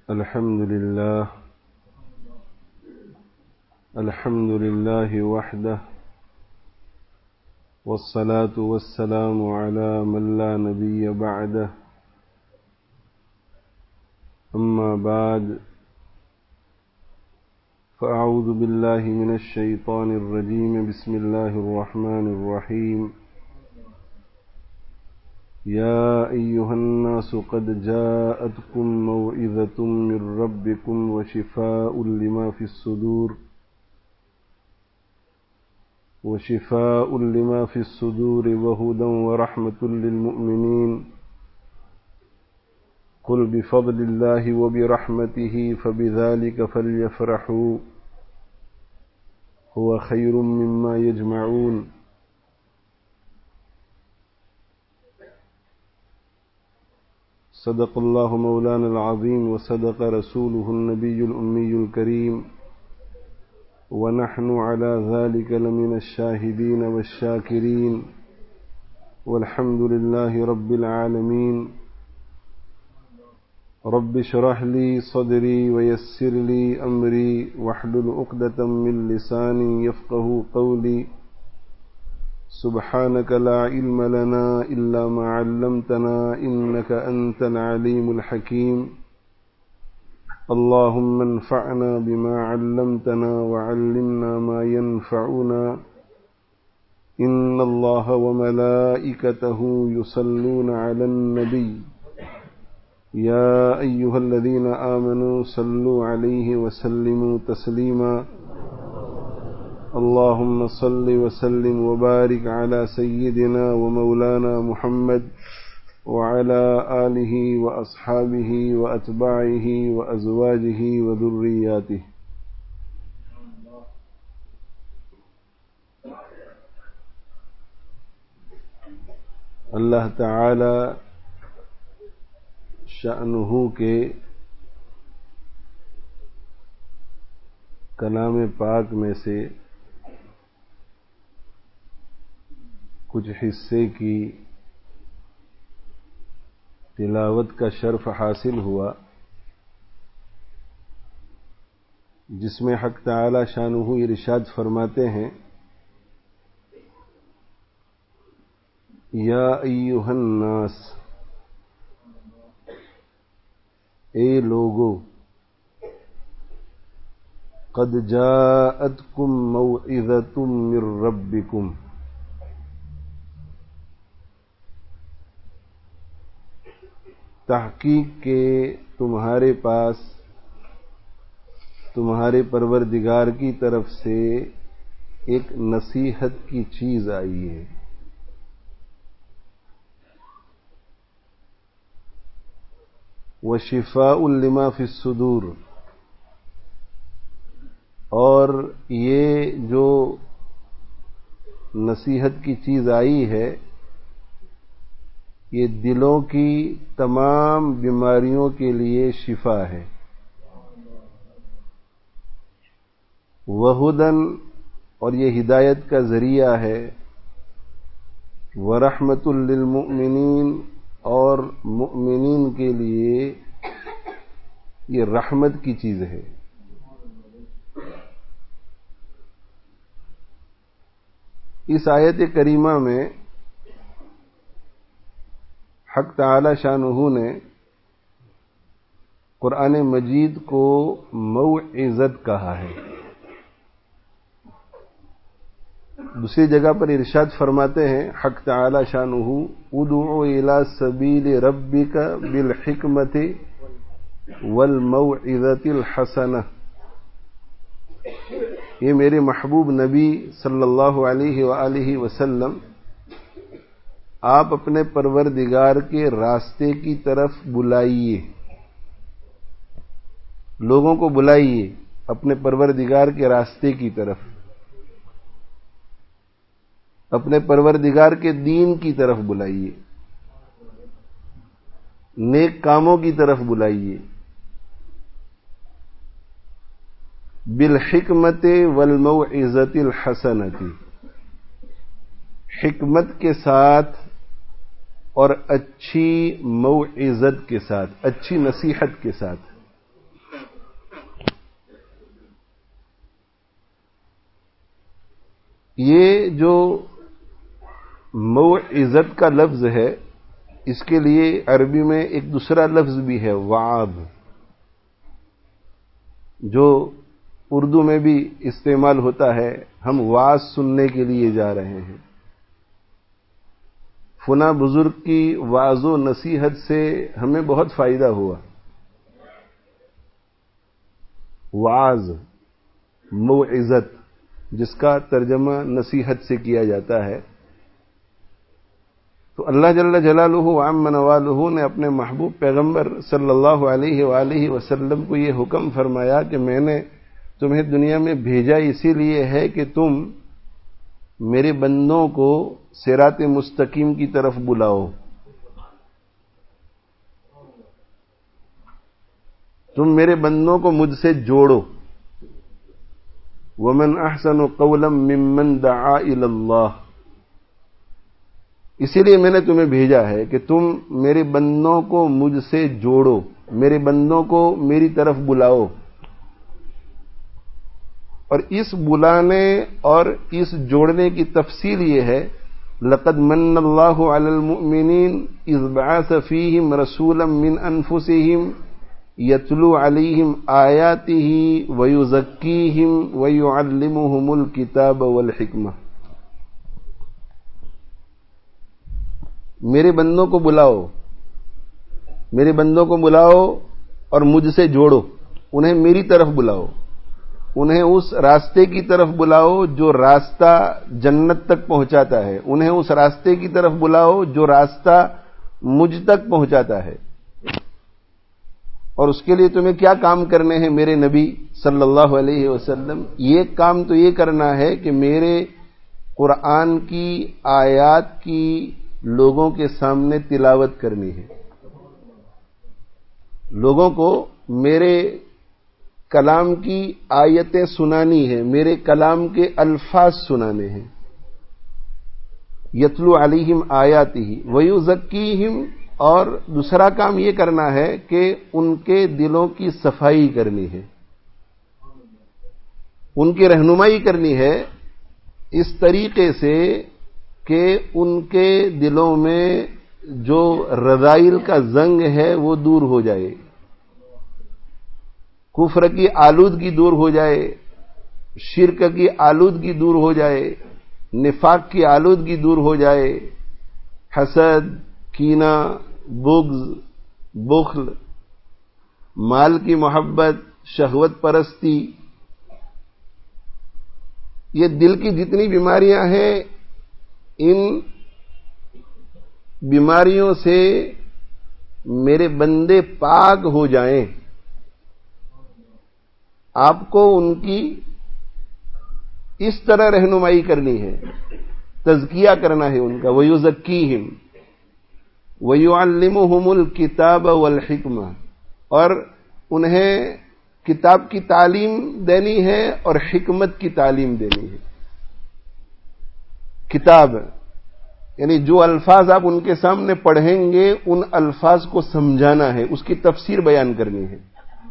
الحمد لله وحده والصلاة والسلام على من لا نبي بعده أما بعد فأعوذ بالله من الشيطان الرجيم بسم الله الرحمن الرحيم يا أيها الناس قد جاءتكم موعظة من ربكم وشفاء لما في الصدور وهدى ورحمة للمؤمنين قل بفضل الله وبرحمته فبذلك فليفرحوا هو خير مما يجمعون صدق الله مولانا العظيم وصدق رسوله النبي الأمي الكريم ونحن على ذلك لمن الشاهدين والشاكرين والحمد لله رب العالمين رب اشرح لي صدري ويسر لي أمري واحلل عقدة من لساني يفقهوا قولي سبحانك لا علم لنا إلا ما علمتنا إنك أنت العليم الحكيم اللهم انفعنا بما علمتنا وعلمنا ما ينفعنا إن الله وملائكته يصلون على النبي يا أيها الذين آمنوا صلوا عليه وسلموا تسليما اللهم صل وسلم وبارك على سيدنا ومولانا محمد وعلى آله وأصحابه وأتباعه وأزواجه وذرياته اللہ تعالی شأنہ کے کلام پاک میں سے کچھ حصے کی تلاوت کا شرف حاصل ہوا جس میں حق تعالی شانہ ارشاد فرماتے ہیں یا ایھا الناس اے لوگو قد جاءتکم موعظۃ من ربکم تحقیق کہ تمہارے پاس تمہارے پروردگار کی طرف سے ایک نصیحت کی چیز آئی ہے وشفاء لما فی الصدور اور یہ جو نصیحت کی چیز آئی ہے یہ دلوں کی تمام بیماریوں کے لیے شفا ہے وہدن اور یہ ہدایت کا ذریعہ ہے ورحمۃ للمؤمنین اور مؤمنین کے لیے یہ رحمت کی چیز ہے اس آیت کریمہ میں حق تعالی شانہ نے قرآن مجید کو موعظت کہا ہے دوسری جگہ پر ارشاد فرماتے ہیں حق تعالی شانہ ادع الی سبیل ربک بالحکمت والموعظۃ الحسنہ یہ میرے محبوب نبی صلی اللہ علیہ وآلہ وسلم آپ اپنے پروردگار کے راستے کی طرف بلائیے لوگوں کو بلائیے اپنے پروردگار کے راستے کی طرف اپنے پروردگار کے دین کی طرف بلائیے نیک کاموں کی طرف بلائیے بالحکمت والموعظۃ الحسنۃ حکمت کے ساتھ اور اچھی موعظت کے ساتھ، اچھی نصیحت کے ساتھ. یہ جو موعظت کا لفظ ہے، اس کے لیے عربی میں ایک دوسرا لفظ بھی ہے، وعظ، جو اردو میں بھی استعمال ہوتا ہے. ہم وعظ سننے کے لیے جا رہے ہیں. فلاں بزرگ کی وعظ و نصیحت سے ہمیں بہت فائدہ ہوا. وعظ، موعظت، جس کا ترجمہ نصیحت سے کیا جاتا ہے. تو اللہ جل جلالہ وعم نوالہ نے اپنے محبوب پیغمبر صلی اللہ علیہ وآلہ وسلم کو یہ حکم فرمایا کہ میں نے تمہیں دنیا میں بھیجا اسی لیے ہے کہ تم میرے بندوں کو صراط مستقیم کی طرف بلاؤ. تم میرے بندوں کو مجھ سے جوڑو. وَمَنْ أَحْسَنُ قَوْلًا مِّمَّنْ دَعَا إِلَى اللَّهِ. اسی لیے میں نے تمہیں بھیجا ہے کہ تم میرے بندوں کو مجھ سے جوڑو، میرے بندوں کو میری طرف بلاؤ. اور اس بلانے اور اس جوڑنے کی تفصیل یہ ہے، لَقَدْ مَنَّ اللَّهُ عَلَى الْمُؤْمِنِينَ إِذْ بَعَثَ فِيهِمْ رَسُولًا مِّنْ أَنفُسِهِمْ يَتْلُو عَلَيْهِمْ آيَاتِهِ وَيُزَكِّيهِمْ وَيُعَلِّمُهُمُ الْكِتَابَ وَالْحِكْمَةَ. میرے بندوں کو بلاؤ، میرے بندوں کو بلاؤ اور مجھ سے جوڑو. انہیں میری طرف بلاؤ، انہیں اس راستے کی طرف بلاؤ جو راستہ جنت تک پہنچاتا ہے. انہیں اس راستے کی طرف بلاؤ جو راستہ مجھ تک پہنچاتا ہے. اور اس کے لیے تمہیں کیا کام کرنے ہیں میرے نبی صلی اللہ علیہ وسلم؟ یہ کام تو یہ کرنا ہے کہ میرے قرآن کی آیات کی لوگوں کے سامنے تلاوت کرنی ہے. لوگوں کو میرے کلام کی آیتیں سنانی ہے، میرے کلام کے الفاظ سنانے ہیں. یتلو علیہم آیاتہ ویزکیہم. اور دوسرا کام یہ کرنا ہے کہ ان کے دلوں کی صفائی کرنی ہے، ان کی رہنمائی کرنی ہے اس طریقے سے کہ ان کے دلوں میں جو رذائل کا زنگ ہے وہ دور ہو جائے، کفر کی آلودگی دور ہو جائے، شرک کی آلودگی دور ہو جائے، نفاق کی آلودگی دور ہو جائے، حسد، کینہ، بغض، بخل، مال کی محبت، شہوت پرستی، یہ دل کی جتنی بیماریاں ہیں، ان بیماریوں سے میرے بندے پاک ہو جائیں. آپ کو ان کی اس طرح رہنمائی کرنی ہے، تزکیہ کرنا ہے ان کا. وَيُزَكِّيهِمْ وَيُعَلِّمُهُمُ الْكِتَابَ وَالْحِكْمَةَ. اور انہیں کتاب کی تعلیم دینی ہے اور حکمت کی تعلیم دینی ہے. کتاب یعنی جو الفاظ آپ ان کے سامنے پڑھیں گے ان الفاظ کو سمجھانا ہے، اس کی تفسیر بیان کرنی ہے.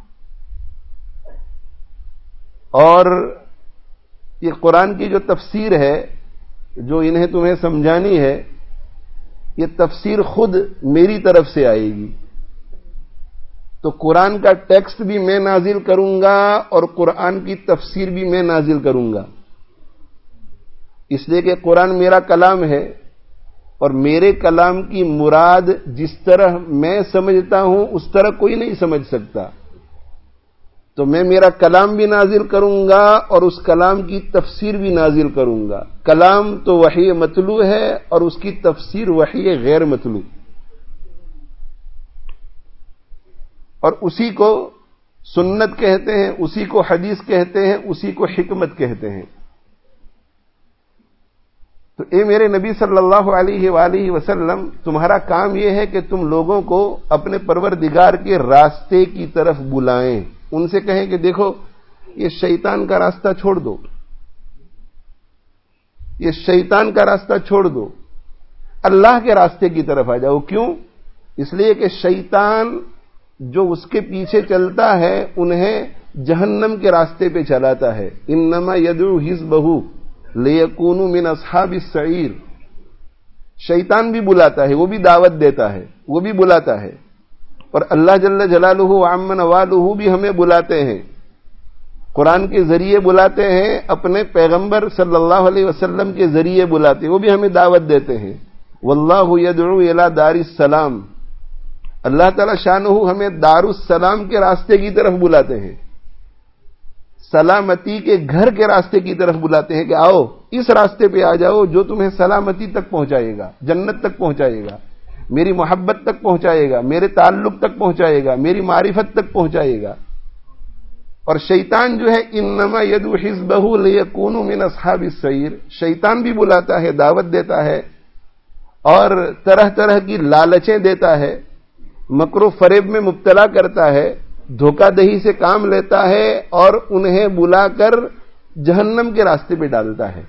اور یہ قرآن کی جو تفسیر ہے جو انہیں تمہیں سمجھانی ہے، یہ تفسیر خود میری طرف سے آئے گی. تو قرآن کا ٹیکسٹ بھی میں نازل کروں گا اور قرآن کی تفسیر بھی میں نازل کروں گا، اس لیے کہ قرآن میرا کلام ہے اور میرے کلام کی مراد جس طرح میں سمجھتا ہوں اس طرح کوئی نہیں سمجھ سکتا. تو میں میرا کلام بھی نازل کروں گا اور اس کلام کی تفسیر بھی نازل کروں گا. کلام تو وحی مطلوع ہے اور اس کی تفسیر وحی غیر مطلوع، اور اسی کو سنت کہتے ہیں، اسی کو حدیث کہتے ہیں، اسی کو حکمت کہتے ہیں. تو اے میرے نبی صلی اللہ علیہ وآلہ وسلم، تمہارا کام یہ ہے کہ تم لوگوں کو اپنے پروردگار کے راستے کی طرف بلائیں. ان سے کہیں کہ دیکھو یہ شیطان کا راستہ چھوڑ دو، یہ شیطان کا راستہ چھوڑ دو، اللہ کے راستے کی طرف آ جاؤ. کیوں؟ اس لیے کہ شیطان جو اس کے پیچھے چلتا ہے انہیں جہنم کے راستے پہ چلاتا ہے. انما یدعو حزبہ، لیکونوا من اصحاب السعیر. شیطان بھی بلاتا ہے، وہ بھی دعوت دیتا ہے، وہ بھی بلاتا ہے، اور اللہ جل جلالہ وعم نوالہ بھی ہمیں بلاتے ہیں، قرآن کے ذریعے بلاتے ہیں، اپنے پیغمبر صلی اللہ علیہ وسلم کے ذریعے بلاتے ہیں، وہ بھی ہمیں دعوت دیتے ہیں. واللہ یدعو الی دار السلام. اللہ تعالی شانہ ہمیں دار السلام کے راستے کی طرف بلاتے ہیں، سلامتی کے گھر کے راستے کی طرف بلاتے ہیں کہ آؤ اس راستے پہ آ جاؤ جو تمہیں سلامتی تک پہنچائے گا، جنت تک پہنچائے گا، میری محبت تک پہنچائے گا، میرے تعلق تک پہنچائے گا، میری معرفت تک پہنچائے گا. اور شیطان جو ہے انما یدعو حزبہ لیکونوا من اصحاب السعیر، شیطان بھی بلاتا ہے، دعوت دیتا ہے، اور طرح طرح کی لالچیں دیتا ہے، مکر و فریب میں مبتلا کرتا ہے، دھوکہ دہی سے کام لیتا ہے اور انہیں بلا کر جہنم کے راستے پہ ڈالتا ہے.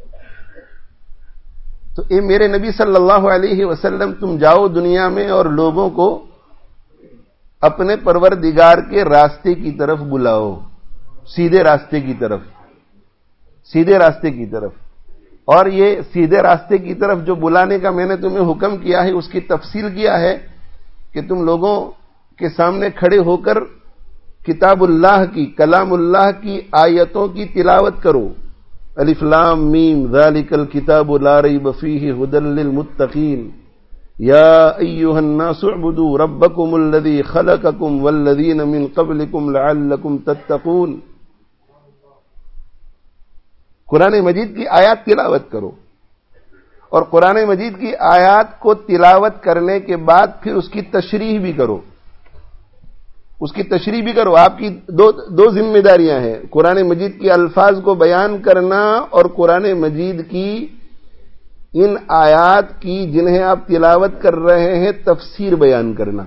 تو اے میرے نبی صلی اللہ علیہ وسلم، تم جاؤ دنیا میں اور لوگوں کو اپنے پروردگار کے راستے کی طرف بلاؤ، سیدھے راستے کی طرف، سیدھے راستے کی طرف. اور یہ سیدھے راستے کی طرف جو بلانے کا میں نے تمہیں حکم کیا ہے، اس کی تفصیل کیا ہے کہ تم لوگوں کے سامنے کھڑے ہو کر کتاب اللہ کی، کلام اللہ کی آیتوں کی تلاوت کرو. الف لام میم ذالک الکتاب لا ریب فیہ ھدی للمتقین یا ایھا الناس اعبدوا ربکم الذی خلقکم والذین من قبلکم لعلکم تتقون. قرآن مجید کی آیات تلاوت کرو، اور قرآن مجید کی آیات کو تلاوت کرنے کے بعد پھر اس کی تشریح بھی کرو، اس کی تشریح بھی کرو. آپ کی دو ذمہ داریاں ہیں، قرآن مجید کے الفاظ کو بیان کرنا اور قرآن مجید کی ان آیات کی جنہیں آپ تلاوت کر رہے ہیں تفسیر بیان کرنا.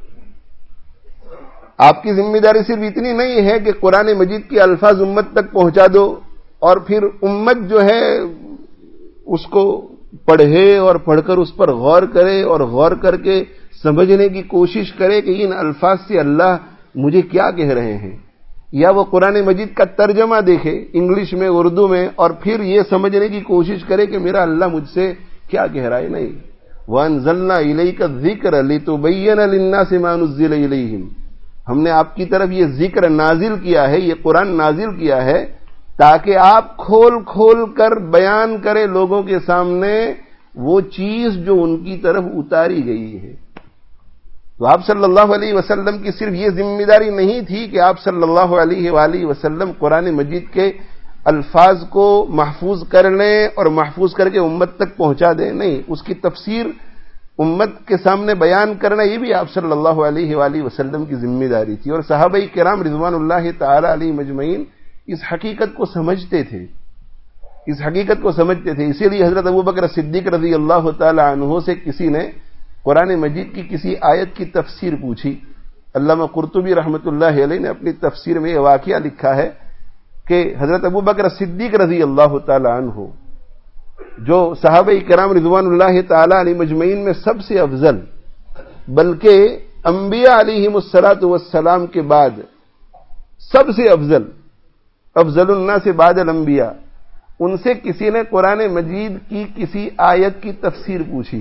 آپ کی ذمہ داری صرف اتنی نہیں ہے کہ قرآن مجید کے الفاظ امت تک پہنچا دو اور پھر امت جو ہے اس کو پڑھے اور پڑھ کر اس پر غور کرے اور غور کر کے سمجھنے کی کوشش کرے کہ ان الفاظ سے اللہ مجھے کیا کہہ رہے ہیں، یا وہ قرآن مجید کا ترجمہ دیکھے انگلش میں، اردو میں، اور پھر یہ سمجھنے کی کوشش کرے کہ میرا اللہ مجھ سے کیا کہہ رہا ہے. نہیں. وَأَنزَلْنَا إِلَيْكَ الذِّكْرَ لِتُبَيِّنَ لِلنَّاسِ مَا نُزِّلَ إِلَيْهِمْ. ہم نے آپ کی طرف یہ ذکر نازل کیا ہے، یہ قرآن نازل کیا ہے تاکہ آپ کھول کھول کر بیان کریں لوگوں کے سامنے وہ چیز جو ان کی طرف اتاری گئی ہے. تو آپ صلی اللہ علیہ وسلم کی صرف یہ ذمہ داری نہیں تھی کہ آپ صلی اللہ علیہ وآلہ وسلم قرآن مجید کے الفاظ کو محفوظ کر لیں اور محفوظ کر کے امت تک پہنچا دیں. نہیں، اس کی تفسیر امت کے سامنے بیان کرنا یہ بھی آپ صلی اللہ علیہ وآلہ وسلم کی ذمہ داری تھی. اور صحابہ کرام رضوان اللہ تعالی علیہ مجمعین اس حقیقت کو سمجھتے تھے، اس حقیقت کو سمجھتے تھے. اسی لیے حضرت ابوبکر صدیق رضی اللہ تعالی عنہ سے کسی نے قرآن مجید کی کسی آیت کی تفسیر پوچھی. علامہ قرطبی رحمۃ اللہ علیہ نے اپنی تفسیر میں یہ واقعہ لکھا ہے کہ حضرت ابوبکر صدیق رضی اللہ تعالی عنہ جو صحابہ کرام رضوان اللہ تعالی علیہ مجمعین میں سب سے افضل، بلکہ انبیاء علیہم الصلاۃ والسلام کے بعد سب سے افضل الناس بعد الانبیاء، ان سے کسی نے قرآن مجید کی کسی آیت کی تفسیر پوچھی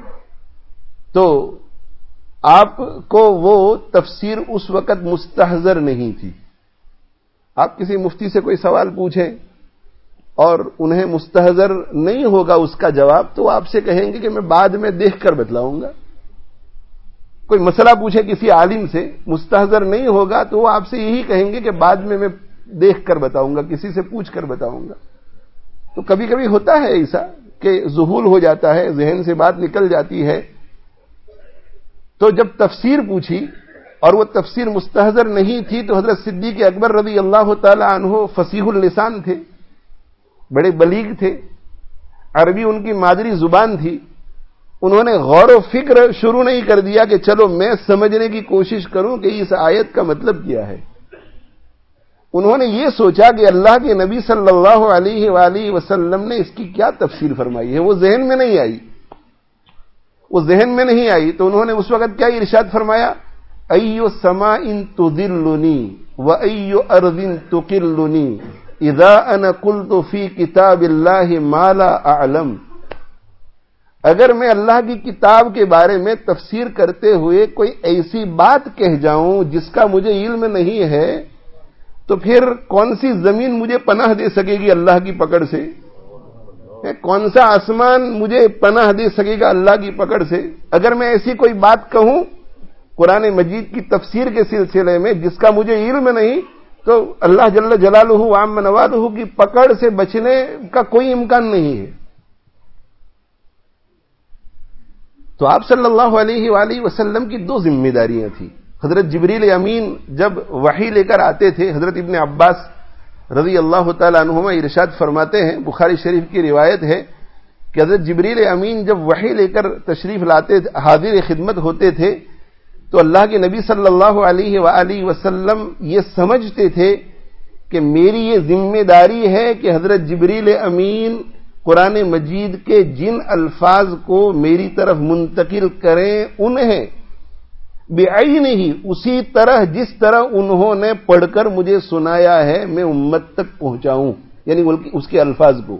تو آپ کو وہ تفسیر اس وقت مستحضر نہیں تھی. آپ کسی مفتی سے کوئی سوال پوچھیں اور انہیں مستحضر نہیں ہوگا اس کا جواب تو آپ سے کہیں گے کہ میں بعد میں دیکھ کر بتلاؤں گا. کوئی مسئلہ پوچھے کسی عالم سے، مستحضر نہیں ہوگا تو وہ آپ سے یہی کہیں گے کہ بعد میں دیکھ کر بتاؤں گا، کسی سے پوچھ کر بتاؤں گا. تو کبھی کبھی ہوتا ہے ایسا کہ ذہول ہو جاتا ہے، ذہن سے بات نکل جاتی ہے. تو جب تفسیر پوچھی اور وہ تفسیر مستحضر نہیں تھی تو حضرت صدیق اکبر رضی اللہ تعالی عنہ فصیح اللسان تھے، بڑے بلیغ تھے، عربی ان کی مادری زبان تھی. انہوں نے غور و فکر شروع نہیں کر دیا کہ چلو میں سمجھنے کی کوشش کروں کہ اس آیت کا مطلب کیا ہے. انہوں نے یہ سوچا کہ اللہ کے نبی صلی اللہ علیہ وآلہ وسلم نے اس کی کیا تفسیر فرمائی ہے. وہ ذہن میں نہیں آئی. تو انہوں نے اس وقت کیا ارشاد فرمایا، ایو سماء تذلنی و ایو ارض تقلنی اذا انا قلت فی کتاب اللہ ما لا اعلم، اگر میں اللہ کی کتاب کے بارے میں تفسیر کرتے ہوئے کوئی ایسی بات کہہ جاؤں جس کا مجھے علم نہیں ہے، تو پھر کون سی زمین مجھے پناہ دے سکے گی اللہ کی پکڑ سے؟ کون سا آسمان مجھے پناہ دے سکے گا اللہ کی پکڑ سے؟ اگر میں ایسی کوئی بات کہوں قرآن مجید کی تفسیر کے سلسلے میں جس کا مجھے علم نہیں، تو اللہ جل جلالہ وعم نوالہ کی پکڑ سے بچنے کا کوئی امکان نہیں ہے۔ تو آپ صلی اللہ علیہ وآلہ وسلم کی دو ذمہ داریاں تھیں۔ حضرت جبریل امین جب وحی لے کر آتے تھے، حضرت ابن عباس رضی اللہ تعالی عنہما ارشاد فرماتے ہیں، بخاری شریف کی روایت ہے کہ حضرت جبریل امین جب وحی لے کر تشریف لاتے تھے، حاضر خدمت ہوتے تھے، تو اللہ کے نبی صلی اللہ علیہ وآلہ وسلم یہ سمجھتے تھے کہ میری یہ ذمہ داری ہے کہ حضرت جبریل امین قرآن مجید کے جن الفاظ کو میری طرف منتقل کریں انہیں بعینہ اسی طرح جس طرح انہوں نے پڑھ کر مجھے سنایا ہے میں امت تک پہنچاؤں، یعنی اس کے الفاظ کو۔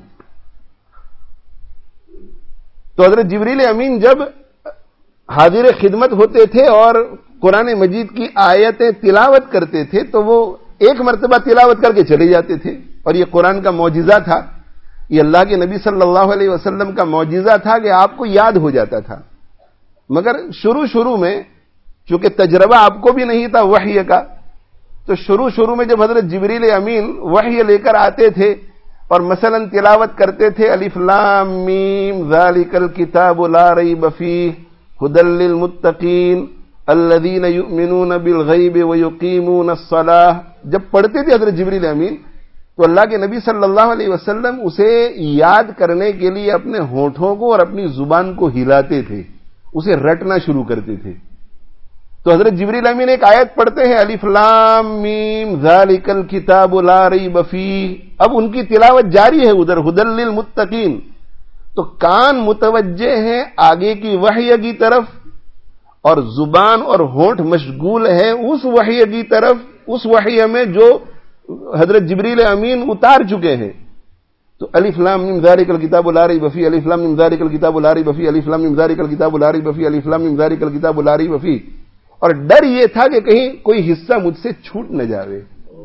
تو حضرت جبریل امین جب حاضر خدمت ہوتے تھے اور قرآن مجید کی آیتیں تلاوت کرتے تھے تو وہ ایک مرتبہ تلاوت کر کے چلے جاتے تھے، اور یہ قرآن کا معجزہ تھا، یہ اللہ کے نبی صلی اللہ علیہ وسلم کا معجزہ تھا کہ آپ کو یاد ہو جاتا تھا۔ مگر شروع میں چونکہ تجربہ آپ کو بھی نہیں تھا وحی کا، تو شروع میں جب حضرت جبریل امین وحی لے کر آتے تھے اور مثلا تلاوت کرتے تھے الف لام میم ذالک الکتاب لا ریب فیہ ھدی للمتقین الذین یؤمنون بالغیب ویقیمون الصلاۃ، جب پڑھتے تھے حضرت جبریل امین تو اللہ کے نبی صلی اللہ علیہ وسلم اسے یاد کرنے کے لیے اپنے ہونٹوں کو اور اپنی زبان کو ہلاتے تھے، اسے رٹنا شروع کرتے تھے۔ تو حضرت جبریل امین ایک آیت پڑھتے ہیں الف لام میم ذالک الکتاب لا ریب فیہ، اب ان کی تلاوت جاری ہے ادھر ھدی للمتقین، تو کان متوجہ ہیں آگے کی وحی کی طرف اور زبان اور ہونٹ مشغول ہے اس وحی کی طرف، اس وحی میں جو حضرت جبریل امین اتار چکے ہیں۔ تو الف لام میم ذالک الکتاب لا ریب فیہ الف لام میم ذالک الکتاب لا ریب فیہ الف لام میم ذالک الکتاب لا ریب فیہ الف لام میم ذالک الکتاب لا ریب فیہ، اور ڈر یہ تھا کہ کہیں کوئی حصہ مجھ سے چھوٹ نہ جاوے۔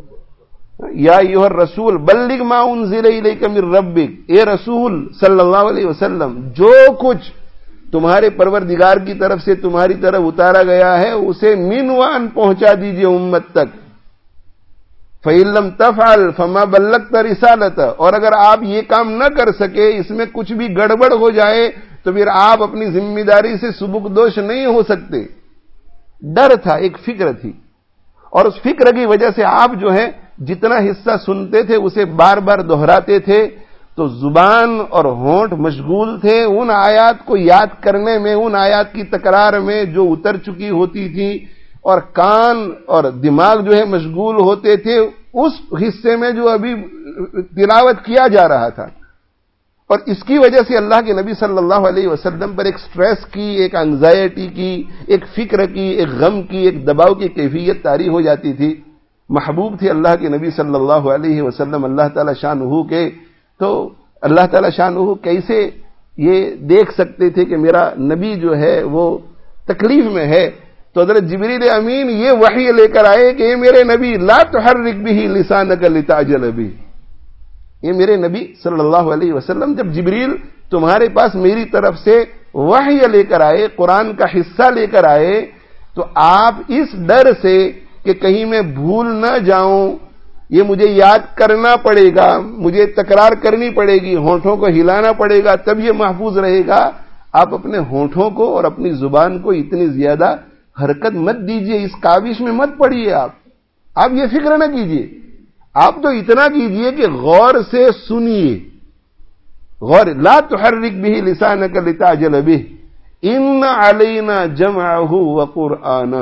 یا ایھا الرسول بلغ ما انزل الیک من ربک، اے رسول صلی اللہ علیہ وسلم جو کچھ تمہارے پروردگار کی طرف سے تمہاری طرف اتارا گیا ہے اسے من وان پہنچا دیجئے امت تک۔ فَإِن لَّمْ تَفْعَلْ فَمَا بَلَّغْتَ رِسَالَتَهُ، اور اگر آپ یہ کام نہ کر سکے، اس میں کچھ بھی گڑبڑ ہو جائے تو پھر آپ اپنی ذمہ داری سے سبکدوش نہیں ہو سکتے۔ ڈر تھا، ایک فکر تھی، اور اس فکر کی وجہ سے آپ جو ہے جتنا حصہ سنتے تھے اسے بار بار دہراتے تھے، تو زبان اور ہونٹ مشغول تھے ان آیات کو یاد کرنے میں، ان آیات کی تکرار میں جو اتر چکی ہوتی تھی، اور کان اور دماغ جو ہے مشغول ہوتے تھے اس حصے میں جو ابھی تلاوت کیا جا رہا تھا۔ اور اس کی وجہ سے اللہ کے نبی صلی اللہ علیہ وسلم پر ایک سٹریس کی، ایک انگزائٹی کی، ایک فکر کی، ایک غم کی، ایک دباؤ کی کیفیت طاری ہو جاتی تھی۔ محبوب تھے اللہ کے نبی صلی اللہ علیہ وسلم اللہ تعالی شانہ کے، تو اللہ تعالی شانہ کیسے یہ دیکھ سکتے تھے کہ میرا نبی جو ہے وہ تکلیف میں ہے؟ تو حضرت جبریل امین یہ وحی لے کر آئے کہ اے میرے نبی لا تحرک بہ لسانک لتعجل بہ، یہ میرے نبی صلی اللہ علیہ وسلم جب جبریل تمہارے پاس میری طرف سے وحی لے کر آئے، قرآن کا حصہ لے کر آئے، تو آپ اس ڈر سے کہ کہیں میں بھول نہ جاؤں، یہ مجھے یاد کرنا پڑے گا، مجھے تکرار کرنی پڑے گی، ہونٹوں کو ہلانا پڑے گا تب یہ محفوظ رہے گا، آپ اپنے ہونٹوں کو اور اپنی زبان کو اتنی زیادہ حرکت مت دیجئے، اس کاوش میں مت پڑیے، آپ یہ فکر نہ کیجئے، آپ تو اتنا کیجئے کہ غور سے سنیے، غور لا تحرک بہ لسانک لتعجل بہ ان علینا جمعہ وقرآنہ،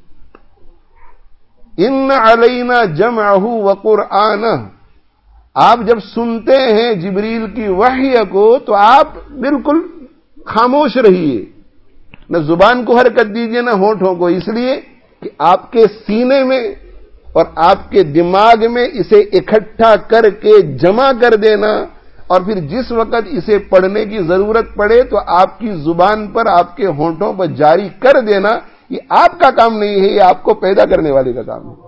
ان علینا جمعہ وقرآنہ، آپ جب سنتے ہیں جبریل کی وحی کو تو آپ بالکل خاموش رہیے، نہ زبان کو حرکت دیجیے نہ ہونٹوں کو، اس لیے کہ آپ کے سینے میں اور آپ کے دماغ میں اسے اکٹھا کر کے جمع کر دینا، اور پھر جس وقت اسے پڑھنے کی ضرورت پڑے تو آپ کی زبان پر، آپ کے ہونٹوں پر جاری کر دینا، یہ آپ کا کام نہیں ہے، یہ آپ کو پیدا کرنے والے کا کام ہے۔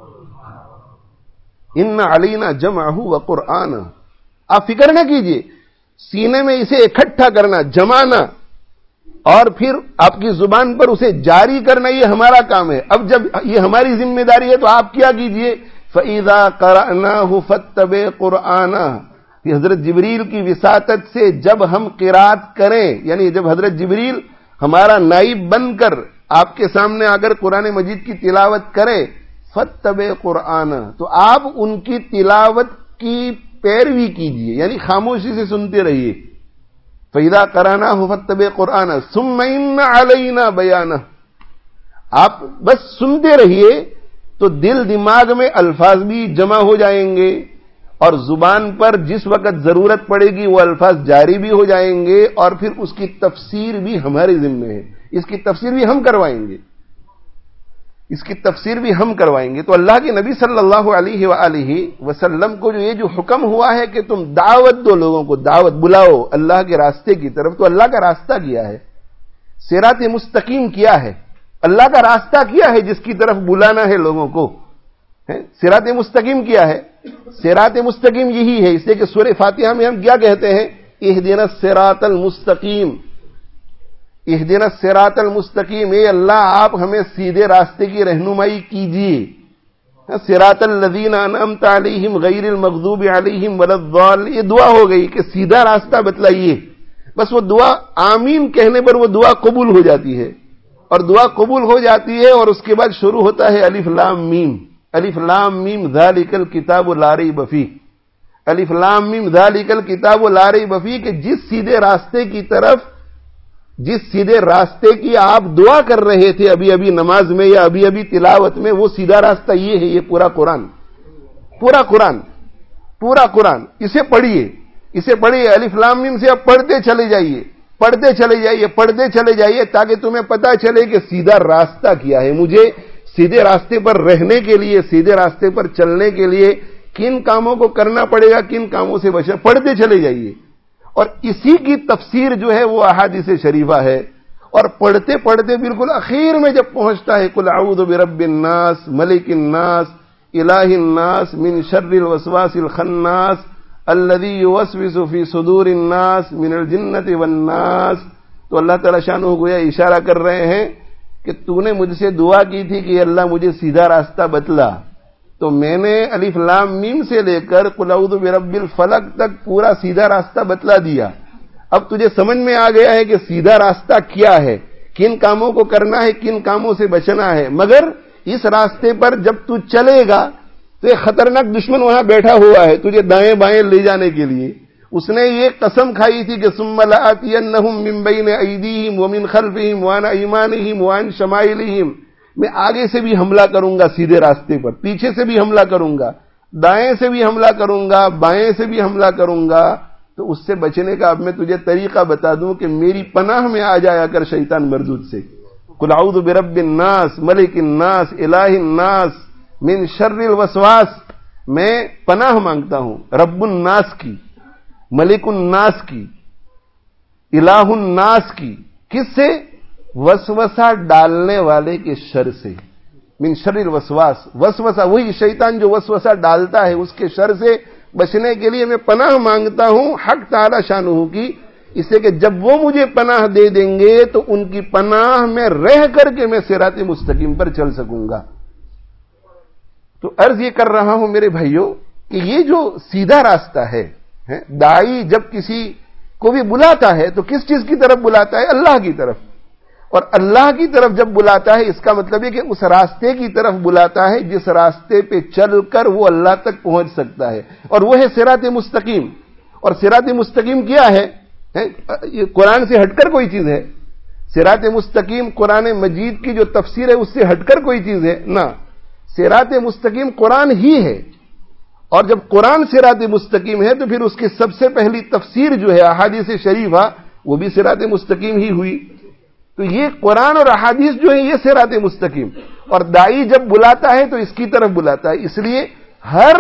ان علینا جمعہ وقرآن، آپ فکر نہ کیجئے، سینے میں اسے اکٹھا کرنا، جمانا، اور پھر آپ کی زبان پر اسے جاری کرنا، یہ ہمارا کام ہے۔ اب جب یہ ہماری ذمہ داری ہے تو آپ کیا کیجئے؟ فَإِذَا قَرَأْنَاهُ فَاتَّبِعْ قُرْآنَهُ، حضرت جبریل کی وساطت سے جب ہم قرات کریں، یعنی جب حضرت جبریل ہمارا نائب بن کر آپ کے سامنے آ کر قرآن مجید کی تلاوت کرے، فَاتَّبِعْ قُرْآنَهُ، تو آپ ان کی تلاوت کی پیروی کیجئے، یعنی خاموشی سے سنتے رہیے۔ فَإِذَا قَرَأْنَاهُ فَاتَّبِعْ قُرْآنَهُ ثُمَّ إِنَّ عَلَيْنَا بَيَانَهُ، آپ بس سنتے رہیے تو دل دماغ میں الفاظ بھی جمع ہو جائیں گے، اور زبان پر جس وقت ضرورت پڑے گی وہ الفاظ جاری بھی ہو جائیں گے، اور پھر اس کی تفسیر بھی ہمارے ذمہ ہے، اس کی تفسیر بھی ہم کروائیں گے، اس کی تفسیر بھی ہم کروائیں گے۔ تو اللہ کے نبی صلی اللہ علیہ وآلہ وسلم کو یہ جو حکم ہوا ہے کہ تم دعوت دو، لوگوں کو دعوت بلاؤ اللہ کے راستے کی طرف، تو اللہ کا راستہ کیا ہے؟ صراط مستقیم کیا ہے؟ اللہ کا راستہ کیا ہے جس کی طرف بلانا ہے لوگوں کو؟ صراط مستقیم کیا ہے؟ صراط مستقیم یہی ہے، اس لیے کہ سورہ فاتحہ میں ہم کیا کہتے ہیں؟ اہدنا الصراط المستقیم، اہدنا الصراط المستقیم، اے اللہ آپ ہمیں سیدھے راستے کی رہنمائی کیجیے۔ صراط الذین انعمت علیہم غیر المغضوب علیہم ولا الضالین، یہ دعا ہو گئی کہ سیدھا راستہ بتلائیے۔ بس وہ دعا آمین کہنے پر وہ دعا قبول ہو جاتی ہے، اور دعا قبول ہو جاتی ہے، اور اس کے بعد شروع ہوتا ہے الف لام میم، الف لام میم ذالک الکتاب لا ریب فیہ، الف لام میم ذالک الکتاب لا ریب فیہ، کہ جس سیدھے راستے کی طرف، جس سیدھے راستے کی آپ دعا کر رہے تھے ابھی ابھی نماز میں یا ابھی ابھی تلاوت میں، وہ سیدھا راستہ یہ ہے، یہ پورا قرآن، پورا قرآن، پورا قرآن، اسے پڑھیے، اسے پڑھیے، الف لام میم سے آپ پڑھتے چلے جائیے، پڑھتے چلے جائیے، پڑھتے چلے جائیے، تاکہ تمہیں پتہ چلے کہ سیدھا راستہ کیا ہے۔ مجھے سیدھے راستے پر رہنے کے لیے، سیدھے راستے پر چلنے کے لیے کن کاموں کو کرنا پڑے گا، کن کاموں سے بچنا، پڑھتے چلے جائیے۔ اور اسی کی تفسیر جو ہے وہ احادیث شریفہ ہے، اور پڑھتے پڑھتے بالکل اخیر میں جب پہنچتا ہے قل اعوذ برب الناس ملک الناس الہ الناس من شر الوسواس الخناس الذی یوسوس فی صدور الناس من الجنۃ والناس، تو اللہ تعالی شانہ گویا اشارہ کر رہے ہیں کہ تو نے مجھ سے دعا کی تھی کہ اللہ مجھے سیدھا راستہ بتلا، تو میں نے الف لام میم سے لے کر قل اعوذ برب الفلق تک پورا سیدھا راستہ بتلا دیا۔ اب تجھے سمجھ میں آ گیا ہے کہ سیدھا راستہ کیا ہے، کن کاموں کو کرنا ہے، کن کاموں سے بچنا ہے۔ مگر اس راستے پر جب تو چلے گا تو ایک خطرناک دشمن وہاں بیٹھا ہوا ہے تجھے دائیں بائیں لے جانے کے لیے۔ اس نے یہ قسم کھائی تھی کہ ثم لآتینہم من بین ایدیہم ومن خلفہم وعن ایمانہم وعن شمائلہم، میں آگے سے بھی حملہ کروں گا سیدھے راستے پر، پیچھے سے بھی حملہ کروں گا، دائیں سے بھی حملہ کروں گا، بائیں سے بھی حملہ کروں گا۔ تو اس سے بچنے کا اب میں تجھے طریقہ بتا دوں کہ میری پناہ میں آ جایا کر شیطان مردود سے۔ قل اعوذ برب الناس ملک الناس الہ الناس من شر الوسواس، میں پناہ مانگتا ہوں رب الناس کی، ملک الناس کی، الہ الناس کی، کس سے؟ وسوسہ ڈالنے والے کے شر سے، من شر الوسواس، وسوسہ وہی شیطان جو وسوسہ ڈالتا ہے، اس کے شر سے بچنے کے لیے میں پناہ مانگتا ہوں حق تعالی شانہ کی، اس لیے کہ جب وہ مجھے پناہ دے دیں گے تو ان کی پناہ میں رہ کر کے میں صراط مستقیم پر چل سکوں گا۔ تو عرض یہ کر رہا ہوں میرے بھائیوں کہ یہ جو سیدھا راستہ ہے، داعی جب کسی کو بھی بلاتا ہے تو کس چیز کی طرف بلاتا ہے؟ اللہ کی طرف، اور اللہ کی طرف جب بلاتا ہے اس کا مطلب ہے کہ اس راستے کی طرف بلاتا ہے جس راستے پہ چل کر وہ اللہ تک پہنچ سکتا ہے، اور وہ ہے صراط مستقیم۔ اور صراط مستقیم کیا ہے؟ یہ قرآن سے ہٹ کر کوئی چیز ہے؟ صراط مستقیم قرآن مجید کی جو تفسیر ہے اس سے ہٹ کر کوئی چیز ہے؟ نہ، صراط مستقیم قرآن ہی ہے، اور جب قرآن صراط مستقیم ہے تو پھر اس کی سب سے پہلی تفسیر جو ہے احادیث شریفہ وہ بھی صراط مستقیم ہی ہوئی۔ تو یہ قرآن اور احادیث جو ہیں یہ صراط مستقیم، اور داعی جب بلاتا ہے تو اس کی طرف بلاتا ہے. اس لیے ہر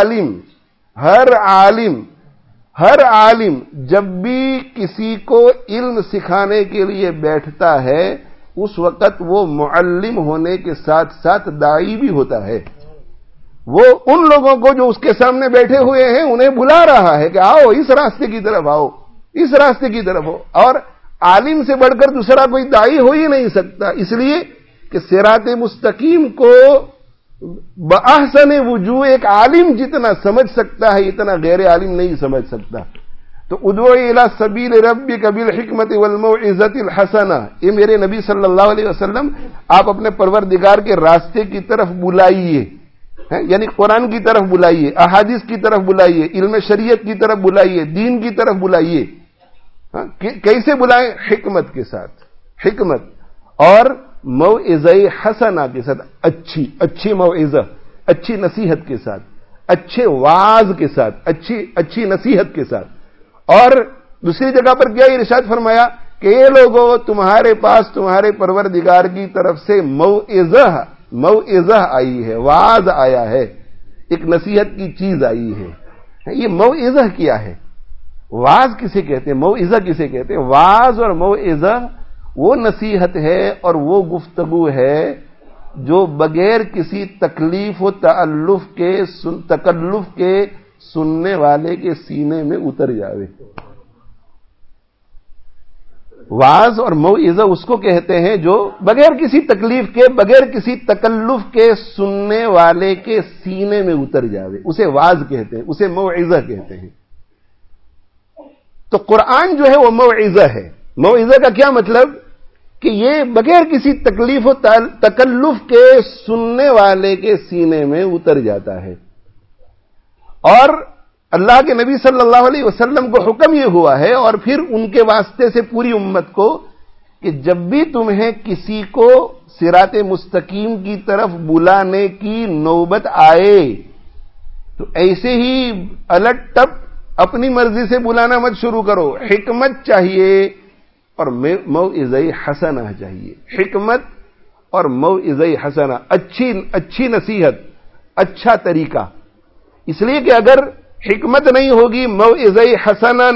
عالم جب بھی کسی کو علم سکھانے کے لیے بیٹھتا ہے اس وقت وہ معلم ہونے کے ساتھ ساتھ داعی بھی ہوتا ہے. وہ ان لوگوں کو جو اس کے سامنے بیٹھے ہوئے ہیں انہیں بلا رہا ہے کہ آؤ اس راستے کی طرف آؤ، اس راستے کی طرف ہو. اور عالم سے بڑھ کر دوسرا کوئی داعی ہو ہی نہیں سکتا، اس لیے کہ صراط مستقیم کو بأحسن وجوہ ایک عالم جتنا سمجھ سکتا ہے اتنا غیر عالم نہیں سمجھ سکتا. تو ادعو الی سبیل ربک بالحکمت والموعظۃ الحسنہ، یہ میرے نبی صلی اللہ علیہ وسلم آپ اپنے پروردگار کے راستے کی طرف بلائیے، یعنی قرآن کی طرف بلائیے، احادیث کی طرف بلائیے، علم شریعت کی طرف بلائیے، دین کی طرف بلائیے. کیسے بلائیں؟ حکمت کے ساتھ، حکمت اور موعظہ حسنہ کے ساتھ، اچھی موعظہ، اچھی نصیحت کے ساتھ، اچھے واعظ کے ساتھ، اچھی نصیحت کے ساتھ. اور دوسری جگہ پر کیا ارشاد فرمایا کہ یہ لوگوں تمہارے پاس تمہارے پروردگار کی طرف سے موعظہ آئی ہے، واعظ آیا ہے، ایک نصیحت کی چیز آئی ہے. یہ موعظہ کیا ہے؟ واعظ کسے کہتے ہیں؟ موعظہ کسے کہتے ہیں؟ واعظ اور موعظہ وہ نصیحت ہے اور وہ گفتگو ہے جو بغیر کسی تکلیف و تکلف کے سننے والے کے سینے میں اتر جاوے. واعظ اور موعظہ اس کو کہتے ہیں جو بغیر کسی تکلیف کے، بغیر کسی تکلف کے سننے والے کے سینے میں اتر جاوے، اسے واعظ کہتے ہیں، اسے موعظہ کہتے ہیں. تو قرآن جو ہے وہ موعظہ ہے. موعظہ کا کیا مطلب؟ کہ یہ بغیر کسی تکلیف و تکلف کے سننے والے کے سینے میں اتر جاتا ہے. اور اللہ کے نبی صلی اللہ علیہ وسلم کو حکم یہ ہوا ہے اور پھر ان کے واسطے سے پوری امت کو کہ جب بھی تمہیں کسی کو صراط مستقیم کی طرف بلانے کی نوبت آئے تو ایسے ہی الٹ ٹپ اپنی مرضی سے بلانا مت شروع کرو. حکمت چاہیے اور موعظہ حسنہ چاہیے. حکمت اور موعظہ حسنہ، اچھی نصیحت، اچھا طریقہ. اس لیے کہ اگر حکمت نہیں ہوگی، موعظہ حسنہ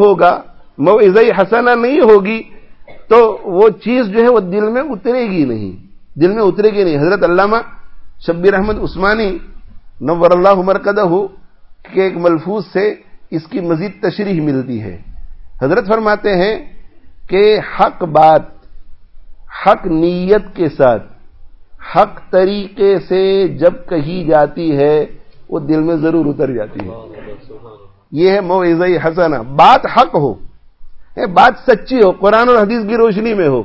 نہیں ہوگی تو وہ چیز جو ہے وہ دل میں اترے گی نہیں. حضرت علامہ شبیر احمد عثمانی نور اللہ مرقدہ کے ایک ملفوظ سے اس کی مزید تشریح ملتی ہے. حضرت فرماتے ہیں کہ حق بات، حق نیت کے ساتھ، حق طریقے سے جب کہی جاتی ہے وہ دل میں ضرور اتر جاتی ہے. یہ ہے موعظہ حسنہ. بات حق ہو، بات سچی ہو، قرآن اور حدیث کی روشنی میں ہو،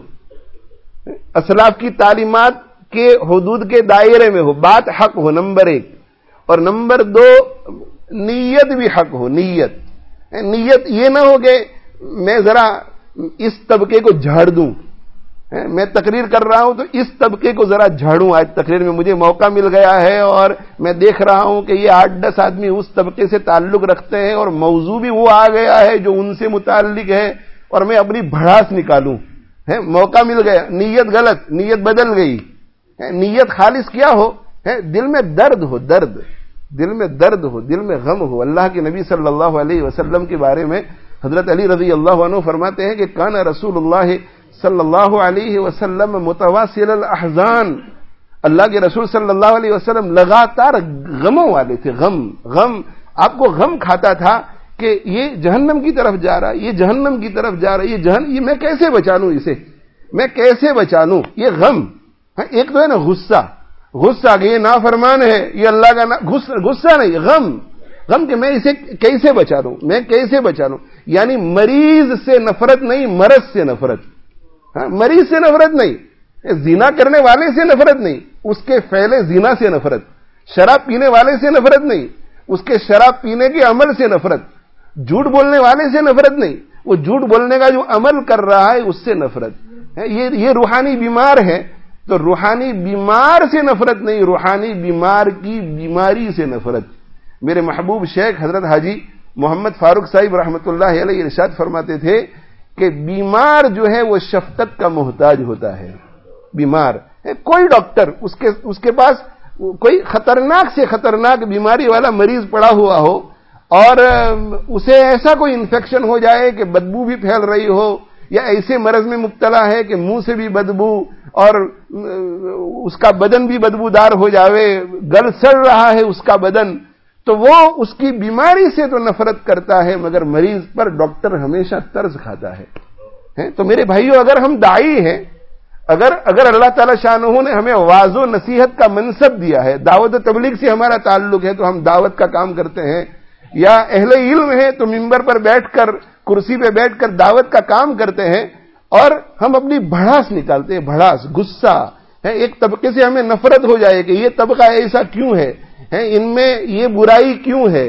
اسلاف کی تعلیمات کے حدود کے دائرے میں ہو، بات حق ہو نمبر 1. اور نمبر 2 نیت بھی حق ہو. نیت یہ نہ ہو کہ میں ذرا اس طبقے کو جھاڑ دوں، میں تقریر کر رہا ہوں تو اس طبقے کو ذرا جھاڑوں. آج تقریر میں مجھے موقع مل گیا ہے اور میں دیکھ رہا ہوں کہ یہ 8-10 آدمی اس طبقے سے تعلق رکھتے ہیں اور موضوع بھی وہ آ گیا ہے جو ان سے متعلق ہے اور میں اپنی بھڑاس نکالوں. موقع مل گیا، نیت غلط، نیت بدل گئی. نیت خالص کیا ہو؟ دل میں درد ہو، دل میں غم ہو. اللہ کے نبی صلی اللہ علیہ وسلم کے بارے میں حضرت علی رضی اللہ عنہ فرماتے ہیں کہ کان رسول اللہ صلی اللہ علیہ وسلم متواصل الاحزان، اللہ کے رسول صلی اللہ علیہ وسلم لگاتار غموں والے تھے. غم آپ کو غم کھاتا تھا کہ یہ جہنم کی طرف جا رہا ہے، یہ جہنم کی طرف جا رہا ہے، یہ میں کیسے بچا لوں، اسے میں کیسے بچا لوں. یہ غم. ایک تو ہے نا غصہ کہ یہ نافرمان ہے، یہ اللہ کا غصہ نہیں، غم کہ میں اسے کیسے بچا لوں. یعنی مریض سے نفرت نہیں، مرض سے نفرت. مریض سے نفرت نہیں، زنا کرنے والے سے نفرت نہیں، اس کے فعل زنا سے نفرت. شراب پینے والے سے نفرت نہیں، اس کے شراب پینے کے عمل سے نفرت. جھوٹ بولنے والے سے نفرت نہیں، وہ جھوٹ بولنے کا جو عمل کر رہا ہے اس سے نفرت. یہ روحانی بیمار ہے. تو روحانی بیمار سے نفرت نہیں، روحانی بیمار کی بیماری سے نفرت. میرے محبوب شیخ حضرت حاجی محمد فاروق صاحب رحمۃ اللہ علیہ ارشاد فرماتے تھے کہ بیمار جو ہے وہ شفقت کا محتاج ہوتا ہے. بیمار ہے، کوئی ڈاکٹر اس کے پاس کوئی خطرناک سے خطرناک بیماری والا مریض پڑا ہوا ہو اور اسے ایسا کوئی انفیکشن ہو جائے کہ بدبو بھی پھیل رہی ہو، یا ایسے مرض میں مبتلا ہے کہ منہ سے بھی بدبو اور اس کا بدن بھی بدبودار ہو جاوے، گل سڑ رہا ہے اس کا بدن، تو وہ اس کی بیماری سے تو نفرت کرتا ہے مگر مریض پر ڈاکٹر ہمیشہ طرز کھاتا ہے۔ تو میرے بھائیو، اگر ہم داعی ہیں، اگر اللہ تعالی شانہ نے ہمیں واعظ و نصیحت کا منصب دیا ہے، دعوت و تبلیغ سے ہمارا تعلق ہے، تو ہم دعوت کا کام کرتے ہیں، یا اہل علم ہے تو منبر پر بیٹھ کر، کرسی پہ بیٹھ کر دعوت کا کام کرتے ہیں، اور ہم اپنی بھڑاس نکالتے ہیں، بھڑاس، غصہ ہے، ایک طبقے سے ہمیں نفرت ہو جائے کہ یہ طبقہ ایسا کیوں ہے، ان میں یہ برائی کیوں ہے،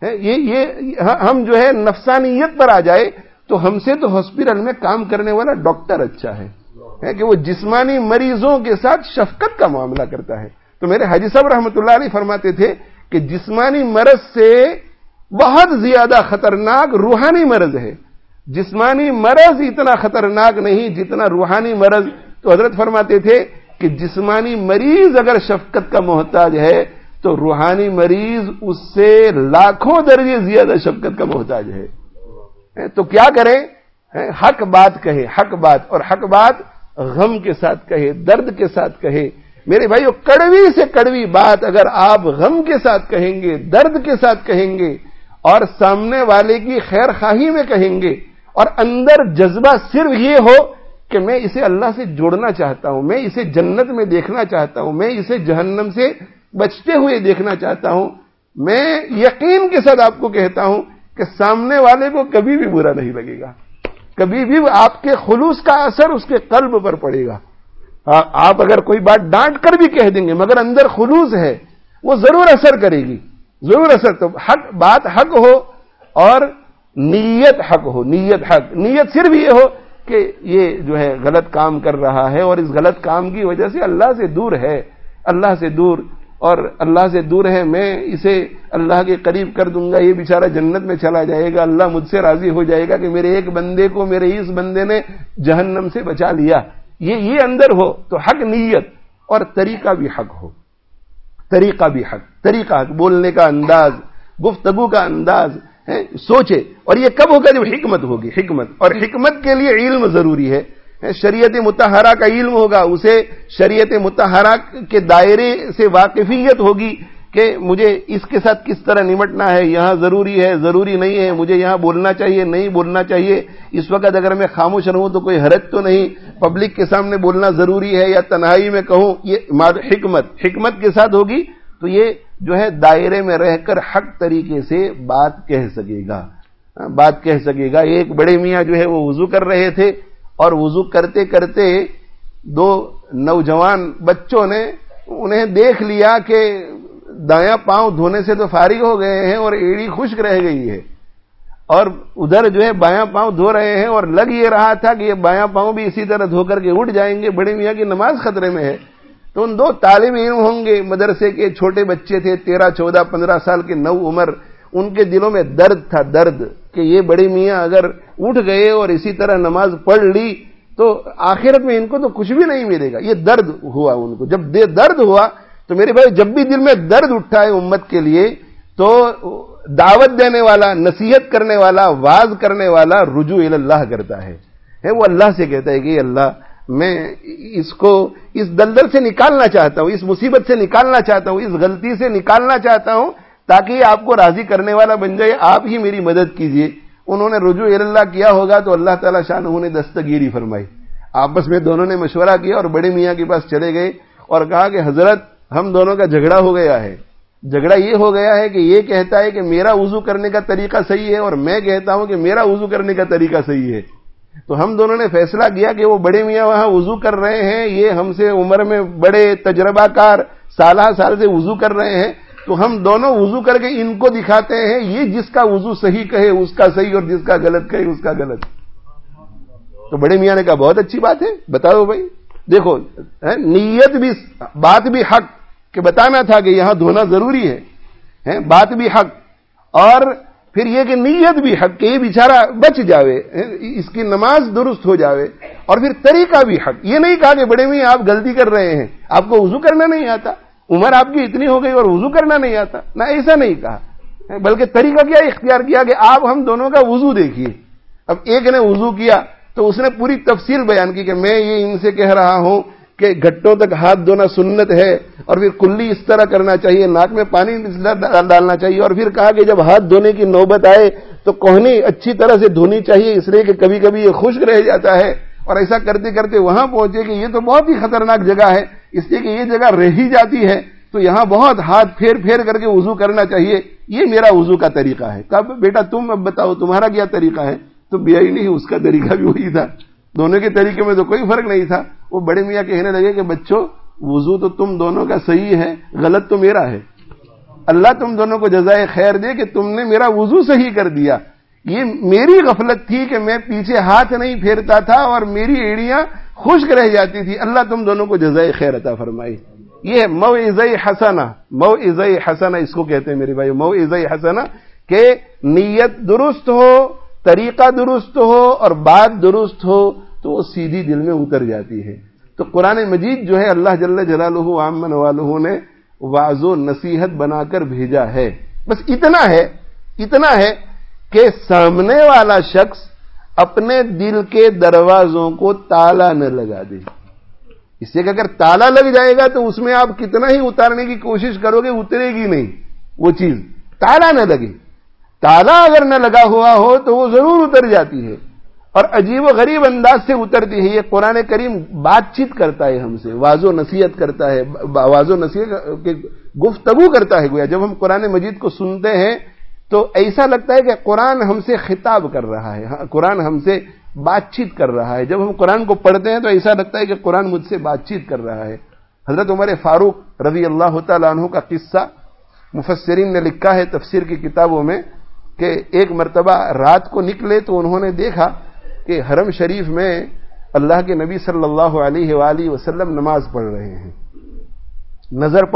یہ ہم جو ہے نفسانیت پر آ جائے، تو ہم سے تو ہاسپٹل میں کام کرنے والا ڈاکٹر اچھا ہے کہ وہ جسمانی مریضوں کے ساتھ شفقت کا معاملہ کرتا ہے۔ تو میرے حاجی صاحب رحمۃ اللہ علیہ فرماتے تھے کہ جسمانی مرض سے بہت زیادہ خطرناک روحانی مرض ہے، جسمانی مرض اتنا خطرناک نہیں جتنا روحانی مرض۔ تو حضرت فرماتے تھے کہ جسمانی مریض اگر شفقت کا محتاج ہے تو روحانی مریض اس سے لاکھوں درجے زیادہ شفقت کا محتاج ہے۔ تو کیا کریں؟ حق بات کہے، حق بات، اور حق بات غم کے ساتھ کہے، درد کے ساتھ کہے۔ میرے بھائیو، کڑوی سے کڑوی بات اگر آپ غم کے ساتھ کہیں گے، درد کے ساتھ کہیں گے، اور سامنے والے کی خیر خواہی میں کہیں گے، اور اندر جذبہ صرف یہ ہو کہ میں اسے اللہ سے جوڑنا چاہتا ہوں، میں اسے جنت میں دیکھنا چاہتا ہوں، میں اسے جہنم سے بچتے ہوئے دیکھنا چاہتا ہوں، میں یقین کے ساتھ آپ کو کہتا ہوں کہ سامنے والے کو کبھی بھی برا نہیں لگے گا، کبھی بھی آپ کے خلوص کا اثر اس کے قلب پر پڑے گا۔ آپ اگر کوئی بات ڈانٹ کر بھی کہہ دیں گے مگر اندر خلوص ہے، وہ ضرور اثر کرے گی، ضرور اثر۔ تو حق بات حق ہو اور نیت حق ہو، نیت صرف یہ ہو کہ یہ جو ہے غلط کام کر رہا ہے اور اس غلط کام کی وجہ سے اللہ سے دور ہے، اللہ سے دور، اور اللہ سے دور ہے، میں اسے اللہ کے قریب کر دوں گا، یہ بیچارہ جنت میں چلا جائے گا، اللہ مجھ سے راضی ہو جائے گا کہ میرے ایک بندے کو، میرے اس بندے نے جہنم سے بچا لیا، یہ اندر ہو تو حق نیت، اور طریقہ بھی حق ہو، طریقہ بھی حق، طریقہ حق، بولنے کا انداز، گفتگو کا انداز ہے، سوچے۔ اور یہ کب ہوگا؟ جب حکمت ہوگی، حکمت، اور حکمت کے لیے علم ضروری ہے، شریعت مطہرہ کا علم ہوگا، اسے شریعت مطہرہ کے دائرے سے واقفیت ہوگی کہ مجھے اس کے ساتھ کس طرح نمٹنا ہے، یہاں ضروری ہے، ضروری نہیں ہے، مجھے یہاں بولنا چاہیے، نہیں بولنا چاہیے، اس وقت اگر میں خاموش رہوں تو کوئی حرج تو نہیں، پبلک کے سامنے بولنا ضروری ہے یا تنہائی میں کہوں، یہ حکمت کے ساتھ ہوگی تو یہ جو ہے دائرے میں رہ کر حق طریقے سے بات کہہ سکے گا۔ ایک بڑے میاں جو ہے وہ وضو کر رہے تھے، اور وضو کرتے کرتے دو نوجوان بچوں نے انہیں دیکھ لیا کہ دایاں پاؤں دھونے سے تو فارغ ہو گئے ہیں اور ایڑی خشک رہ گئی ہے، اور ادھر جو ہے بایاں پاؤں دھو رہے ہیں، اور لگ یہ رہا تھا کہ یہ بایاں پاؤں بھی اسی طرح دھو کر کے اٹھ جائیں گے، بڑے میاں کی نماز خطرے میں ہے۔ تو ان دو طالب علم ہوں گے، مدرسے کے چھوٹے بچے تھے، 13، 14، 15 سال کے، نو عمر، ان کے دلوں میں درد تھا، درد کہ یہ بڑے میاں اگر اٹھ گئے اور اسی طرح نماز پڑھ لی تو آخرت میں ان کو تو کچھ بھی نہیں ملے گا۔ یہ درد ہوا ان کو، جب درد ہوا تو میرے بھائی، جب بھی دل میں درد اٹھا ہے امت کے لیے تو دعوت دینے والا، نصیحت کرنے والا، واعظ کرنے والا رجوع اللہ کرتا ہے، وہ اللہ سے کہتا ہے کہ اللہ، میں اس کو اس دلدل سے نکالنا چاہتا ہوں، اس مصیبت سے نکالنا چاہتا ہوں، اس غلطی سے نکالنا چاہتا ہوں، تاکہ یہ آپ کو راضی کرنے والا بن جائے، آپ ہی میری مدد کیجئے۔ انہوں نے رجوع اللہ کیا ہوگا تو اللہ تعالیٰ شانہ نے دستگیری فرمائی، آپس میں دونوں نے مشورہ کیا اور بڑے میاں کے پاس چلے گئے اور کہا کہ حضرت، ہم دونوں کا جھگڑا ہو گیا ہے، جھگڑا یہ ہو گیا ہے کہ یہ کہتا ہے کہ میرا وضو کرنے کا طریقہ صحیح ہے اور میں کہتا ہوں کہ میرا وضو کرنے کا طریقہ صحیح ہے۔ تو ہم دونوں نے فیصلہ کیا کہ وہ بڑے میاں وہاں وضو کر رہے ہیں، یہ ہم سے عمر میں بڑے تجربہ کار، سالہ سال سے وضو کر رہے ہیں، تو ہم دونوں وضو کر کے ان کو دکھاتے ہیں، یہ جس کا وضو صحیح کہے اس کا صحیح اور جس کا غلط کہے اس کا غلط۔ تو بڑے میاں نے کہا بہت اچھی بات ہے، بتاؤ بھائی۔ دیکھو، نیت بھی، بات بھی حق کہ بتانا تھا کہ یہاں دھونا ضروری ہے، بات بھی حق، اور پھر یہ کہ نیت بھی حق کہ یہ بیچارہ بچ جاوے، اس کی نماز درست ہو جاوے، اور پھر طریقہ بھی حق. یہ نہیں کہا کہ بڑے میاں آپ غلطی کر رہے ہیں, آپ کو وضو کرنا نہیں آتا, عمر آپ کی اتنی ہو گئی اور وضو کرنا نہیں آتا, نہ ایسا نہیں کہا, بلکہ طریقہ کیا اختیار کیا کہ آپ ہم دونوں کا وضو دیکھیے. اب ایک نے وضو کیا تو اس نے پوری تفصیل بیان کی کہ میں یہ ان سے کہہ رہا ہوں کہ گھٹوں تک ہاتھ دھونا سنت ہے, اور پھر کلی اس طرح کرنا چاہیے, ناک میں پانی ڈالنا چاہیے, اور پھر کہا کہ جب ہاتھ دھونے کی نوبت آئے تو کوہنی اچھی طرح سے دھونی چاہیے, اس لیے کہ کبھی کبھی یہ خشک رہ جاتا ہے. اور ایسا کرتے کرتے وہاں پہنچے کہ یہ تو بہت ہی خطرناک جگہ ہے, اس لیے کہ یہ جگہ رہ ہی جاتی ہے, تو یہاں بہت ہاتھ پھیر پھیر کر کے وضو کرنا چاہیے, یہ میرا وضو کا طریقہ ہے. کہا بیٹا تم اب بتاؤ تمہارا کیا طریقہ ہے؟ تو بیائی نہیں, اس کا طریقہ بھی وہی تھا, دونوں کے طریقے میں تو کوئی فرق نہیں تھا. وہ بڑے میاں کہنے لگے کہ بچوں وضو تو تم دونوں کا صحیح ہے, غلط تو میرا ہے. اللہ تم دونوں کو جزائے خیر دے کہ تم نے میرا وضو صحیح کر دیا, یہ میری غفلت تھی کہ میں پیچھے ہاتھ نہیں پھیرتا تھا اور میری ایڑیاں خشک رہ جاتی تھی. اللہ تم دونوں کو جزائے خیر عطا فرمائی. یہ موعظہ حسنہ, موعظہ حسنہ اس کو کہتے ہیں میرے بھائی, موعظہ حسنہ, کہ نیت درست ہو, طریقہ درست ہو اور بات درست ہو تو وہ سیدھی دل میں اتر جاتی ہے. تو قرآن مجید جو ہے اللہ جل جلالہ عامن والہ نے واعظ و نصیحت بنا کر بھیجا ہے. بس اتنا ہے کہ سامنے والا شخص اپنے دل کے دروازوں کو تالا نہ لگا دے. اس سے کہ اگر تالا لگ جائے گا تو اس میں آپ کتنا ہی اتارنے کی کوشش کرو گے اترے گی نہیں وہ چیز. تالا نہ لگے, تالا اگر نہ لگا ہوا ہو تو وہ ضرور اتر جاتی ہے, اور عجیب و غریب انداز سے اترتی ہے. یہ قرآن کریم بات چیت کرتا ہے ہم سے, واعظ و نصیحت کرتا ہے, واعظ و نصیحت گفتگو کرتا ہے. گویا جب ہم قرآن مجید کو سنتے ہیں تو ایسا لگتا ہے کہ قرآن ہم سے خطاب کر رہا ہے, قرآن ہم سے بات چیت کر رہا ہے. جب ہم قرآن کو پڑھتے ہیں تو ایسا لگتا ہے کہ قرآن مجھ سے بات چیت کر رہا ہے. حضرت عمر فاروق رضی اللہ تعالیٰ عنہ کا قصہ مفسرین نے لکھا ہے تفسیر کی کتابوں میں کہ ایک مرتبہ رات کو نکلے تو انہوں نے دیکھا کہ حرم شریف میں اللہ کے نبی صلی اللہ علیہ وآلہ وسلم نماز پڑھ رہے ہیں. نظر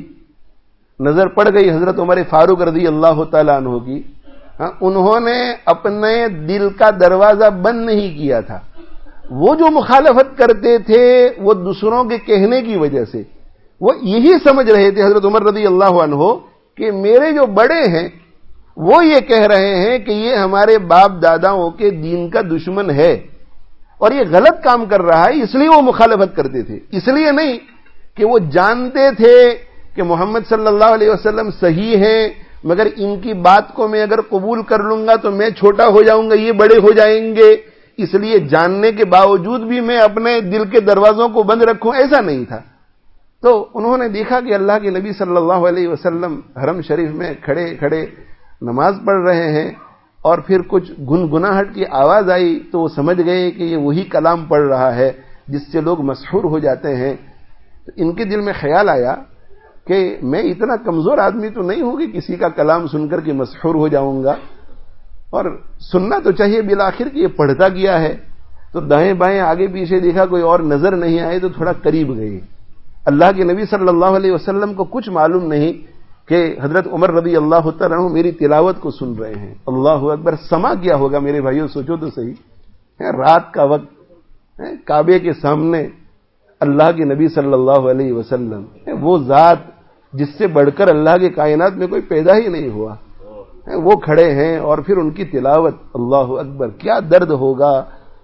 پڑ گئی حضرت عمر فاروق رضی اللہ تعالیٰ عنہ کی. انہوں نے اپنے دل کا دروازہ بند نہیں کیا تھا. وہ جو مخالفت کرتے تھے وہ دوسروں کے کہنے کی وجہ سے, وہ یہی سمجھ رہے تھے حضرت عمر رضی اللہ عنہ کہ میرے جو بڑے ہیں وہ یہ کہہ رہے ہیں کہ یہ ہمارے باپ داداؤں کے دین کا دشمن ہے اور یہ غلط کام کر رہا ہے, اس لیے وہ مخالفت کرتے تھے. اس لیے نہیں کہ وہ جانتے تھے کہ محمد صلی اللہ علیہ وسلم صحیح ہیں, مگر ان کی بات کو میں اگر قبول کر لوں گا تو میں چھوٹا ہو جاؤں گا, یہ بڑے ہو جائیں گے, اس لیے جاننے کے باوجود بھی میں اپنے دل کے دروازوں کو بند رکھوں, ایسا نہیں تھا. تو انہوں نے دیکھا کہ اللہ کے نبی صلی اللہ علیہ وسلم حرم شریف میں کھڑے کھڑے نماز پڑھ رہے ہیں, اور پھر کچھ گنگناہٹ کی آواز آئی تو وہ سمجھ گئے کہ یہ وہی کلام پڑھ رہا ہے جس سے لوگ مسحور ہو جاتے ہیں. تو ان کے دل میں خیال آیا کہ میں اتنا کمزور آدمی تو نہیں ہوں کہ کسی کا کلام سن کر کے مسحور ہو جاؤں گا, اور سننا تو چاہیے بالآخر کہ یہ پڑھتا کیا ہے. تو دائیں بائیں آگے پیچھے دیکھا, کوئی اور نظر نہیں آئے تو تھوڑا قریب گئے. اللہ کے نبی صلی اللہ علیہ وسلم کو کچھ معلوم نہیں کہ حضرت عمر رضی اللہ تعالیٰ عنہ میری تلاوت کو سن رہے ہیں. اللہ اکبر, سما کیا ہوگا میرے بھائیوں, سوچو تو صحیح. رات کا وقت, کعبے کے سامنے اللہ کے نبی صلی اللہ علیہ وسلم, وہ ذات جس سے بڑھ کر اللہ کے کائنات میں کوئی پیدا ہی نہیں ہوا, وہ کھڑے ہیں اور پھر ان کی تلاوت. اللہ اکبر, کیا درد ہوگا,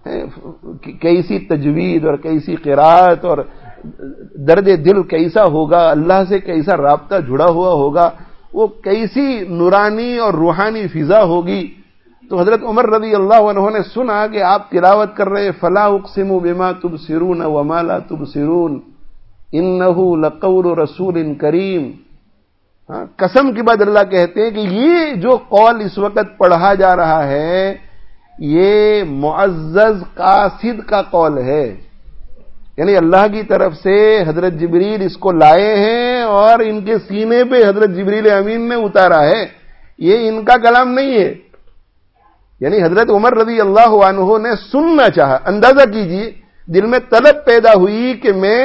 کیسی تجوید اور کیسی قرات, اور درد دل کیسا ہوگا, اللہ سے کیسا رابطہ جڑا ہوا ہوگا, وہ کیسی نورانی اور روحانی فضا ہوگی. تو حضرت عمر رضی اللہ عنہ نے سنا کہ آپ تلاوت کر رہے فلا اقسم بما تبصرون وما لا تبصرون انه لقول رسول کریم. قسم کے بعد اللہ کہتے ہیں کہ یہ جو قول اس وقت پڑھا جا رہا ہے یہ معزز قاصد کا قول ہے, یعنی اللہ کی طرف سے حضرت جبریل اس کو لائے ہیں اور ان کے سینے پہ حضرت جبریل امین نے اتارا ہے, یہ ان کا کلام نہیں ہے. یعنی حضرت عمر رضی اللہ عنہ نے سننا چاہا. اندازہ کیجئے دل میں طلب پیدا ہوئی کہ میں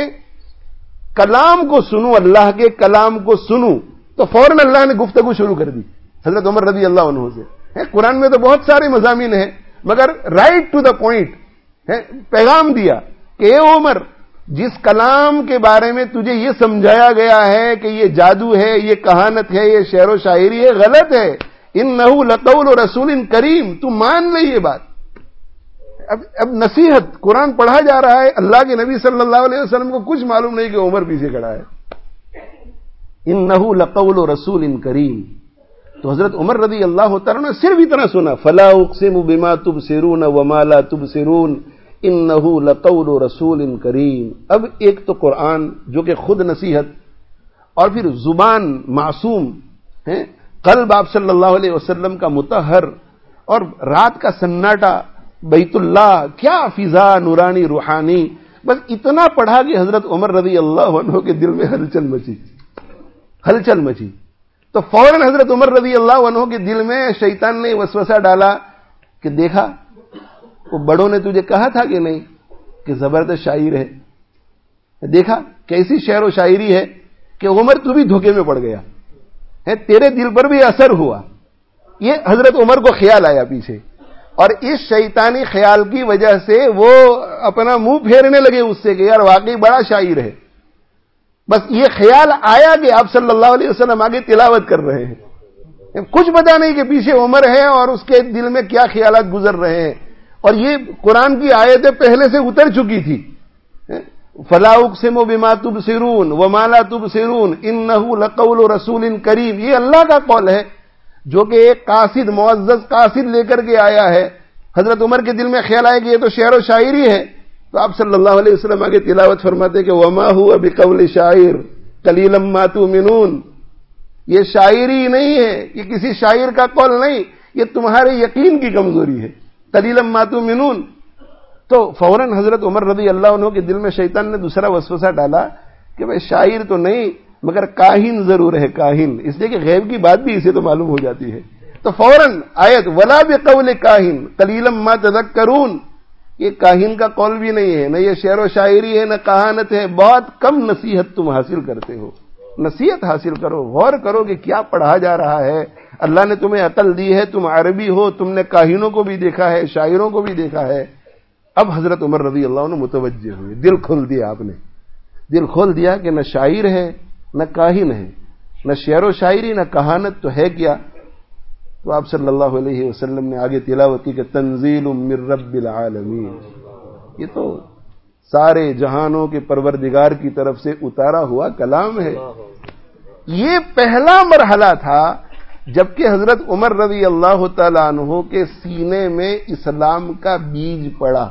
کلام کو سنوں, اللہ کے کلام کو سنوں, تو فوراً اللہ نے گفتگو شروع کر دی حضرت عمر رضی اللہ عنہ سے. قرآن میں تو بہت سارے مضامین ہیں مگر رائٹ ٹو دا پوائنٹ, پیغام دیا کہ اے عمر، جس کلام کے بارے میں تجھے یہ سمجھایا گیا ہے کہ یہ جادو ہے، یہ کہانت ہے، یہ شعر و شاعری ہے، غلط ہے. انہ لقول رسول کریم، تو مان لے یہ بات. اب نصیحت، قرآن پڑھا جا رہا ہے، اللہ کے نبی صلی اللہ علیہ وسلم کو کچھ معلوم نہیں کہ عمر پیچھے کھڑا ہے. انہ لقول رسول کریم. تو حضرت عمر رضی اللہ تعالیٰ نے صرف اتنا سنا، فلا اقسم بما تبصرون وما لا تبصرون انہ لقول رسول کریم. اب ایک تو قرآن جو کہ خود نصیحت، اور پھر زبان معصوم ہے، قلب آپ صلی اللہ علیہ وسلم کا مطہر، اور رات کا سناٹا، بیت اللہ، کیا فضا نورانی روحانی. بس اتنا پڑھا کہ حضرت عمر رضی اللہ عنہ کے دل میں ہلچل مچی. تو فوراً حضرت عمر رضی اللہ عنہ کے دل میں شیطان نے وسوسہ ڈالا کہ دیکھا وہ بڑوں نے تجھے کہا تھا کہ نہیں کہ زبردست شاعر ہے. دیکھا کیسی شعر و شاعری ہے کہ عمر تو بھی دھوکے میں پڑ گیا ہے، تیرے دل پر بھی اثر ہوا. یہ حضرت عمر کو خیال آیا پیچھے، اور اس شیطانی خیال کی وجہ سے وہ اپنا منہ پھیرنے لگے اس سے کہ یار واقعی بڑا شاعر ہے. بس یہ خیال آیا کہ آپ صلی اللہ علیہ وسلم آگے تلاوت کر رہے ہیں، کچھ پتا نہیں کہ پیچھے عمر ہے اور اس کے دل میں کیا خیالات گزر رہے ہیں. اور یہ قرآن کی آیتیں پہلے سے اتر چکی تھی. فلا اقسم بما تبصرون وما لا تبصرون انہ لقول رسول کریم. یہ اللہ کا قول ہے جو کہ ایک قاصد، معزز قاصد لے کر کے آیا ہے. حضرت عمر کے دل میں خیال آئے کہ یہ تو شعر و شاعری ہے، تو آپ صلی اللہ علیہ وسلم آگے تلاوت فرماتے کہ وما هو بقول شاعر قلیلا ما تؤمنون. یہ شاعری نہیں ہے، یہ کسی شاعر کا قول نہیں، یہ تمہارے یقین کی کمزوری ہے. قلیلا ما تؤمنون. تو فوراً حضرت عمر رضی اللہ عنہ کے دل میں شیطان نے دوسرا وسوسہ ڈالا کہ بھائی شاعر تو نہیں مگر کاہن ضرور ہے، کاہن، اس لیے کہ غیب کی بات بھی اسے تو معلوم ہو جاتی ہے. تو فوراً آیت ولا بقول کاہن قلیلا ما تذکرون. یہ کاہن کا قول بھی نہیں ہے، نہ یہ شعر و شاعری ہے، نہ کہانت ہے. بہت کم نصیحت تم حاصل کرتے ہو. نصیحت حاصل کرو، غور کرو کہ کیا پڑھا جا رہا ہے. اللہ نے تمہیں عقل دی ہے، تم عربی ہو، تم نے کاہنوں کو بھی دیکھا ہے، شاعروں کو بھی دیکھا ہے. اب حضرت عمر رضی اللہ عنہ متوجہ ہوئے، دل کھول دیا. آپ نے دل کھول دیا کہ نہ شاعر ہے نہ کاہن ہے، نہ شعر و شاعری نہ کہانت، تو ہے کیا؟ تو آپ صلی اللہ علیہ وسلم نے آگے تلاوت کی کہ تنزیل من رب العالمین. یہ تو سارے جہانوں کے پروردگار کی طرف سے اتارا ہوا کلام ہے. یہ پہلا مرحلہ تھا جبکہ حضرت عمر رضی اللہ تعالیٰ عنہ کے سینے میں اسلام کا بیج پڑا.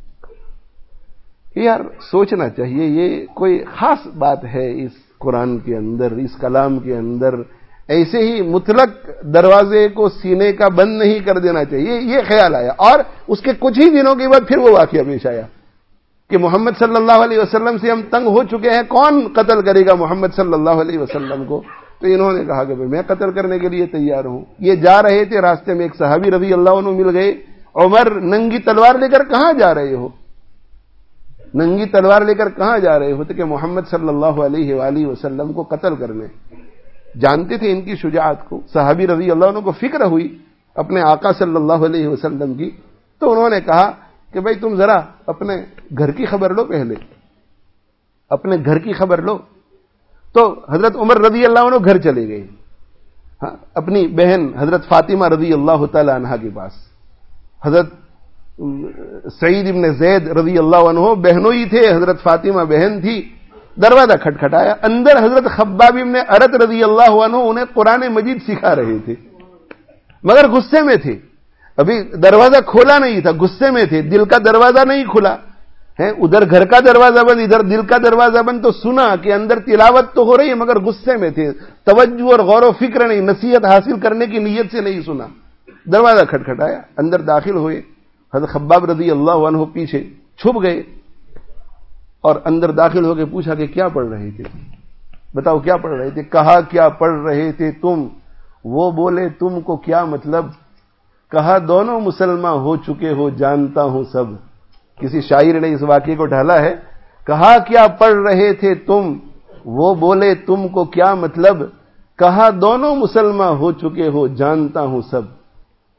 یار سوچنا چاہیے، یہ کوئی خاص بات ہے اس قرآن کے اندر، اس کلام کے اندر. ایسے ہی مطلق دروازے کو سینے کا بند نہیں کر دینا چاہیے. یہ خیال آیا، اور اس کے کچھ ہی دنوں کے بعد پھر وہ واقعہ پیش آیا کہ محمد صلی اللہ علیہ وسلم سے ہم تنگ ہو چکے ہیں، کون قتل کرے گا محمد صلی اللہ علیہ وسلم کو؟ تو انہوں نے کہا کہ میں قتل کرنے کے لیے تیار ہوں. یہ جا رہے تھے، راستے میں ایک صحابی رضی اللہ عنہ مل گئے. عمر ننگی تلوار لے کر کہاں جا رہے ہو؟ ننگی تلوار لے کر کہاں جا رہے ہو؟ تو کہ محمد صلی اللہ علیہ وآلہ وسلم کو قتل کرنے. جانتے تھے ان کی شجاعت کو. صحابی رضی اللہ عنہ کو فکر ہوئی اپنے آقا صلی اللہ علیہ وسلم کی. تو انہوں نے کہا کہ بھائی تم ذرا اپنے گھر کی خبر لو، پہلے اپنے گھر کی خبر لو. تو حضرت عمر رضی اللہ عنہ گھر چلے گئے، اپنی بہن حضرت فاطمہ رضی اللہ تعالی عنہا کے پاس. حضرت سعید ابن زید رضی اللہ عنہ بہنوں ہی تھے، حضرت فاطمہ بہن تھی. دروازہ کھٹکھٹایا، اندر حضرت خباب ابن ارت رضی اللہ عنہ انہیں قرآن مجید سکھا رہے تھے، مگر غصے میں تھے. ابھی دروازہ کھولا نہیں تھا، غصے میں تھے، دل کا دروازہ نہیں کھلا ہے. ادھر گھر کا دروازہ بند، ادھر دل کا دروازہ بند. تو سنا کہ اندر تلاوت تو ہو رہی ہے مگر غصے میں تھے، توجہ اور غور و فکر نہیں، نصیحت حاصل کرنے کی نیت سے نہیں سنا. دروازہ کھٹکھٹایا، اندر داخل ہوئے. حضرت خباب رضی اللہ عنہ پیچھے چھپ گئے اور اندر داخل ہو کے پوچھا کہ کیا پڑھ رہے تھے، بتاؤ کیا پڑھ رہے تھے؟ کہا کیا پڑھ رہے تھے تم؟ وہ بولے تم کو کیا مطلب؟ کہا دونوں مسلمان ہو چکے ہو جانتا ہوں سب. کسی شاعر نے اس واقعے کو ڈھالا ہے. کہا کیا پڑھ رہے تھے تم؟ وہ بولے تم کو کیا مطلب؟ کہا دونوں مسلمان ہو چکے ہو جانتا ہوں سب.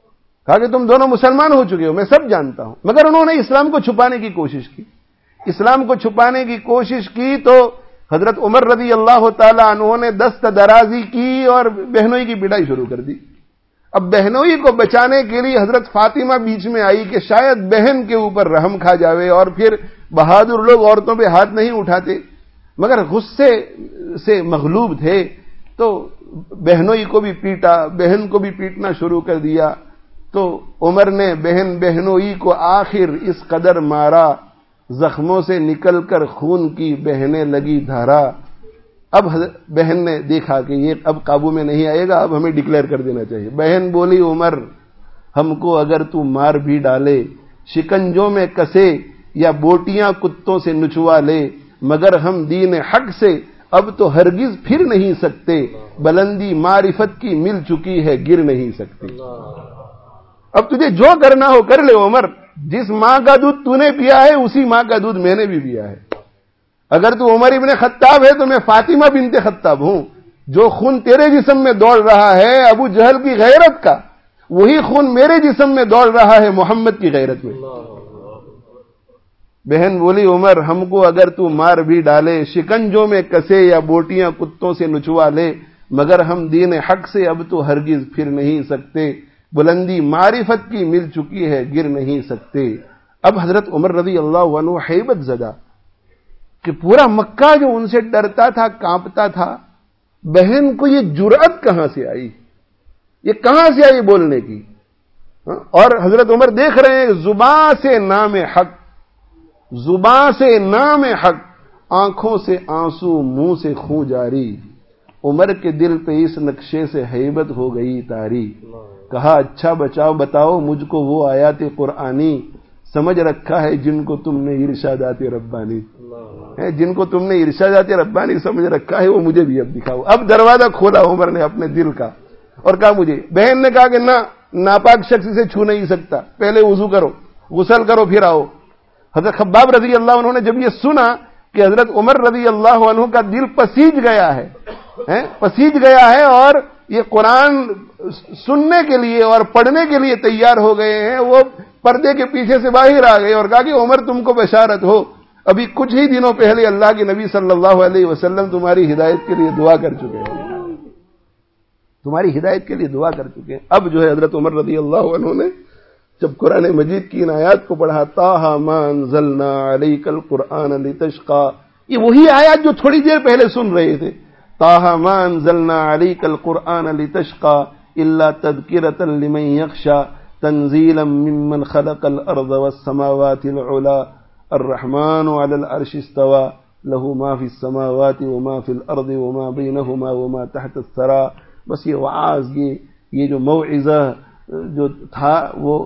کہا کہ تم دونوں مسلمان ہو چکے ہو، میں سب جانتا ہوں، مگر انہوں نے اسلام کو چھپانے کی کوشش کی، اسلام کو چھپانے کی کوشش کی تو حضرت عمر رضی اللہ تعالی عنہ نے دست درازی کی اور بہنوئی کی پٹائی شروع کر دی۔ اب بہنوئی کو بچانے کے لیے حضرت فاطمہ بیچ میں آئی کہ شاید بہن کے اوپر رحم کھا جاوے، اور پھر بہادر لوگ عورتوں پہ ہاتھ نہیں اٹھاتے، مگر غصے سے مغلوب تھے تو بہنوئی کو بھی پیٹا، بہن کو بھی پیٹنا شروع کر دیا۔ تو عمر نے بہن بہنوئی کو آخر اس قدر مارا، زخموں سے نکل کر خون کی بہنے لگی دھارا۔ اب بہن نے دیکھا کہ یہ اب قابو میں نہیں آئے گا، اب ہمیں ڈکلیئر کر دینا چاہیے۔ بہن بولی عمر ہم کو اگر تو مار بھی ڈالے، شکنجوں میں کسے یا بوٹیاں کتوں سے نچوا لے، مگر ہم دین حق سے اب تو ہرگز پھر نہیں سکتے، بلندی معرفت کی مل چکی ہے گر نہیں سکتی۔ اب تجھے جو کرنا ہو کر لے عمر، جس ماں کا دودھ تو نے پیا ہے اسی ماں کا دودھ میں نے بھی پیا ہے۔ اگر تو عمر ابن خطاب ہے تو میں فاطمہ بنت خطاب ہوں۔ جو خون تیرے جسم میں دوڑ رہا ہے ابو جہل کی غیرت کا، وہی خون میرے جسم میں دوڑ رہا ہے محمد کی غیرت میں۔ بہن بولی عمر ہم کو اگر تو مار بھی ڈالے، شکنجوں میں کسے یا بوٹیاں کتوں سے نچوا لے، مگر ہم دین حق سے اب تو ہرگز پھر نہیں سکتے، بلندی معرفت کی مل چکی ہے گر نہیں سکتے۔ اب حضرت عمر رضی اللہ عنہ ہیبت زدہ کہ پورا مکہ جو ان سے ڈرتا تھا، کانپتا تھا، بہن کو یہ جرأت کہاں سے آئی، یہ کہاں سے آئی بولنے کی؟ اور حضرت عمر دیکھ رہے ہیں زباں سے نام حق، زباں سے نام حق، آنکھوں سے آنسو منہ سے خون جاری، عمر کے دل پہ اس نقشے سے ہیبت ہو گئی طاری۔ کہا اچھا بتاؤ مجھ کو وہ آیات قرآنی سمجھ رکھا ہے جن کو تم نے ارشادات ربانی، جن کو تم نے ارشادات ربانی سمجھ رکھا ہے وہ مجھے بھی اب دکھاؤ۔ اب دروازہ کھولا عمر نے اپنے دل کا اور کہا مجھے۔ بہن نے کہا کہ نہ، ناپاک شخص سے چھو نہیں سکتا، پہلے وضو کرو، غسل کرو پھر آؤ۔ حضرت خباب رضی اللہ عنہ نے جب یہ سنا کہ حضرت عمر رضی اللہ عنہ کا دل پسیج گیا ہے اور یہ قرآن سننے کے لیے اور پڑھنے کے لیے تیار ہو گئے ہیں، وہ پردے کے پیچھے سے باہر آ گئے اور کہا کہ عمر تم کو بشارت ہو، ابھی کچھ ہی دنوں پہلے اللہ کے نبی صلی اللہ علیہ وسلم تمہاری ہدایت کے لیے دعا کر چکے ہیں، تمہاری ہدایت کے لیے دعا کر چکے ہیں۔ اب جو ہے حضرت عمر رضی اللہ عنہ نے جب قرآن مجید کی ان آیات کو پڑھا، طٰہٰ مَا أَنزَلْنَا عَلَيْكَ الْقُرْآنَ لِتَشْقَىٰ، یہ وہی آیات جو تھوڑی دیر پہلے سن رہے تھے، طٰہٰ مَا أَنزَلْنَا عَلَيْكَ الْقُرْآنَ لِتَشْقَىٰ إِلَّا تَذْكِرَةً لِمَن يَخْشَىٰ تنزيلا ممن خلق الأرض والسماوات العلى الرحمن على العرش استوى له ما في السماوات وما في الأرض وما بينهما وما تحت الثرى۔ بس یہ وعاظ، یہ جو موعظہ جو تھا وہ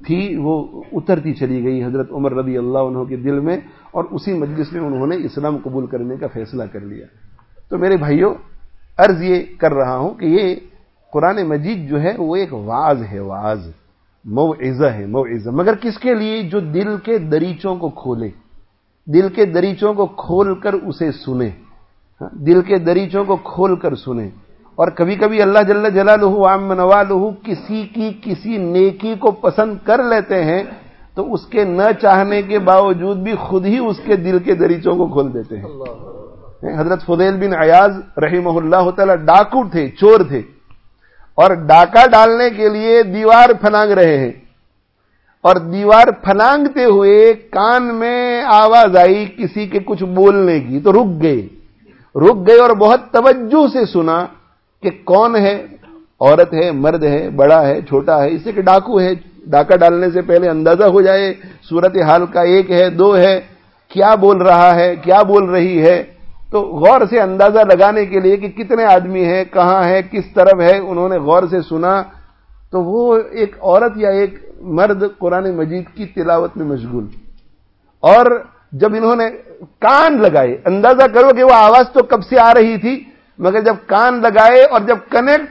اترتی چلی گئی حضرت عمر رضی اللہ عنہ کے دل میں، اور اسی مجلس میں انہوں نے اسلام قبول کرنے کا فیصلہ کر لیا۔ تو میرے بھائیوں، عرض یہ کر رہا ہوں کہ یہ قرآن مجید جو ہے وہ ایک وعظ ہے، وعظ موعظہ ہے، موعظہ، مگر کس کے لیے؟ جو دل کے دریچوں کو کھولے، دل کے دریچوں کو کھول کر اسے سنے، دل کے دریچوں کو کھول کر سنے۔ اور کبھی کبھی اللہ جل جلالہ وعم نوالہ کسی کی کسی نیکی کو پسند کر لیتے ہیں تو اس کے نہ چاہنے کے باوجود بھی خود ہی اس کے دل کے دریچوں کو کھول دیتے ہیں۔ حضرت فضیل بن عیاض رحمہ اللہ تعالی ڈاکو تھے، چور تھے، اور ڈاکہ ڈالنے کے لیے دیوار پھلانگ رہے ہیں، اور دیوار پھلانگتے ہوئے کان میں آواز آئی کسی کے کچھ بولنے کی، تو رک گئے اور بہت توجہ سے سنا کہ کون ہے، عورت ہے، مرد ہے، بڑا ہے، چھوٹا ہے، اس سے کہ ڈاکو ہے۔ ڈاکہ ڈالنے سے پہلے اندازہ ہو جائے صورتحال کا، ایک ہے، دو ہے، کیا بول رہا ہے، کیا بول رہی ہے، تو غور سے اندازہ لگانے کے لیے کہ کتنے آدمی ہیں، کہاں ہے، کس طرف ہے، انہوں نے غور سے سنا تو وہ ایک عورت یا ایک مرد قرآن مجید کی تلاوت میں مشغول، اور جب انہوں نے کان لگائے، اندازہ کرو کہ وہ آواز تو کب سے آ رہی تھی، مگر جب کان لگائے اور جب کنیکٹ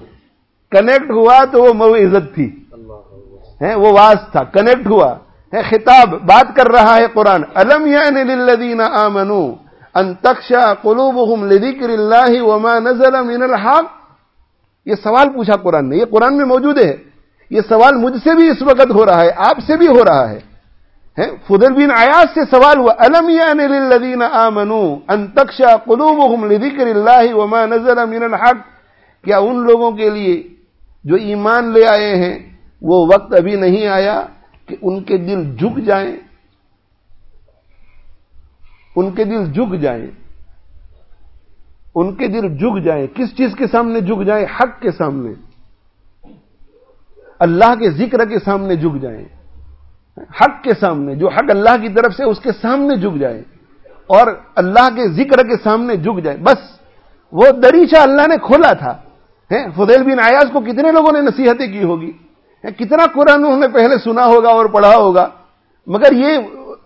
ہوا تو وہ موعظت تھی، وہ واز تھا، کنیکٹ ہوا ہے، خطاب، بات کر رہا ہے قرآن۔ الم یعن للذین آمنوا ان تخشع قلوبهم لذکر اللہ وما نزل من الحق، یہ سوال پوچھا قرآن نے، یہ قرآن میں موجود ہے، یہ سوال مجھ سے بھی اس وقت ہو رہا ہے، آپ سے بھی ہو رہا ہے۔ فضیل بن عیاض سے سوال ہوا الم یان للذین آمنوا ان تخشع قلوبهم لذکر اللہ وما نزل من الحق، کیا ان لوگوں کے لیے جو ایمان لے آئے ہیں وہ وقت ابھی نہیں آیا کہ ان کے دل جھک جائیں، ان کے دل جھک جائیں، ان کے دل جھک جائیں، کس چیز کے سامنے جھک جائیں؟ حق کے سامنے، اللہ کے ذکر کے سامنے جھک جائیں، حق کے سامنے، جو حق اللہ کی طرف سے اس کے سامنے جھک جائیں اور اللہ کے ذکر کے سامنے جھک جائیں۔ بس وہ دریچہ اللہ نے کھولا تھا۔ فضیل بن عیاض کو کتنے لوگوں نے نصیحتیں کی ہوگی، کتنا قرآن انہوں نے پہلے سنا ہوگا اور پڑھا ہوگا، مگر یہ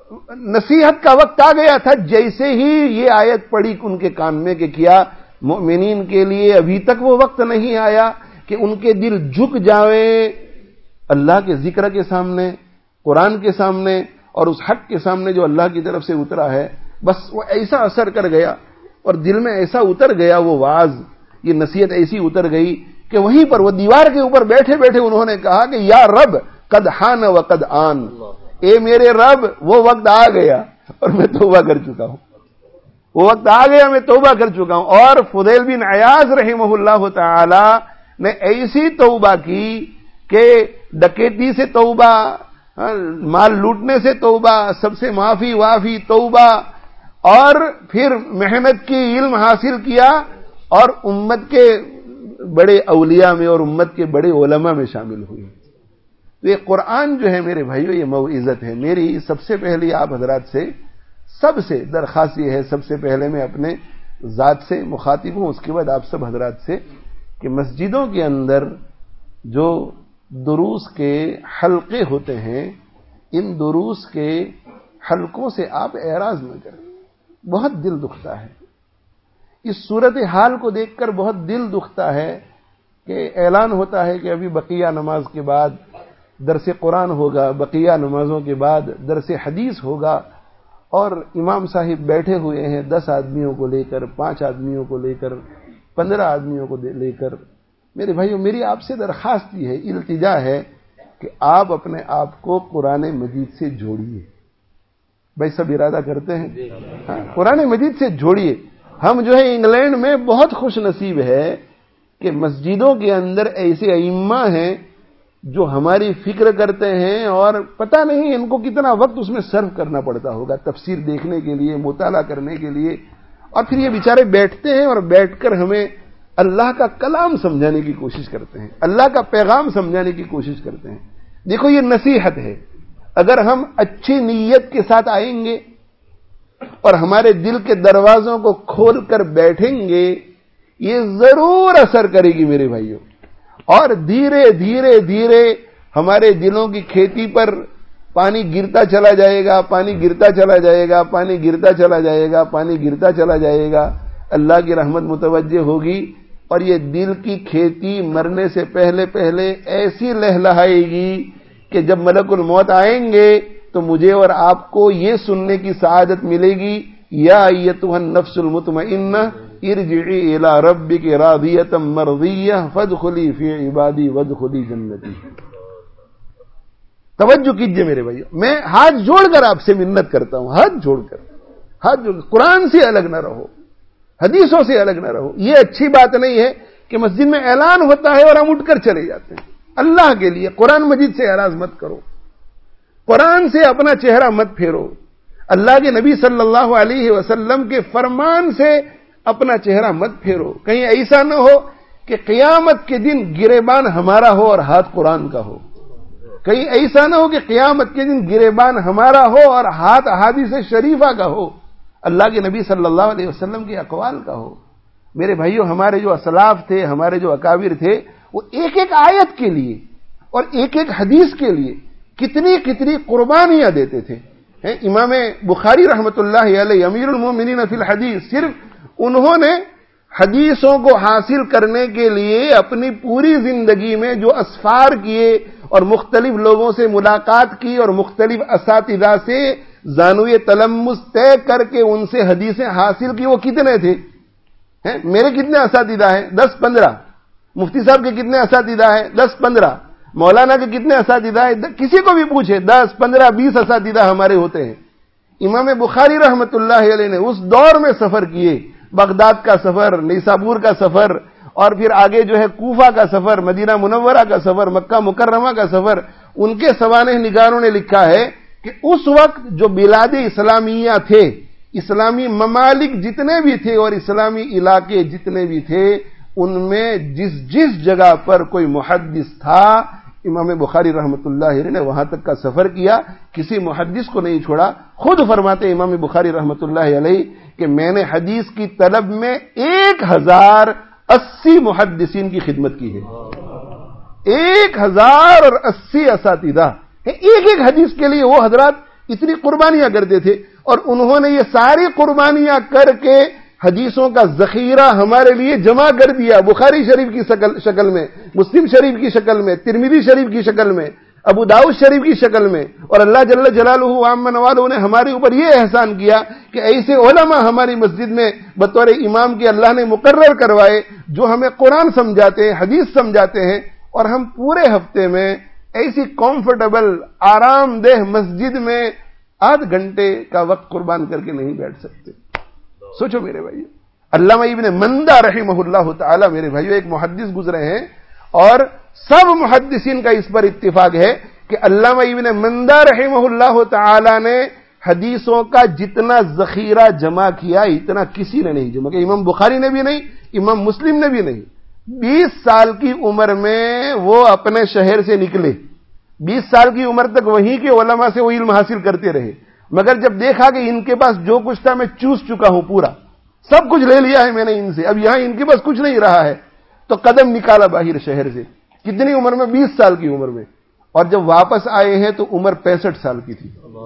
نصیحت کا وقت آ گیا تھا جیسے ہی یہ آیت پڑھی ان کے کان میں کہ کیا مؤمنین کے لیے ابھی تک وہ وقت نہیں آیا کہ ان کے دل جھک جائیں اللہ کے ذکر کے سامنے، قرآن کے سامنے اور اس حق کے سامنے جو اللہ کی طرف سے اترا ہے۔ بس وہ ایسا اثر کر گیا اور دل میں ایسا اتر گیا وہ واز، یہ نصیحت ایسی اتر گئی کہ وہیں پر وہ دیوار کے اوپر بیٹھے بیٹھے انہوں نے کہا کہ یا رب قد حان و قد آن، اے میرے رب وہ وقت آ گیا اور میں توبہ کر چکا ہوں، وہ وقت آ گیا میں توبہ کر چکا ہوں۔ اور فضیل بن عیاض رحمہ اللہ تعالی نے ایسی توبہ کی کہ ڈکیتی سے توبہ، مال لوٹنے سے توبہ، سب سے معافی وافی توبہ، اور پھر محنت کی، علم حاصل کیا اور امت کے بڑے اولیاء میں اور امت کے بڑے علماء میں شامل ہوئی۔ تو یہ قرآن جو ہے میرے بھائیو یہ موعظت ہے۔ میری سب سے پہلی آپ حضرات سے سب سے درخواست یہ ہے، سب سے پہلے میں اپنے ذات سے مخاطب ہوں، اس کے بعد آپ سب حضرات سے، کہ مسجدوں کے اندر جو دروس کے حلقے ہوتے ہیں ان دروس کے حلقوں سے آپ اعراض نہ کریں۔ بہت دل دکھتا ہے، اس صورتحال کو دیکھ کر بہت دل دکھتا ہے کہ اعلان ہوتا ہے کہ ابھی بقیہ نماز کے بعد درس قرآن ہوگا، بقیہ نمازوں کے بعد درس حدیث ہوگا، اور امام صاحب بیٹھے ہوئے ہیں 10 آدمیوں کو لے کر، 5 آدمیوں کو لے کر، 15 آدمیوں کو لے کر۔ میرے بھائیو میری آپ سے درخواست یہ ہے، التجا ہے کہ آپ اپنے آپ کو قرآن مجید سے جوڑیے۔ بھائی سب ارادہ کرتے ہیں؟ ہاں، قرآن مجید سے جوڑیے۔ ہم جو ہے انگلینڈ میں بہت خوش نصیب ہے کہ مسجدوں کے اندر ایسے ائمہ ہیں جو ہماری فکر کرتے ہیں، اور پتہ نہیں ان کو کتنا وقت اس میں صرف کرنا پڑتا ہوگا تفسیر دیکھنے کے لیے، مطالعہ کرنے کے لیے، اور پھر یہ بیچارے بیٹھتے ہیں اور بیٹھ کر ہمیں اللہ کا کلام سمجھانے کی کوشش کرتے ہیں، اللہ کا پیغام سمجھانے کی کوشش کرتے ہیں۔ دیکھو یہ نصیحت ہے، اگر ہم اچھی نیت کے ساتھ آئیں گے اور ہمارے دل کے دروازوں کو کھول کر بیٹھیں گے، یہ ضرور اثر کرے گی میرے بھائیوں، اور دھیرے دھیرے دھیرے ہمارے دلوں کی کھیتی پر پانی گرتا چلا جائے گا، پانی گرتا چلا جائے گا، پانی گرتا چلا جائے گا، پانی گرتا چلا جائے گا، اللہ کی رحمت متوجہ ہوگی، اور یہ دل کی کھیتی مرنے سے پہلے پہلے ایسی لہلہائے گی کہ جب ملک الموت آئیں گے تو مجھے اور آپ کو یہ سننے کی سعادت ملے گی، یا ایتھا النفس المطمئنہ ارجعی الی ربک راضیۃ مرضیہ فادخلی فی عبادی وادخلی جنتی۔ توجہ کیجئے میرے بھائیو، میں ہاتھ جوڑ کر آپ سے منت کرتا ہوں، ہاتھ جوڑ کر، قرآن سے الگ نہ رہو، حدیثوں سے الگ نہ رہو۔ یہ اچھی بات نہیں ہے کہ مسجد میں اعلان ہوتا ہے اور ہم اٹھ کر چلے جاتے ہیں۔ اللہ کے لیے قرآن مجید سے اعراض مت کرو، قرآن سے اپنا چہرہ مت پھیرو، اللہ کے نبی صلی اللہ علیہ وسلم کے فرمان سے اپنا چہرہ مت پھیرو۔ کہیں ایسا نہ ہو کہ قیامت کے دن گریبان ہمارا ہو اور ہاتھ قرآن کا ہو، کہیں ایسا نہ ہو کہ قیامت کے دن گریبان ہمارا ہو اور ہاتھ احادیث شریفہ کا ہو، اللہ کے نبی صلی اللہ علیہ وسلم کے اقوال کا ہو۔ میرے بھائیو ہمارے جو اسلاف تھے، ہمارے جو اکابر تھے، وہ ایک ایک آیت کے لیے اور ایک ایک حدیث کے لیے کتنی کتنی قربانیاں دیتے تھے۔ امام بخاری رحمۃ اللہ علیہ امیر المومنین فی الحدیث، صرف انہوں نے حدیثوں کو حاصل کرنے کے لیے اپنی پوری زندگی میں جو اسفار کیے اور مختلف لوگوں سے ملاقات کی اور مختلف اساتذہ سے زانوی تلمس طے کر کے ان سے حدیثیں حاصل کی، وہ کتنے تھے؟ میرے کتنے اساتذہ ہیں؟ 10-15۔ مفتی صاحب کے کتنے اساتذہ ہیں؟ 10-15۔ مولانا کے کتنے اساتذہ ہیں؟ کسی کو بھی پوچھے 10 15 20 اساتذہ ہمارے ہوتے ہیں. امام بخاری رحمت اللہ علیہ نے اس دور میں سفر کیے، بغداد کا سفر، نیسابور کا سفر، اور پھر آگے جو ہے کوفہ کا سفر، مدینہ منورہ کا سفر، مکہ مکرمہ کا سفر. ان کے سوانح نگاروں نے لکھا ہے کہ اس وقت جو بلاد اسلامیہ تھے، اسلامی ممالک جتنے بھی تھے اور اسلامی علاقے جتنے بھی تھے، ان میں جس جگہ پر کوئی محدث تھا، امام بخاری رحمت اللہ علیہ نے وہاں تک کا سفر کیا، کسی محدث کو نہیں چھوڑا. خود فرماتے امام بخاری رحمت اللہ علیہ کہ میں نے حدیث کی طلب میں 1080 محدثین کی خدمت کی ہے. 1080 اساتذہ، ایک حدیث کے لیے وہ حضرات اتنی قربانیاں کرتے تھے، اور انہوں نے یہ ساری قربانیاں کر کے حدیثوں کا ذخیرہ ہمارے لیے جمع کر دیا، بخاری شریف کی شکل میں، مسلم شریف کی شکل میں، ترمذی شریف کی شکل میں، ابو داؤد شریف کی شکل میں. اور اللہ جل جلالہ عام نوالہ نے ہمارے اوپر یہ احسان کیا کہ ایسے علماء ہماری مسجد میں بطور امام کے اللہ نے مقرر کروائے جو ہمیں قرآن سمجھاتے ہیں، حدیث سمجھاتے ہیں، اور ہم پورے ہفتے میں ایسی کمفرٹیبل آرام دہ مسجد میں آدھ گھنٹے کا وقت قربان کر کے نہیں بیٹھ سکتے. سوچو میرے بھائیو، علامہ ابن مندہ رحمہ اللہ تعالی میرے بھائیو ایک محدث گزرے ہیں، اور سب محدثین کا اس پر اتفاق ہے کہ علامہ ابن مندہ رحمہ اللہ تعالی نے حدیثوں کا جتنا ذخیرہ جمع کیا اتنا کسی نے نہیں جمع کیا. امام بخاری نے بھی نہیں، امام مسلم نے بھی نہیں. 20 سال کی عمر میں وہ اپنے شہر سے نکلے، 20 سال کی عمر تک وہیں کے علماء سے وہ علم حاصل کرتے رہے، مگر جب دیکھا کہ ان کے پاس جو کچھ تھا میں چوس چکا ہوں، پورا سب کچھ لے لیا ہے میں نے ان سے، اب یہاں ان کے پاس کچھ نہیں رہا ہے، تو قدم نکالا باہر شہر سے. کتنی عمر میں؟ 20 سال کی عمر میں. اور جب واپس آئے ہیں تو عمر 65 سال کی تھی.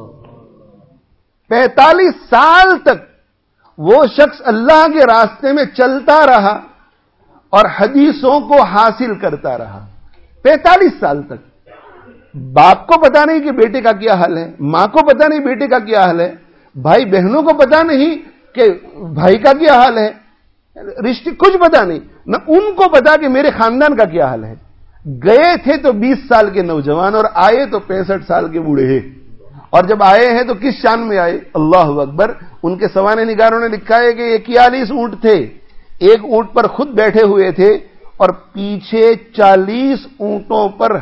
45 سال تک وہ شخص اللہ کے راستے میں چلتا رہا اور حدیثوں کو حاصل کرتا رہا. 45 سال تک. باپ کو پتا نہیں کہ بیٹے کا کیا حال ہے، ماں کو پتا نہیں بیٹے کا کیا حال ہے، بھائی بہنوں کو پتا نہیں کہ بھائی کا کیا حال ہے، رشتے کچھ پتا نہیں، نہ ان کو پتا کہ میرے خاندان کا کیا حال ہے. گئے تھے تو 20 سال کے نوجوان اور آئے تو 65 سال کے بوڑھے ہیں. اور جب آئے ہیں تو کس شان میں آئے؟ اللہ اکبر. ان کے سوانح نگاروں نے لکھا ہے کہ 41 اونٹ تھے، ایک اونٹ پر خود بیٹھے ہوئے تھے اور پیچھے 40 اونٹوں پر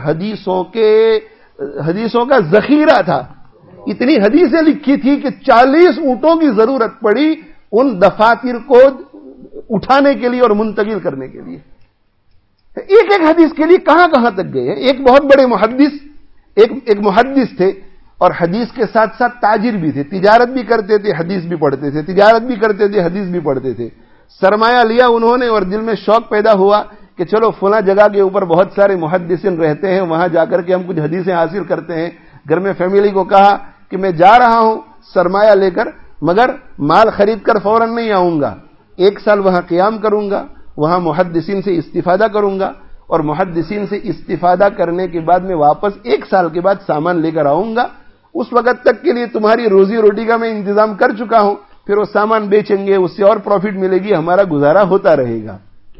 حدیثوں کا ذخیرہ تھا. اتنی حدیثیں لکھی تھی کہ 40 اونٹوں کی ضرورت پڑی ان دفاتر کو اٹھانے کے لیے اور منتقل کرنے کے لیے. ایک حدیث کے لیے کہاں کہاں تک گئے ہیں. ایک بہت بڑے محدث، ایک محدث تھے اور حدیث کے ساتھ ساتھ تاجر بھی تھے، تجارت بھی کرتے تھے، حدیث بھی پڑھتے تھے، تجارت بھی کرتے تھے، حدیث بھی پڑھتے تھے. سرمایہ لیا انہوں نے اور دل میں شوق پیدا ہوا کہ چلو فلاں جگہ کے اوپر بہت سارے محدثین رہتے ہیں، وہاں جا کر کے ہم کچھ حدیثیں حاصل کرتے ہیں. گھر میں فیملی کو کہا کہ میں جا رہا ہوں سرمایہ لے کر، مگر مال خرید کر فوراً نہیں آؤں گا، 1 سال وہاں قیام کروں گا، وہاں محدثین سے استفادہ کروں گا، اور محدثین سے استفادہ کرنے کے بعد میں واپس 1 سال کے بعد سامان لے کر آؤں گا. اس وقت تک کے لیے تمہاری روزی روٹی کا میں انتظام کر چکا ہوں، پھر وہ سامان بیچیں گے، اس سے اور پروفٹ ملے گی، ہمارا گزارا ہوتا رہے گا.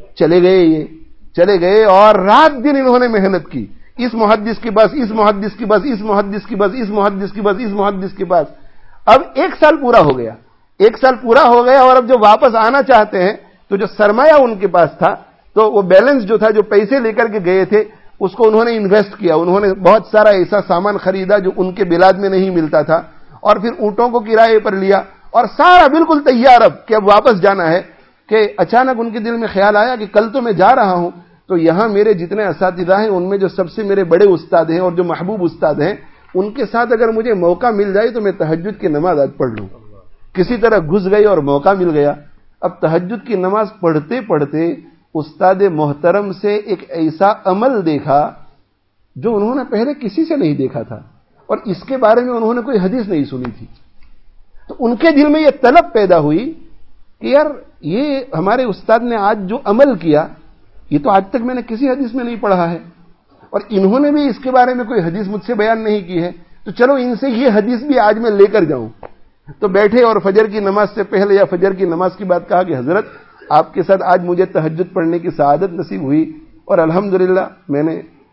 چلے گئے اور رات دن انہوں نے محنت کی، اس محدث کے پاس، اس محدث کے پاس، اس محدث کے پاس، اس محدث کے پاس، اس محدث کے پاس. اب 1 سال پورا ہو گیا، 1 سال پورا ہو گیا، اور اب جو واپس آنا چاہتے ہیں تو جو سرمایہ ان کے پاس تھا، تو وہ بیلنس جو تھا، جو پیسے لے کر کے گئے تھے، اس کو انہوں نے انویسٹ کیا. انہوں نے بہت سارا ایسا سامان خریدا جو ان کے بلاد میں نہیں ملتا تھا، اور پھر اونٹوں کو کرائے پر لیا اور سارا بالکل تیار اب کہ اب واپس جانا ہے، کہ اچانک ان کے دل میں خیال آیا کہ کل تو میں جا رہا ہوں، تو یہاں میرے جتنے اساتذہ ہیں ان میں جو سب سے میرے بڑے استاد ہیں اور جو محبوب استاد ہیں، ان کے ساتھ اگر مجھے موقع مل جائے تو میں تہجد کی نماز آج پڑھ لوں. کسی طرح گھس گئی اور موقع مل گیا. اب تہجد کی نماز پڑھتے پڑھتے استاد محترم سے ایک ایسا عمل دیکھا جو انہوں نے پہلے کسی سے نہیں دیکھا تھا، اور اس کے بارے میں انہوں نے کوئی حدیث نہیں سنی تھی. تو ان کے دل میں یہ طلب پیدا ہوئی کہ یار یہ ہمارے استاد نے آج جو عمل کیا، یہ تو آج تک میں نے کسی حدیث میں نہیں پڑھا ہے، اور انہوں نے بھی اس کے بارے میں کوئی حدیث مجھ سے بیان نہیں کی ہے، تو چلو ان سے یہ حدیث بھی آج میں لے کر جاؤں. تو بیٹھے اور فجر کی نماز سے پہلے یا فجر کی نماز کی بات کہا کہ حضرت آپ کے ساتھ آج مجھے تہجد پڑھنے کی سعادت نصیب ہوئی، اور الحمدللہ میں نے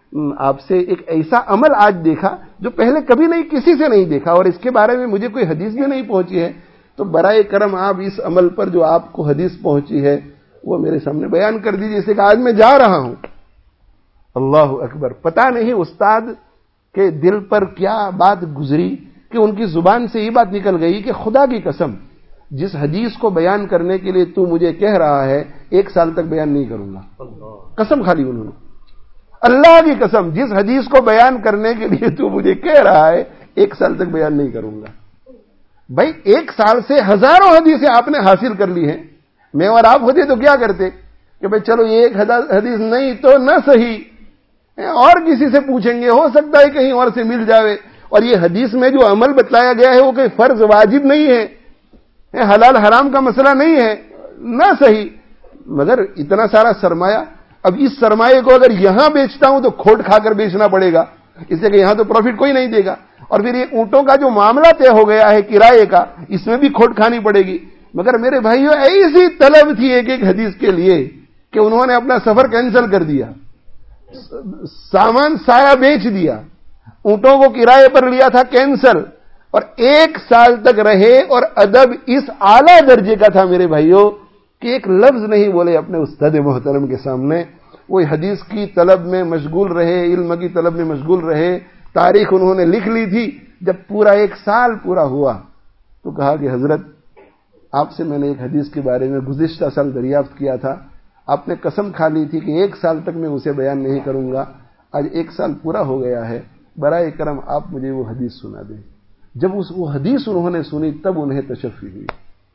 آپ سے ایک ایسا عمل آج دیکھا جو پہلے کبھی نہیں کسی سے نہیں دیکھا, اور اس کے بارے میں مجھے کوئی حدیث بھی نہیں پہنچی ہے, تو برائے کرم آپ اس عمل پر جو آپ کو حدیث پہنچی ہے وہ میرے سامنے بیان کر دیجیے, جیسے کہ آج میں جا رہا ہوں. اللہ اکبر. پتہ نہیں استاد کے دل پر کیا بات گزری کہ ان کی زبان سے یہ بات نکل گئی کہ خدا کی قسم جس حدیث کو بیان کرنے کے لیے تو مجھے کہہ رہا ہے 1 سال تک بیان نہیں کروں گا. قسم کھا لی انہوں نے, اللہ کی قسم جس حدیث کو بیان کرنے کے لیے تو مجھے کہہ رہا ہے 1 سال تک بیان نہیں کروں گا. بھائی 1 سال سے ہزاروں حدیثیں آپ نے حاصل کر لی ہیں, میں اور آپ ہوتے تو کیا کرتے کہ بھئی چلو یہ ایک حدیث نہیں تو نہ صحیح, اور کسی سے پوچھیں گے, ہو سکتا ہے کہیں اور سے مل جاوے. اور یہ حدیث میں جو عمل بتلایا گیا ہے وہ کوئی فرض واجب نہیں ہے, حلال حرام کا مسئلہ نہیں ہے, نہ صحیح. مگر اتنا سارا سرمایہ, اب اس سرمایے کو اگر یہاں بیچتا ہوں تو کھوٹ کھا کر بیچنا پڑے گا, اس لیے کہ یہاں تو پروفٹ کوئی نہیں دے گا. اور پھر یہ اونٹوں کا جو معاملہ طے ہو گیا ہے کرائے کا, اس میں بھی کھوٹ کھانی پڑے گی. مگر میرے بھائیوں ایسی طلب تھی ایک حدیث کے لیے کہ انہوں نے اپنا سفر کینسل کر دیا, سامان سارا بیچ دیا, اونٹوں کو کرائے پر لیا تھا کینسل, اور 1 سال تک رہے. اور ادب اس اعلیٰ درجے کا تھا میرے بھائیوں کہ ایک لفظ نہیں بولے اپنے استاد محترم کے سامنے. وہ حدیث کی طلب میں مشغول رہے, علم کی طلب میں مشغول رہے. تاریخ انہوں نے لکھ لی تھی. جب پورا 1 سال پورا ہوا تو کہا کہ حضرت آپ سے میں نے ایک حدیث کے بارے میں گزشتہ سال دریافت کیا تھا, آپ نے قسم کھا لی تھی کہ 1 سال تک میں اسے بیان نہیں کروں گا. آج 1 سال پورا ہو گیا ہے, برائے کرم آپ مجھے وہ حدیث سنا دیں. جب وہ حدیث انہوں نے سنی تب انہیں تشفی ہوئی.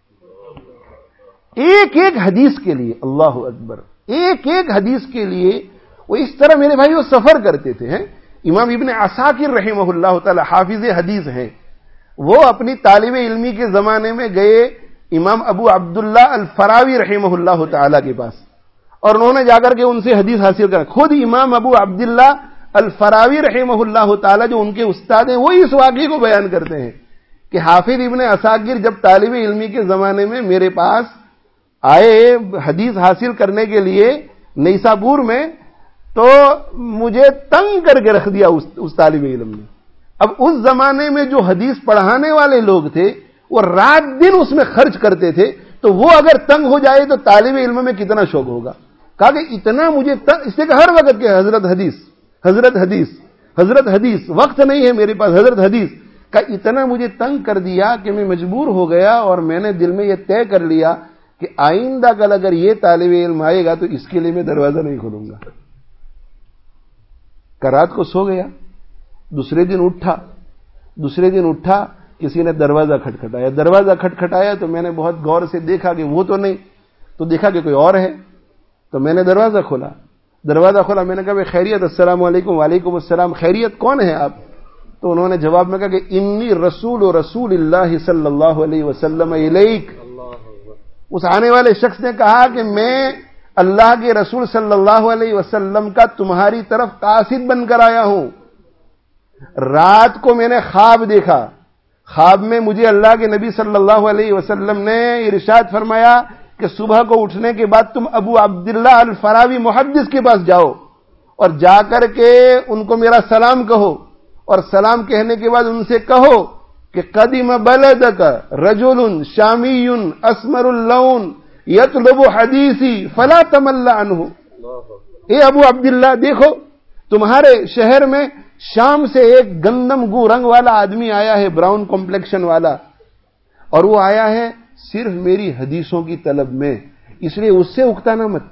ایک ایک حدیث کے لیے, اللہ اکبر, ایک ایک حدیث کے لیے وہ اس طرح میرے بھائی وہ سفر کرتے تھے. امام ابن عساکر رحمہ اللہ تعالی حافظ حدیث ہیں, وہ اپنی طالب علمی کے زمانے میں گئے امام ابو عبداللہ الفراوی رحمہ اللہ تعالی کے پاس, اور انہوں نے جا کر کے ان سے حدیث حاصل کر. خود امام ابو عبداللہ الفراوی رحمہ اللہ تعالی جو ان کے استاد ہیں, وہی اس واقعے کو بیان کرتے ہیں کہ حافظ ابن عساکر جب طالب علمی کے زمانے میں میرے پاس آئے حدیث حاصل کرنے کے لیے نیسابور میں, تو مجھے تنگ کر کے رکھ دیا اس طالب علم نے. اب اس زمانے میں جو حدیث پڑھانے والے لوگ تھے وہ رات دن اس میں خرچ کرتے تھے, تو وہ اگر تنگ ہو جائے تو طالب علم میں کتنا شوق ہوگا. کہا کہ اتنا مجھے اس لیے کہ ہر وقت کے حضرت حدیث حضرت حدیث حضرت حدیث, وقت نہیں ہے میرے پاس, حضرت حدیث کا اتنا مجھے تنگ کر دیا کہ میں مجبور ہو گیا, اور میں نے دل میں یہ طے کر لیا کہ آئندہ کل اگر یہ طالب علم آئے گا تو اس کے لیے میں دروازہ نہیں کھولوں گا. رات کو سو گیا, دوسرے دن اٹھا کسی نے دروازہ کھٹکھٹایا تو میں نے بہت غور سے دیکھا کہ وہ تو نہیں, تو دیکھا کہ کوئی اور ہے, تو میں نے دروازہ کھولا. میں نے کہا خیریت, السلام علیکم. وعلیکم السلام, خیریت, کون ہے آپ؟ تو انہوں نے جواب میں کہا کہ انی رسول اللہ صلی اللہ علیہ وسلم الیک. اس آنے والے شخص نے کہا کہ میں اللہ کے رسول صلی اللہ علیہ وسلم کا تمہاری طرف قاصد بن کر آیا ہوں. رات کو میں نے خواب دیکھا, خواب میں مجھے اللہ کے نبی صلی اللہ علیہ وسلم نے ارشاد فرمایا کہ صبح کو اٹھنے کے بعد تم ابو عبداللہ الفراوی محدث کے پاس جاؤ, اور جا کر کے ان کو میرا سلام کہو, اور سلام کہنے کے بعد ان سے کہو کہ قدیم بلدک رجل شامی اسمر اللون یطلب حدیثی فلا تمل عنہ. اے ابو عبداللہ, دیکھو تمہارے شہر میں شام سے ایک گندم گو رنگ والا آدمی آیا ہے, براؤن کمپلیکشن والا, اور وہ آیا ہے صرف میری حدیثوں کی طلب میں, اس لیے اس سے اکتانا مت.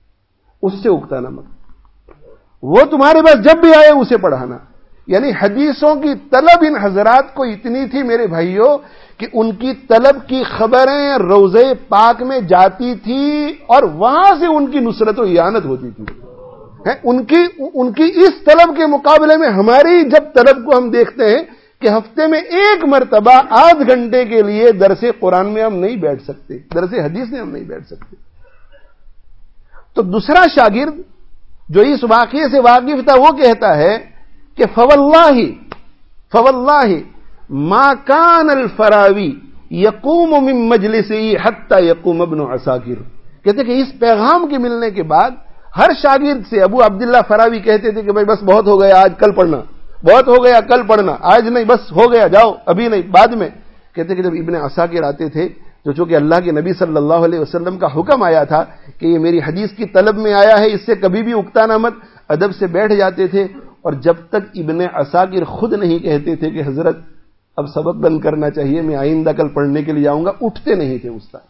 وہ تمہارے پاس جب بھی آئے اسے پڑھانا. یعنی حدیثوں کی طلب ان حضرات کو اتنی تھی میرے بھائیوں کہ ان کی طلب کی خبریں روضے پاک میں جاتی تھی, اور وہاں سے ان کی نصرت و اعانت ہوتی تھی. ان کی اس طلب کے مقابلے میں ہماری جب طلب کو ہم دیکھتے ہیں کہ ہفتے میں 1 مرتبہ آدھ گھنٹے کے لیے درس قرآن میں ہم نہیں بیٹھ سکتے, درس حدیث میں ہم نہیں بیٹھ سکتے. تو دوسرا شاگرد جو اس واقعے سے واقف تھا وہ کہتا ہے کہ فواللہ ما کان الفراوی یقوم من مجلسی حتی یقوم ابن عساکر. کہتے کہ اس پیغام کے ملنے کے بعد ہر شاگرد سے ابو عبداللہ فراوی کہتے تھے کہ بھائی بس بہت ہو گیا آج کل پڑھنا، بہت ہو گیا کل پڑھنا، آج نہیں بس ہو گیا جاؤ ابھی نہیں بعد میں. کہتے کہ جب ابن عساکر آتے تھے جو چونکہ اللہ کے نبی صلی اللہ علیہ وسلم کا حکم آیا تھا کہ یہ میری حدیث کی طلب میں آیا ہے، اس سے کبھی بھی اکتانا مت، ادب سے بیٹھ جاتے تھے. اور جب تک ابن عساکر خود نہیں کہتے تھے کہ حضرت اب سبق بند کرنا چاہیے، میں آئندہ کل پڑھنے کے لیے آؤں گا، اٹھتے نہیں تھے استاد.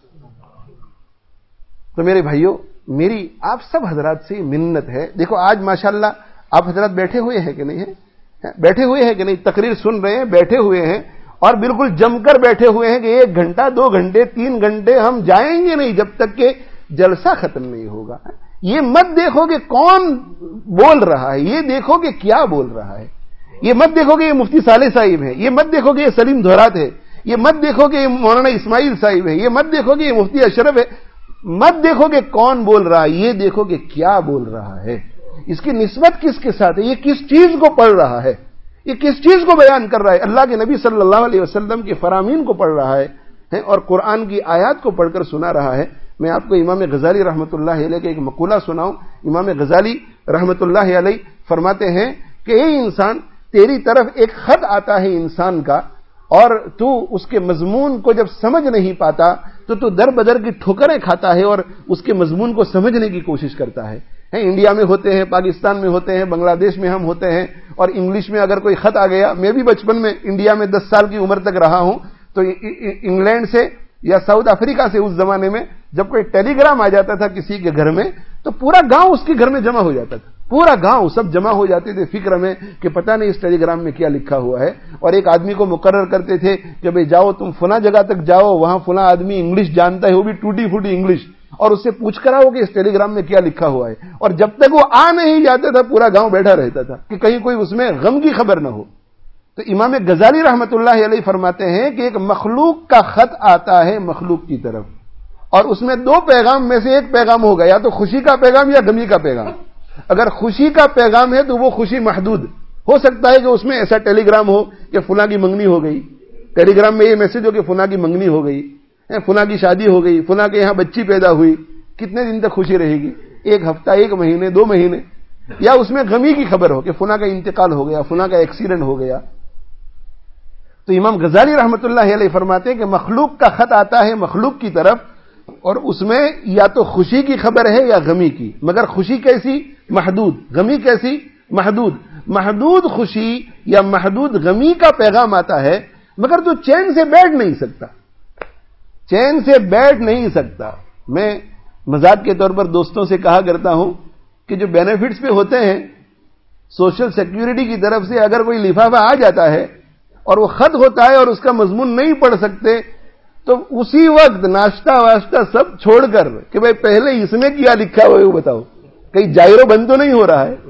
تو میرے بھائیوں، میری آپ سب حضرات سے منت ہے. دیکھو آج ماشاءاللہ آپ حضرات بیٹھے ہوئے ہیں کہ نہیں ہیں؟ بیٹھے ہوئے ہیں کہ نہیں؟ تقریر سن رہے ہیں، بیٹھے ہوئے ہیں اور بالکل جم کر بیٹھے ہوئے ہیں کہ 1 گھنٹہ 2 گھنٹے 3 گھنٹے ہم جائیں گے نہیں جب تک کہ جلسہ ختم نہیں ہوگا. یہ مت دیکھو کہ کون بول رہا ہے، یہ دیکھو کہ کیا بول رہا ہے. یہ مت دیکھو کہ یہ مفتی صالح صاحب ہے، یہ مت دیکھو کہ یہ سلیم دھورات ہے، یہ مت دیکھو کہ یہ مولانا اسماعیل صاحب ہے، یہ مت دیکھو کہ یہ مفتی اشرف ہے. مت دیکھو کہ کون بول رہا ہے، یہ دیکھو کہ کیا بول رہا ہے، اس کی نسبت کس کے ساتھ ہے، یہ کس چیز کو پڑھ رہا ہے، یہ کس چیز کو بیان کر رہا ہے. اللہ کے نبی صلی اللہ علیہ وسلم کے فرامین کو پڑھ رہا ہے اور قرآن کی آیات کو پڑھ کر سنا رہا ہے. میں آپ کو امام غزالی رحمۃ اللہ علیہ کا ایک مقولہ سناؤں. امام غزالی رحمۃ اللہ علیہ فرماتے ہیں کہ اے انسان، تیری طرف ایک خط آتا ہے انسان کا، اور تو اس کے مضمون کو جب سمجھ نہیں پاتا تو در بدر کی ٹھوکریں کھاتا ہے اور اس کے مضمون کو سمجھنے کی کوشش کرتا ہے. انڈیا میں ہوتے ہیں، پاکستان میں ہوتے ہیں، بنگلہ دیش میں ہم ہوتے ہیں، اور انگلش میں اگر کوئی خط آ گیا، میں بھی بچپن میں انڈیا میں 10 سال کی عمر تک رہا ہوں، تو انگلینڈ سے یا ساؤتھ افریقہ سے اس زمانے میں جب کوئی ٹیلی گرام آ جاتا تھا کسی کے گھر میں تو پورا گاؤں اس کے گھر میں جمع ہو جاتا تھا، پورا گاؤں سب جمع ہو جاتے تھے فکر میں کہ پتہ نہیں اس ٹیلی گرام میں کیا لکھا ہوا ہے. اور ایک آدمی کو مقرر کرتے تھے کہ بھئی جاؤ تم فلاں جگہ تک جاؤ، وہاں فلاں آدمی انگلش جانتا ہے، وہ بھی ٹوٹی پھوٹی انگلش، اور اس سے پوچھ کر آؤ کہ اس ٹیلی گرام میں کیا لکھا ہوا ہے. اور جب تک وہ آ نہیں جاتا تھا پورا گاؤں بیٹھا رہتا تھا کہ کہیں کوئی اس میں غم کی خبر نہ ہو. تو امام غزالی رحمۃ اللہ علیہ فرماتے ہیں کہ ایک مخلوق کا خط آتا ہے مخلوق کی طرف، اور اس میں 2 پیغام میں سے ایک پیغام ہوگا، یا تو خوشی کا پیغام یا غمی کا پیغام. اگر خوشی کا پیغام ہے تو وہ خوشی محدود ہو سکتا ہے کہ اس میں ایسا ٹیلی گرام ہو کہ فلاں کی منگنی ہو گئی، ٹیلی گرام میں یہ میسج ہو کہ فلاں کی منگنی ہو گئی، فلاں کی شادی ہو گئی، فلاں کے یہاں بچی پیدا ہوئی. کتنے دن تک خوشی رہے گی؟ 1 ہفتہ، 1 مہینے، 2 مہینے. یا اس میں غمی کی خبر ہو کہ فلاں کا انتقال ہو گیا، فلاں کا ایکسیڈنٹ ہو گیا. تو امام غزالی رحمۃ اللہ علیہ فرماتے ہیں کہ مخلوق کا خط آتا ہے مخلوق کی طرف، اور اس میں یا تو خوشی کی خبر ہے یا غمی کی، مگر خوشی کیسی؟ محدود. غمی کیسی؟ محدود. محدود خوشی یا محدود غمی کا پیغام آتا ہے، مگر تو چین سے بیٹھ نہیں سکتا، چین سے بیٹھ نہیں سکتا. میں مذاق کے طور پر دوستوں سے کہا کرتا ہوں کہ جو بینیفٹس پہ ہوتے ہیں سوشل سیکیورٹی کی طرف سے، اگر کوئی لفافہ آ جاتا ہے اور وہ خط ہوتا ہے اور اس کا مضمون نہیں پڑھ سکتے، تو اسی وقت ناشتہ واشتہ سب چھوڑ کر کہ بھئی پہلے اس میں کیا لکھا ہوا ہے وہ بتاؤ، کہیں جائرو بند تو نہیں ہو رہا ہے.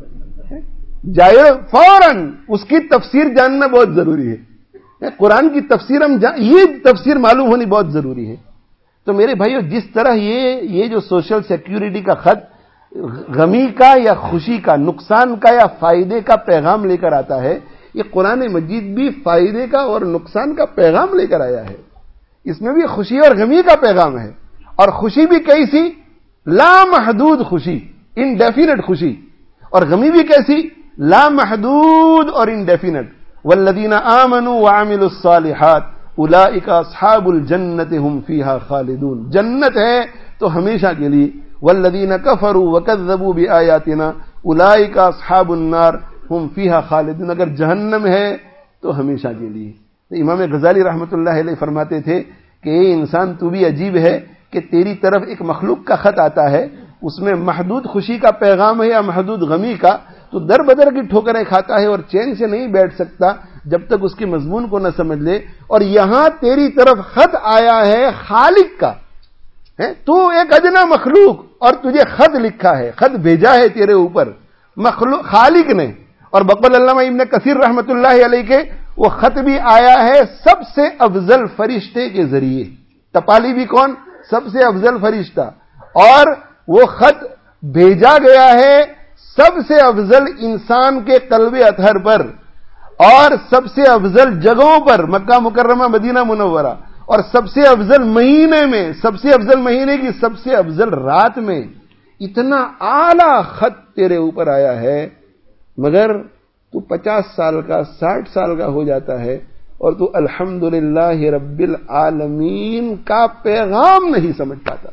جائرو فوراً اس کی تفسیر جاننا بہت ضروری ہے. قرآن کی تفسیر یہ تفسیر معلوم ہونی بہت ضروری ہے. تو میرے بھائیو، جس طرح یہ جو سوشل سیکیورٹی کا خط غمی کا یا خوشی کا، نقصان کا یا فائدے کا پیغام لے کر آتا ہے، یہ قرآن مجید بھی فائدے کا اور نقصان کا پیغام لے کر آیا ہے. اس میں بھی خوشی اور غمی کا پیغام ہے، اور خوشی بھی کیسی؟ لامحدود خوشی، انڈیفینٹ خوشی. اور غمی بھی کیسی؟ لامحدود اور انڈیفینٹ. والذین آمنوا وعملوا الصالحات اولئک اصحاب الجنت هم فیہا خالدون. جنت ہے تو ہمیشہ کے لیے. والذین کفروا وکذبوا بآیاتنا اولئک اصحاب النار هم فیہا خالدون. اگر جہنم ہے تو ہمیشہ کے لیے. امام غزالی رحمۃ اللہ علیہ فرماتے تھے کہ اے انسان، تو بھی عجیب ہے کہ تیری طرف ایک مخلوق کا خط آتا ہے، اس میں محدود خوشی کا پیغام ہے یا محدود غمی کا، تو در بدر کی ٹھوکریں کھاتا ہے اور چین سے نہیں بیٹھ سکتا جب تک اس کے مضمون کو نہ سمجھ لے. اور یہاں تیری طرف خط آیا ہے خالق کا، تو ایک ادنا مخلوق، اور تجھے خط لکھا ہے، خط بھیجا ہے تیرے اوپر مخلوق خالق نے. اور بقول علامہ ابن کثیر رحمۃ اللہ علیہ کے وہ خط بھی آیا ہے سب سے افضل فرشتے کے ذریعے. ٹپالی بھی کون؟ سب سے افضل فرشتہ. اور وہ خط بھیجا گیا ہے سب سے افضل انسان کے قلب اطہر پر، اور سب سے افضل جگہوں پر، مکہ مکرمہ، مدینہ منورہ، اور سب سے افضل مہینے میں، سب سے افضل مہینے کی سب سے افضل رات میں. اتنا اعلی خط تیرے اوپر آیا ہے، مگر تو 50 سال کا 60 سال کا ہو جاتا ہے اور تو الحمدللہ رب العالمین کا پیغام نہیں سمجھ پاتا۔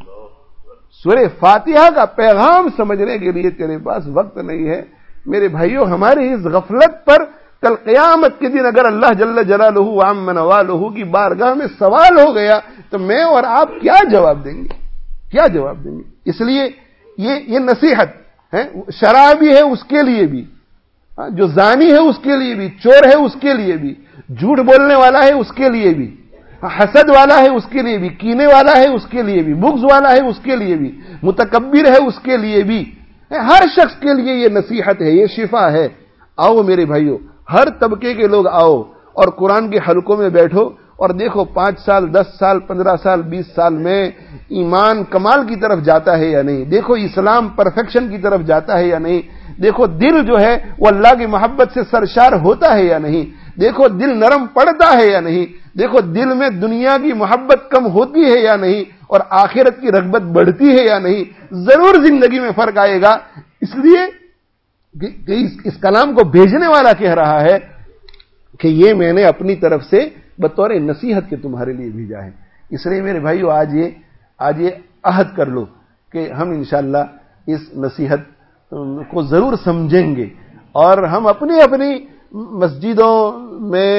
سورہ فاتحہ کا پیغام سمجھنے کے لیے تیرے پاس وقت نہیں ہے۔ میرے بھائیوں، ہماری اس غفلت پر کل قیامت کے دن اگر اللہ جل جلالہ وعم نوالہ کی بارگاہ میں سوال ہو گیا تو میں اور آپ کیا جواب دیں گے؟ کیا جواب دیں گے؟ اس لیے یہ نصیحت ہے، شرابی ہے اس کے لیے بھی، جو زانی ہے اس کے لیے بھی، چور ہے اس کے لیے بھی، جھوٹ بولنے والا ہے اس کے لیے بھی، حسد والا ہے اس کے لیے بھی، کینے والا ہے اس کے لیے بھی، بغض والا ہے اس کے لیے بھی، متکبر ہے اس کے لیے بھی، ہر شخص کے لیے یہ نصیحت ہے، یہ شفا ہے۔ آؤ میرے بھائیوں، ہر طبقے کے لوگ آؤ اور قرآن کے حلقوں میں بیٹھو اور دیکھو 5 سال 10 سال 15 سال 20 سال میں ایمان کمال کی طرف جاتا ہے یا نہیں، دیکھو اسلام پرفیکشن کی طرف جاتا ہے یا نہیں، دیکھو دل جو ہے وہ اللہ کی محبت سے سرشار ہوتا ہے یا نہیں، دیکھو دل نرم پڑتا ہے یا نہیں، دیکھو دل میں دنیا کی محبت کم ہوتی ہے یا نہیں اور آخرت کی رغبت بڑھتی ہے یا نہیں۔ ضرور زندگی میں فرق آئے گا۔ اس لیے کہ اس کلام کو بھیجنے والا کہہ رہا ہے کہ یہ میں نے اپنی طرف سے بطور نصیحت کے تمہارے لیے بھیجا ہے۔ اس لیے میرے بھائیو، آج یہ عہد کر لو کہ ہم انشاءاللہ اس نصیحت کو ضرور سمجھیں گے اور ہم اپنی اپنی مسجدوں میں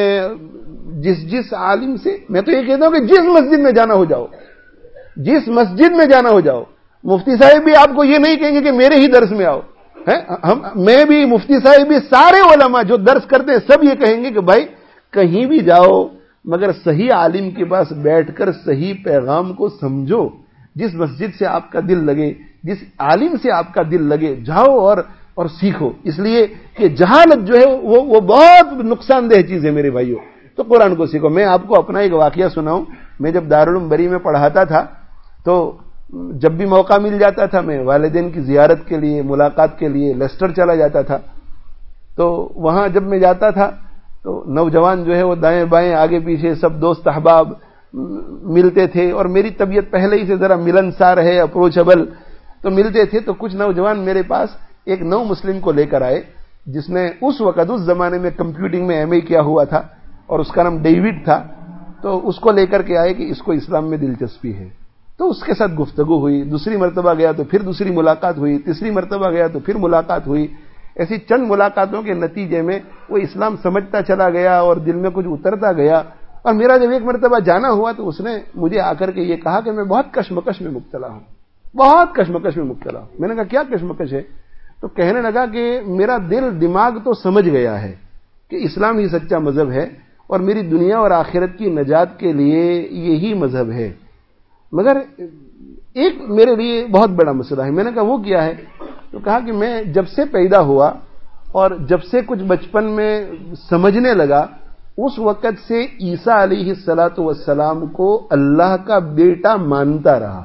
جس عالم سے، میں تو یہ کہتا ہوں کہ جس مسجد میں جانا ہو جاؤ، جس مسجد میں جانا ہو جاؤ، مفتی صاحب بھی آپ کو یہ نہیں کہیں گے کہ میرے ہی درس میں آؤ، میں بھی، مفتی صاحب بھی، سارے علماء جو درس کرتے ہیں سب یہ کہیں گے کہ بھائی کہیں بھی جاؤ مگر صحیح عالم کے پاس بیٹھ کر صحیح پیغام کو سمجھو، جس مسجد سے آپ کا دل لگے، جس عالم سے آپ کا دل لگے، جاؤ اور سیکھو۔ اس لیے کہ جہالت جو ہے وہ بہت نقصان دہ چیز ہے میرے بھائیوں۔ تو قرآن کو سیکھو۔ میں آپ کو اپنا ایک واقعہ سناؤں۔ میں جب دارالعلوم بری میں پڑھاتا تھا تو جب بھی موقع مل جاتا تھا میں والدین کی زیارت کے لیے، ملاقات کے لیے لیسٹر چلا جاتا تھا۔ تو وہاں جب میں جاتا تھا تو نوجوان جو ہے وہ دائیں بائیں آگے پیچھے سب دوست احباب ملتے تھے اور میری طبیعت پہلے ہی سے ذرا ملنسار ہے، اپروچبل، تو ملتے تھے۔ تو کچھ نوجوان میرے پاس ایک نو مسلم کو لے کر آئے جس نے اس وقت اس زمانے میں کمپیوٹنگ میں ایم اے کیا ہوا تھا اور اس کا نام ڈیوڈ تھا۔ تو اس کو لے کر کے آئے کہ اس کو اسلام میں دلچسپی ہے۔ تو اس کے ساتھ گفتگو ہوئی، دوسری مرتبہ گیا تو پھر دوسری ملاقات ہوئی، تیسری مرتبہ گیا تو پھر ملاقات ہوئی۔ ایسی چند ملاقاتوں کے نتیجے میں وہ اسلام سمجھتا چلا گیا اور دل میں کچھ اترتا گیا۔ اور میرا جب ایک مرتبہ جانا ہوا تو اس نے مجھے آ کر کے یہ کہا کہ میں بہت کشمکش میں مبتلا ہوں، بہت کشمکش میں مبتلا ہوں۔ میں نے کہا کیا کشمکش ہے؟ تو کہنے لگا کہ میرا دل دماغ تو سمجھ گیا ہے کہ اسلام ہی سچا مذہب ہے اور میری دنیا اور آخرت کی نجات کے لیے یہی مذہب ہے، مگر ایک میرے لیے بہت بڑا مسئلہ ہے۔ میں نے کہا وہ کیا ہے؟ تو کہا کہ میں جب سے پیدا ہوا اور جب سے کچھ بچپن میں سمجھنے لگا اس وقت سے عیسیٰ علیہ الصلوۃ والسلام کو اللہ کا بیٹا مانتا رہا،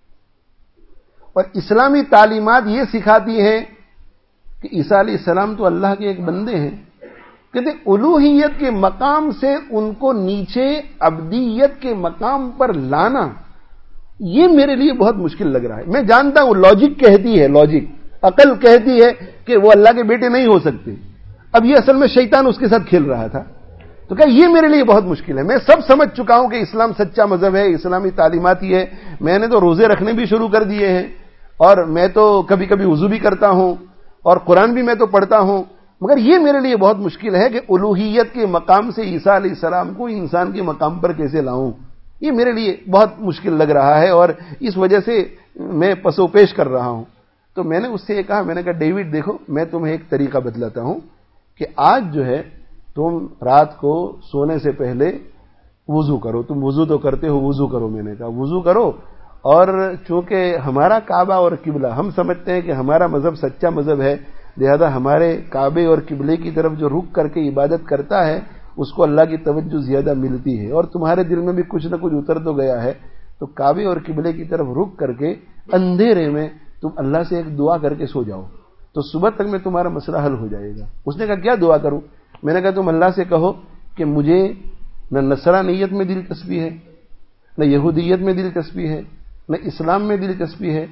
اور اسلامی تعلیمات یہ سکھاتی ہیں کہ عیسیٰ علیہ السلام تو اللہ کے ایک بندے ہیں۔ کہتے الوہیت کے مقام سے ان کو نیچے عبدیت کے مقام پر لانا یہ میرے لیے بہت مشکل لگ رہا ہے۔ میں جانتا ہوں لاجک کہتی ہے، لاجک عقل کہتی ہے کہ وہ اللہ کے بیٹے نہیں ہو سکتے، اب یہ اصل میں شیطان اس کے ساتھ کھیل رہا تھا۔ تو کہ یہ میرے لیے بہت مشکل ہے۔ میں سب سمجھ چکا ہوں کہ اسلام سچا مذہب ہے، اسلامی تعلیمات ہی ہے، میں نے تو روزے رکھنے بھی شروع کر دیے ہیں اور میں تو کبھی کبھی وضو بھی کرتا ہوں اور قرآن بھی میں تو پڑھتا ہوں، مگر یہ میرے لیے بہت مشکل ہے کہ الوہیت کے مقام سے عیسیٰ علیہ السلام کو انسان کے مقام پر کیسے لاؤں۔ یہ میرے لیے بہت مشکل لگ رہا ہے اور اس وجہ سے میں پسو پیش کر رہا ہوں۔ تو میں نے اس سے یہ کہا، میں نے کہا ڈیوڈ دیکھو میں تمہیں ایک طریقہ بتلاتا ہوں کہ آج جو ہے تم رات کو سونے سے پہلے وضو کرو، تم وضو تو کرتے ہو، وضو کرو۔ میں نے کہا وضو کرو، اور چونکہ ہمارا کعبہ اور قبلہ ہم سمجھتے ہیں کہ ہمارا مذہب سچا مذہب ہے، لہذا ہمارے کعبے اور قبلے کی طرف جو رخ کر کے عبادت کرتا ہے اس کو اللہ کی توجہ زیادہ ملتی ہے، اور تمہارے دل میں بھی کچھ نہ کچھ اتر تو گیا ہے، تو کعبے اور قبلے کی طرف رخ کر کے اندھیرے میں تم اللہ سے ایک دعا کر کے سو جاؤ، تو صبح تک میں تمہارا مسئلہ حل ہو جائے گا۔ اس نے کہا کیا دعا کروں؟ میں نے کہا تم اللہ سے کہو کہ مجھے نہ نصرانیت میں دلچسپی ہے، نہ یہودیت میں دلچسپی ہے، نہ اسلام میں دلچسپی ہے،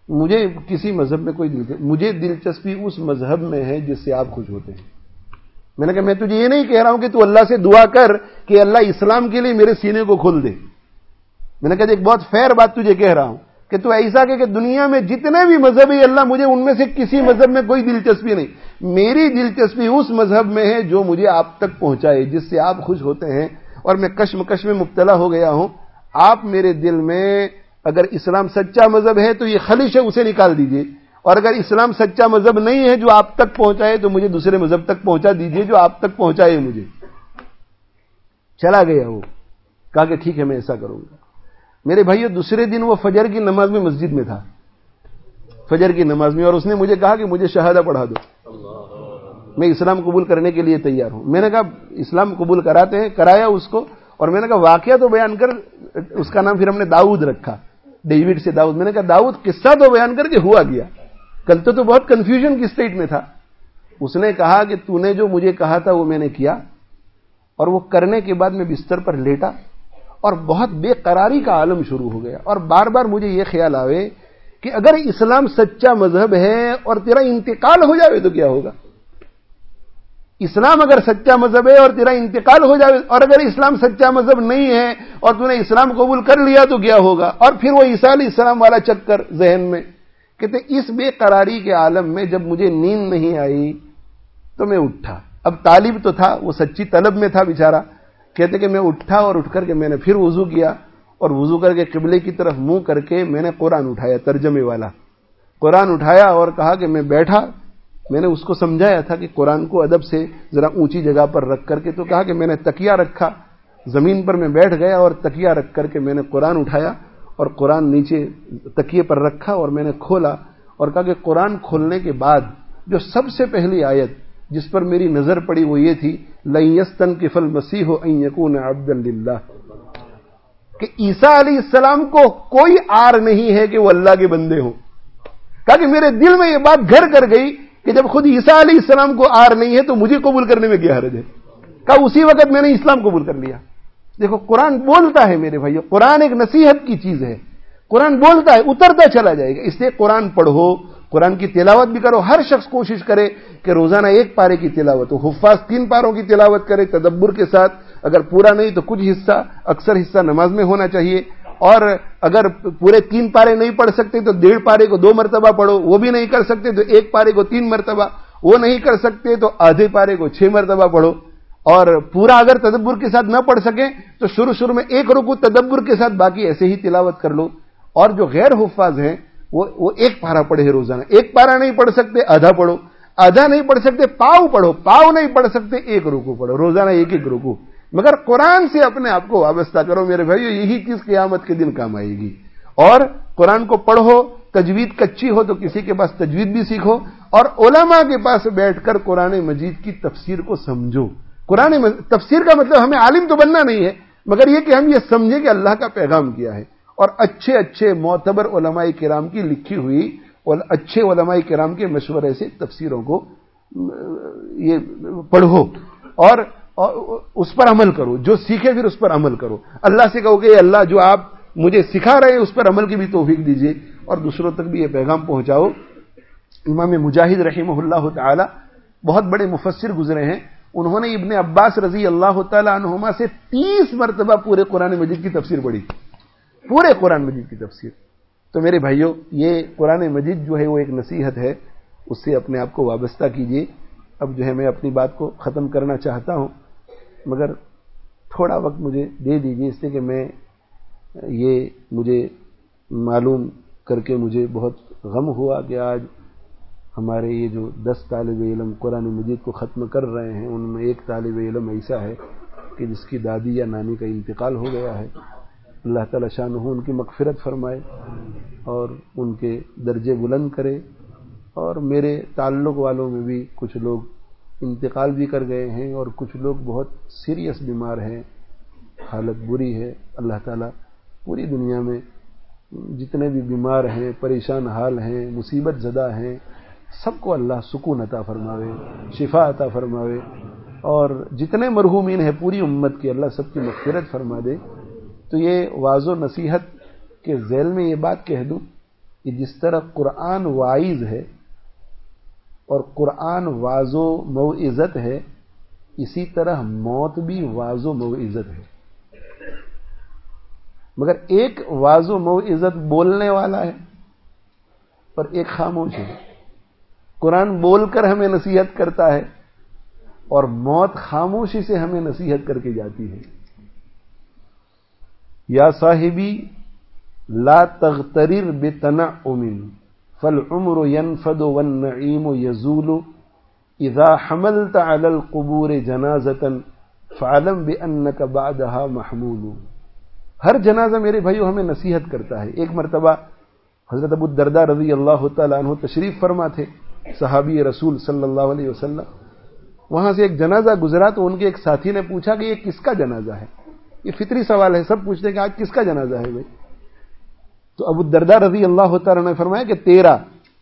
مجھے کسی مذہب میں کوئی مجھے دلچسپی اس مذہب میں ہے جس سے آپ خوش ہوتے ہیں. میں نے کہا میں تجھے یہ نہیں کہہ رہا ہوں کہ تو اللہ سے دعا کر کہ اللہ اسلام کے لیے میرے سینے کو کھول دے. میں نے کہا ایک بہت فیر بات تجھے کہہ رہا ہوں کہ تو ایسا کہ دنیا میں جتنے بھی مذہب ہیں اللہ مجھے ان میں سے کسی مذہب میں کوئی دلچسپی نہیں. میری دلچسپی اس مذہب میں ہے جو مجھے آپ تک پہنچائے, جس سے آپ خوش ہوتے ہیں. اور میں کشمکش میں مبتلا ہو گیا ہوں. آپ میرے دل میں اگر اسلام سچا مذہب ہے تو یہ خلیش ہے, اسے نکال دیجئے, اور اگر اسلام سچا مذہب نہیں ہے جو آپ تک پہنچائے تو مجھے دوسرے مذہب تک پہنچا دیجئے جو آپ تک پہنچائے مجھے. چلا گیا وہ, کہا کہ ٹھیک ہے میں ایسا کروں گا. میرے بھائیو دوسرے دن وہ فجر کی نماز میں مسجد میں تھا, فجر کی نماز میں, اور اس نے مجھے کہا کہ مجھے شہادہ پڑھا دو, میں اسلام قبول کرنے کے لیے تیار ہوں. میں نے کہا اسلام قبول کراتے ہیں, کرایا اس کو, اور میں نے کہا واقعہ تو بیان کر. اس کا نام پھر ہم نے داؤد رکھا, ڈیوڈ سے داؤد. میں نے کہا داؤد قصہ تو بیان کر کے ہوا گیا, کل تو بہت کنفیوژن کی سٹیٹ میں تھا. اس نے کہا کہ تو نے جو مجھے کہا تھا وہ میں نے کیا, اور وہ کرنے کے بعد میں بستر پر لیٹا اور بہت بے قراری کا عالم شروع ہو گیا. اور بار بار مجھے یہ خیال آوے کہ اگر اسلام سچا مذہب ہے اور تیرا انتقال ہو جاوے تو کیا ہوگا. اسلام اگر سچا مذہب ہے اور تیرا انتقال ہو جائے, اور اگر اسلام سچا مذہب نہیں ہے اور تو نے اسلام قبول کر لیا تو کیا ہوگا. اور پھر وہ عیسیٰ علیہ السلام والا چکر ذہن میں. کہتے اس بے قراری کے عالم میں جب مجھے نیند نہیں آئی تو میں اٹھا. اب طالب تو تھا, وہ سچی طلب میں تھا بیچارہ. کہتے کہ میں اٹھا اور اٹھ کر کے میں نے پھر وضو کیا, اور وضو کر کے قبلے کی طرف منہ کر کے میں نے قرآن اٹھایا, ترجمے والا قرآن اٹھایا, اور کہا کہ میں بیٹھا. میں نے اس کو سمجھایا تھا کہ قرآن کو ادب سے ذرا اونچی جگہ پر رکھ کر کے, تو کہا کہ میں نے تکیہ رکھا, زمین پر میں بیٹھ گیا اور تکیہ رکھ کر کے میں نے قرآن اٹھایا اور قرآن نیچے تکیے پر رکھا, اور میں نے کھولا اور کہا کہ قرآن کھولنے کے بعد جو سب سے پہلی آیت جس پر میری نظر پڑی وہ یہ تھی, لن یستنکف المسیح ان یکون عبدا للہ, کہ عیسیٰ علیہ السلام کو کوئی عار نہیں ہے کہ وہ اللہ کے بندے ہوں. کہا کہ میرے دل میں یہ بات گھر کر گئی کہ جب خود عیسیٰ علیہ السلام کو عار نہیں ہے تو مجھے قبول کرنے میں کیا حرج ہے. کہا اسی وقت میں نے اسلام قبول کر لیا. دیکھو قرآن بولتا ہے میرے بھائیو, قرآن ایک نصیحت کی چیز ہے. قرآن بولتا ہے, اترتا چلا جائے گا. اس لیے قرآن پڑھو, قرآن کی تلاوت بھی کرو. ہر شخص کوشش کرے کہ روزانہ ایک پارے کی تلاوت ہو. حفاظ 3 پاروں کی تلاوت کرے تدبر کے ساتھ, اگر پورا نہیں تو کچھ حصہ, اکثر حصہ نماز میں ہونا چاہیے. اور اگر پورے 3 پارے نہیں پڑھ سکتے تو 1.5 پارے کو 2 مرتبہ پڑھو. وہ بھی نہیں کر سکتے تو 1 پارے کو 3 مرتبہ. وہ نہیں کر سکتے تو آدھے پارے کو 6 مرتبہ پڑھو. اور پورا اگر تدبر کے ساتھ نہ پڑھ سکیں تو شروع میں 1 رکوع تدبر کے ساتھ, باقی ایسے ہی تلاوت کر لو. اور جو غیر حفاظ ہیں وہ 1 پارہ پڑھے روزانہ. 1 پارہ نہیں پڑھ سکتے آدھا پڑھو, آدھا نہیں پڑھ سکتے پاؤ پڑھو, پاؤ نہیں پڑھ سکتے 1 رکوع پڑھو, روزانہ 1 رکوع. مگر قرآن سے اپنے آپ کو وابستہ کرو میرے بھائیو, یہی چیز قیامت کے دن کام آئے گی. اور قرآن کو پڑھو, تجوید کچی ہو تو کسی کے پاس تجوید بھی سیکھو, اور علماء کے پاس بیٹھ کر قرآن مجید کی تفسیر کو سمجھو. تفسیر کا مطلب ہمیں عالم تو بننا نہیں ہے, مگر یہ کہ ہم یہ سمجھیں کہ اللہ کا پیغام کیا ہے. اور اچھے معتبر علماء کرام کی لکھی ہوئی اور اچھے علماء کرام کے مشورے سے تفسیروں کو یہ پڑھو اور اس پر عمل کرو. جو سیکھے پھر اس پر عمل کرو. اللہ سے کہو کہ اللہ جو آپ مجھے سکھا رہے ہیں اس پر عمل کی بھی توفیق دیجیے, اور دوسروں تک بھی یہ پیغام پہنچاؤ. امام مجاہد رحمہ اللہ تعالی بہت بڑے مفسر گزرے ہیں. انہوں نے ابن عباس رضی اللہ تعالی عنہما سے 30 مرتبہ پورے قرآن مجید کی تفسیر پڑھی, پورے قرآن مجید کی تفسیر. تو میرے بھائیوں, یہ قرآن مجید جو ہے وہ ایک نصیحت ہے, اس سے اپنے آپ کو وابستہ کیجیے. اب جو ہے میں اپنی بات کو ختم کرنا چاہتا ہوں, مگر تھوڑا وقت مجھے دے دیجیے, اس لیے کہ میں یہ مجھے معلوم کر کے مجھے بہت غم ہوا کہ آج ہمارے یہ جو 10 طالب علم قرآن مجید کو ختم کر رہے ہیں, ان میں ایک طالب علم ایسا ہے کہ جس کی دادی یا نانی کا انتقال ہو گیا ہے. اللہ تعالی شانہ ان کی مغفرت فرمائے اور ان کے درجے بلند کرے. اور میرے تعلق والوں میں بھی کچھ لوگ انتقال بھی کر گئے ہیں, اور کچھ لوگ بہت سیریس بیمار ہیں, حالت بری ہے. اللہ تعالیٰ پوری دنیا میں جتنے بھی بیمار ہیں, پریشان حال ہیں, مصیبت زدہ ہیں, سب کو اللہ سکون عطا فرماوے, شفا عطا فرماوے. اور جتنے مرحومین ہیں پوری امت کی اللہ سب کی مغفرت فرما دے. تو یہ واعظ و نصیحت کے ذیل میں یہ بات کہہ دوں, کہ جس طرح قرآن واعظ ہے اور قرآن واعظ و موعظت ہے، اسی طرح موت بھی واعظ و موعظت ہے، مگر ایک واعظ و موعظت بولنے والا ہے اور ایک خاموش ہے۔ قرآن بول کر ہمیں نصیحت کرتا ہے اور موت خاموشی سے ہمیں نصیحت کر کے جاتی ہے۔ یا صاحبی لا تغترر بتنعم فالعمر ينفد والنعيم يزول اذا حملت على القبور جنازة فاعلم بانك بعدها محمول۔ ہر جنازہ میرے بھائیو ہمیں نصیحت کرتا ہے۔ ایک مرتبہ حضرت ابو الدرداء رضی اللہ تعالیٰ عنہ تشریف فرما تھے، صحابی رسول صلی اللہ علیہ وسلم۔ وہاں سے ایک جنازہ گزرا تو ان کے ایک ساتھی نے پوچھا کہ یہ کس کا جنازہ ہے؟ یہ فطری سوال ہے، سب پوچھتے ہیں کہ آج کس کا جنازہ ہے بھائی؟ تو ابو الدرداء رضی اللہ تعالیٰ نے فرمایا کہ تیرا۔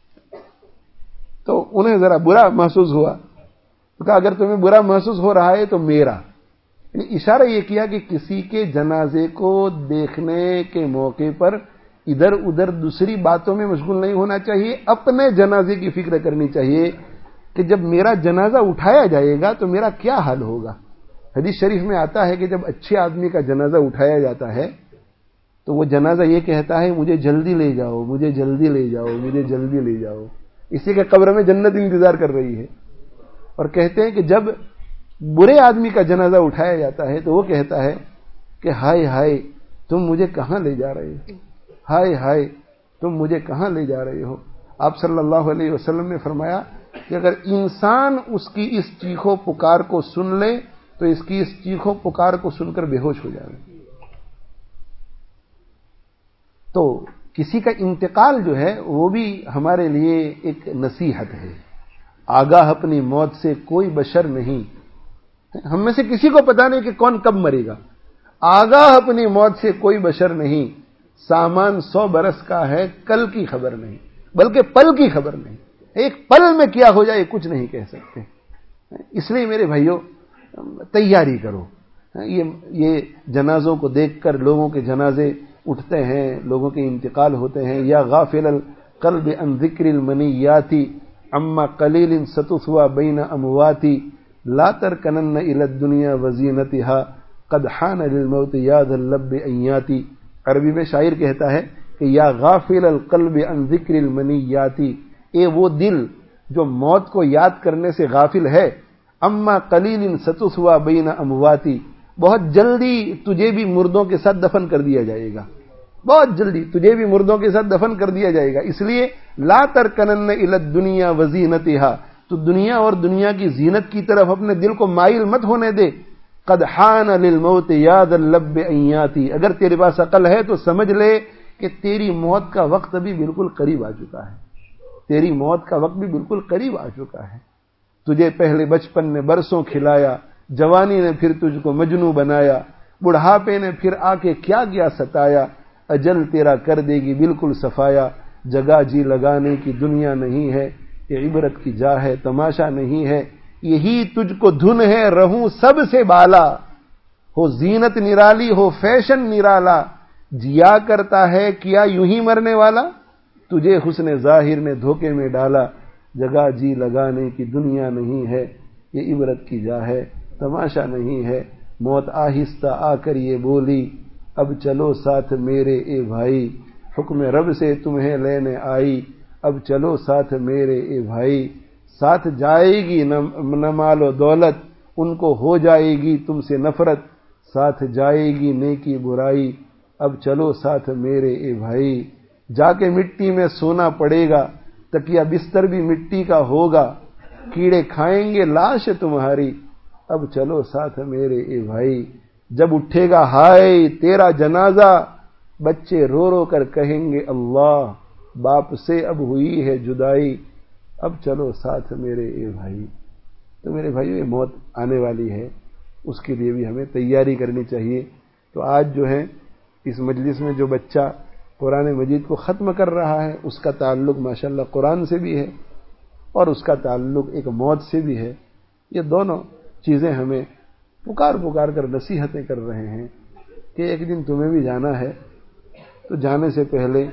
تو انہیں ذرا برا محسوس ہوا، تو کہا اگر تمہیں برا محسوس ہو رہا ہے تو میرا، یعنی اشارہ یہ کیا کہ کسی کے جنازے کو دیکھنے کے موقع پر ادھر ادھر دوسری باتوں میں مشغول نہیں ہونا چاہیے، اپنے جنازے کی فکر کرنی چاہیے کہ جب میرا جنازہ اٹھایا جائے گا تو میرا کیا حال ہوگا۔ حدیث شریف میں آتا ہے کہ جب اچھے آدمی کا جنازہ اٹھایا جاتا ہے تو وہ جنازہ یہ کہتا ہے مجھے جلدی لے جاؤ، مجھے جلدی لے جاؤ، مجھے جلدی لے جاؤ، اسی کے قبر میں جنت انتظار کر رہی ہے۔ اور کہتے ہیں کہ جب برے آدمی کا جنازہ اٹھایا جاتا ہے تو وہ کہتا ہے کہ ہائے ہائے تم مجھے کہاں لے جا رہے ہو، ہائے ہائے تم مجھے کہاں لے جا رہے ہو۔ آپ صلی اللہ علیہ وسلم نے فرمایا کہ اگر انسان اس کی اس چیخو پکار کو سن لے تو اس کی اس چیخو پکار کو سن کر بے ہوش ہو جائے۔ تو کسی کا انتقال جو ہے وہ بھی ہمارے لیے ایک نصیحت ہے۔ آگاہ اپنی موت سے کوئی بشر نہیں، ہم میں سے کسی کو پتا نہیں کہ کون کب مرے گا۔ آگاہ اپنی موت سے کوئی بشر نہیں، سامان 100 برس کا ہے، کل کی خبر نہیں، بلکہ پل کی خبر نہیں، ایک پل میں کیا ہو جائے کچھ نہیں کہہ سکتے۔ اس لیے میرے بھائیوں تیاری کرو۔ یہ جنازوں کو دیکھ کر لوگوں کے جنازے اٹھتے ہیں، لوگوں کے انتقال ہوتے ہیں۔ یا غافل القلب عن ذکر المنیات اما قلیل ستثوى بین اموات لا ترکنن الى الدنیا وزینتها قد حان للموت یا ذا اللب ایات۔ عربی میں شاعر کہتا ہے کہ یا غافل القلب عن ذکر المنیات، اے وہ دل جو موت کو یاد کرنے سے غافل ہے، اما قلیل ستثوى بین امواتی، بہت جلدی تجھے بھی مردوں کے ساتھ دفن کر دیا جائے گا، بہت جلدی تجھے بھی مردوں کے ساتھ دفن کر دیا جائے گا۔ اس لیے لا ترکنن الی الدنیا وزینتها، تو دنیا اور دنیا کی زینت کی طرف اپنے دل کو مائل مت ہونے دے۔ قد حان للموت یا ذا اللب ایاتی، اگر تیرے پاس عقل ہے تو سمجھ لے کہ تیری موت کا وقت بھی بالکل قریب آ چکا ہے، تیری موت کا وقت بھی بالکل قریب آ چکا ہے۔ تجھے پہلے بچپن نے برسوں کھلایا، جوانی نے پھر تجھ کو مجنوں بنایا، بڑھاپے نے پھر آ کے کیا کیا ستایا، اجل تیرا کر دے گی بالکل صفایا، جگہ جی لگانے کی دنیا نہیں ہے، یہ عبرت کی جا ہے تماشا نہیں ہے، یہی تجھ کو دھن ہے رہوں سب سے بالا، ہو زینت نرالی ہو فیشن نرالا، جیا کرتا ہے کیا یوں ہی مرنے والا، تجھے حسن ظاہر نے دھوکے میں ڈالا، جگہ جی لگانے کی دنیا نہیں ہے، یہ عبرت کی جا ہے تماشا نہیں ہے۔ موت آہستہ آ کر یہ بولی، اب چلو ساتھ میرے اے بھائی، حکم رب سے تمہیں لینے آئی، اب چلو ساتھ میرے اے بھائی، ساتھ جائے گی نہ مال و دولت، ان کو ہو جائے گی تم سے نفرت، ساتھ جائے گی نیکی برائی، اب چلو ساتھ میرے اے بھائی، جا کے مٹی میں سونا پڑے گا، تکیہ بستر بھی مٹی کا ہوگا، کیڑے کھائیں گے لاش تمہاری، اب چلو ساتھ میرے اے بھائی، جب اٹھے گا ہائے تیرا جنازہ، بچے رو رو کر کہیں گے اللہ، باپ سے اب ہوئی ہے جدائی، اب چلو ساتھ میرے اے بھائی۔ تو میرے بھائیو یہ موت آنے والی ہے، اس کے لیے بھی ہمیں تیاری کرنی چاہیے۔ تو آج جو ہے اس مجلس میں جو بچہ قرآن مجید کو ختم کر رہا ہے اس کا تعلق ماشاءاللہ قرآن سے بھی ہے اور اس کا تعلق ایک موت سے بھی ہے۔ یہ دونوں چیزیں ہمیں پکار پکار کر نصیحتیں کر رہے ہیں کہ ایک دن تمہیں بھی جانا ہے، تو جانے سے پہلے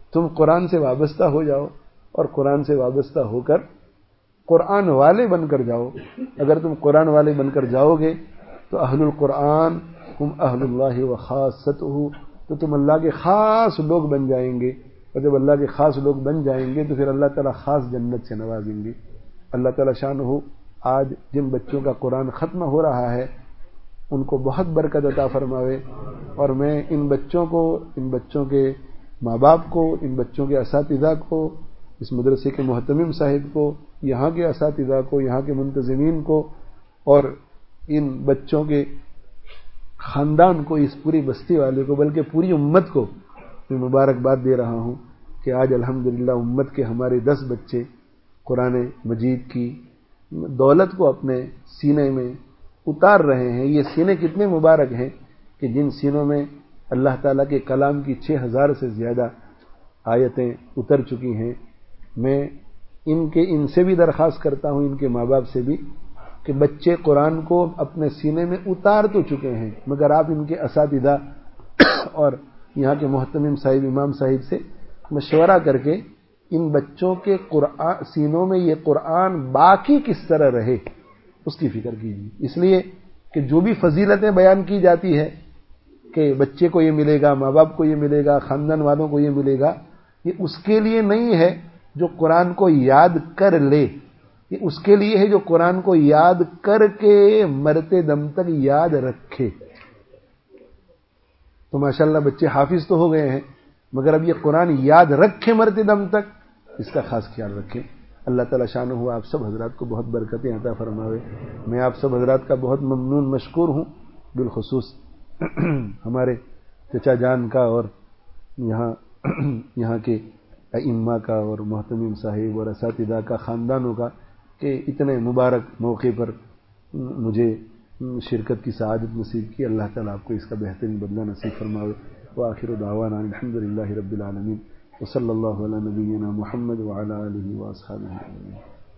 تم قرآن سے وابستہ ہو جاؤ اور قرآن سے وابستہ ہو کر قرآن والے بن کر جاؤ. اگر تم قرآن والے بن کر جاؤ گے تو اہل القرآن ہم اہل اللہ و خاصتہ، تو تم اللہ کے خاص لوگ بن جائیں گے. اور جب اللہ کے خاص لوگ بن جائیں گے تو پھر اللہ تعالیٰ خاص جنت سے نوازیں گے. اللہ تعالیٰ شانہ آج جن بچوں کا قرآن ختم ہو رہا ہے ان کو بہت برکت عطا فرماوے. اور میں ان بچوں کو، ان بچوں کے ماں باپ کو، ان بچوں کے اساتذہ کو، اس مدرسے کے محتمم صاحب کو، یہاں کے اساتذہ کو، یہاں کے منتظمین کو اور ان بچوں کے خاندان کو، اس پوری بستی والے کو، بلکہ پوری امت کو میں مبارکباد دے رہا ہوں کہ آج الحمدللہ امت کے ہمارے 10 بچے قرآن مجید کی دولت کو اپنے سینے میں اتار رہے ہیں. یہ سینے کتنے مبارک ہیں کہ جن سینوں میں اللہ تعالیٰ کے کلام کی 6000 سے زیادہ آیتیں اتر چکی ہیں. میں ان سے بھی درخواست کرتا ہوں، ان کے ماں باپ سے بھی، کہ بچے قرآن کو اپنے سینے میں اتار تو چکے ہیں، مگر آپ ان کے اساتذہ اور یہاں کے محتمم صاحب، امام صاحب سے مشورہ کر کے ان بچوں کے سینوں میں یہ قرآن باقی کس طرح رہے اس کی فکر کیجیے. اس لیے کہ جو بھی فضیلتیں بیان کی جاتی ہے کہ بچے کو یہ ملے گا، ماں باپ کو یہ ملے گا، خاندان والوں کو یہ ملے گا، یہ اس کے لیے نہیں ہے جو قرآن کو یاد کر لے، یہ اس کے لیے ہے جو قرآن کو یاد کر کے مرتے دم تک یاد رکھے. تو ماشاءاللہ بچے حافظ تو ہو گئے ہیں، مگر اب یہ قرآن یاد رکھے مرتے دم تک، اس کا خاص خیال رکھیں. اللہ تعالیٰ شانہ ہوا آپ سب حضرات کو بہت برکتیں عطا فرماوے. میں آپ سب حضرات کا بہت ممنون مشکور ہوں، بالخصوص ہمارے چچا جان کا اور یہاں کے ائمہ کا اور محتمم صاحب اور اساتذہ کا، خاندانوں کا، کہ اتنے مبارک موقع پر مجھے شرکت کی سعادت نصیب کی. اللہ تعالیٰ آپ کو اس کا بہترین بدلہ نصیب فرماوے. وآخر دعوانا الحمدللہ رب العالمین وصلی اللہ علی نبینا محمد وعلی آلہ واصحابہ اجمعین.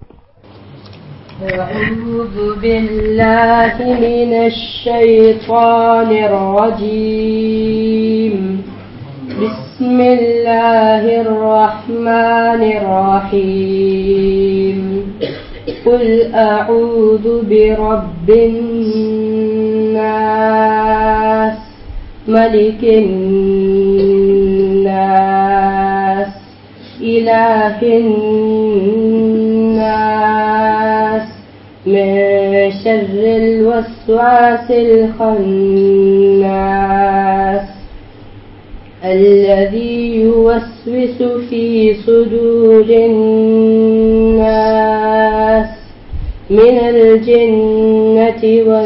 أعوذ بالله من الشيطان الرجيم. بسم الله الرحمن الرحيم. قل أعوذ برب الناس ملك الناس إله الناس من شر الوسواس الخناس الذي يوسوس في صدور الناس من الجنة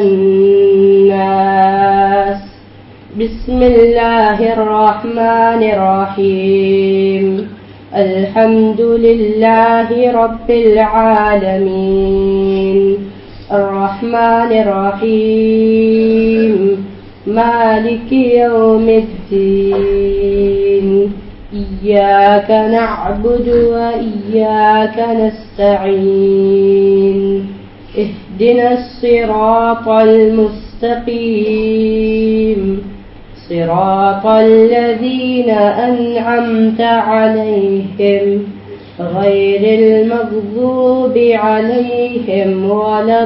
والناس. بسم الله الرحمن الرحيم. الحمد لله رب العالمين. الرحمن الرحيم. مالك يوم الدين. إياك نعبد وإياك نستعين. اهدنا الصراط المستقيم. صراط الذين أنعمت عليهم غير المغضوب عليهم ولا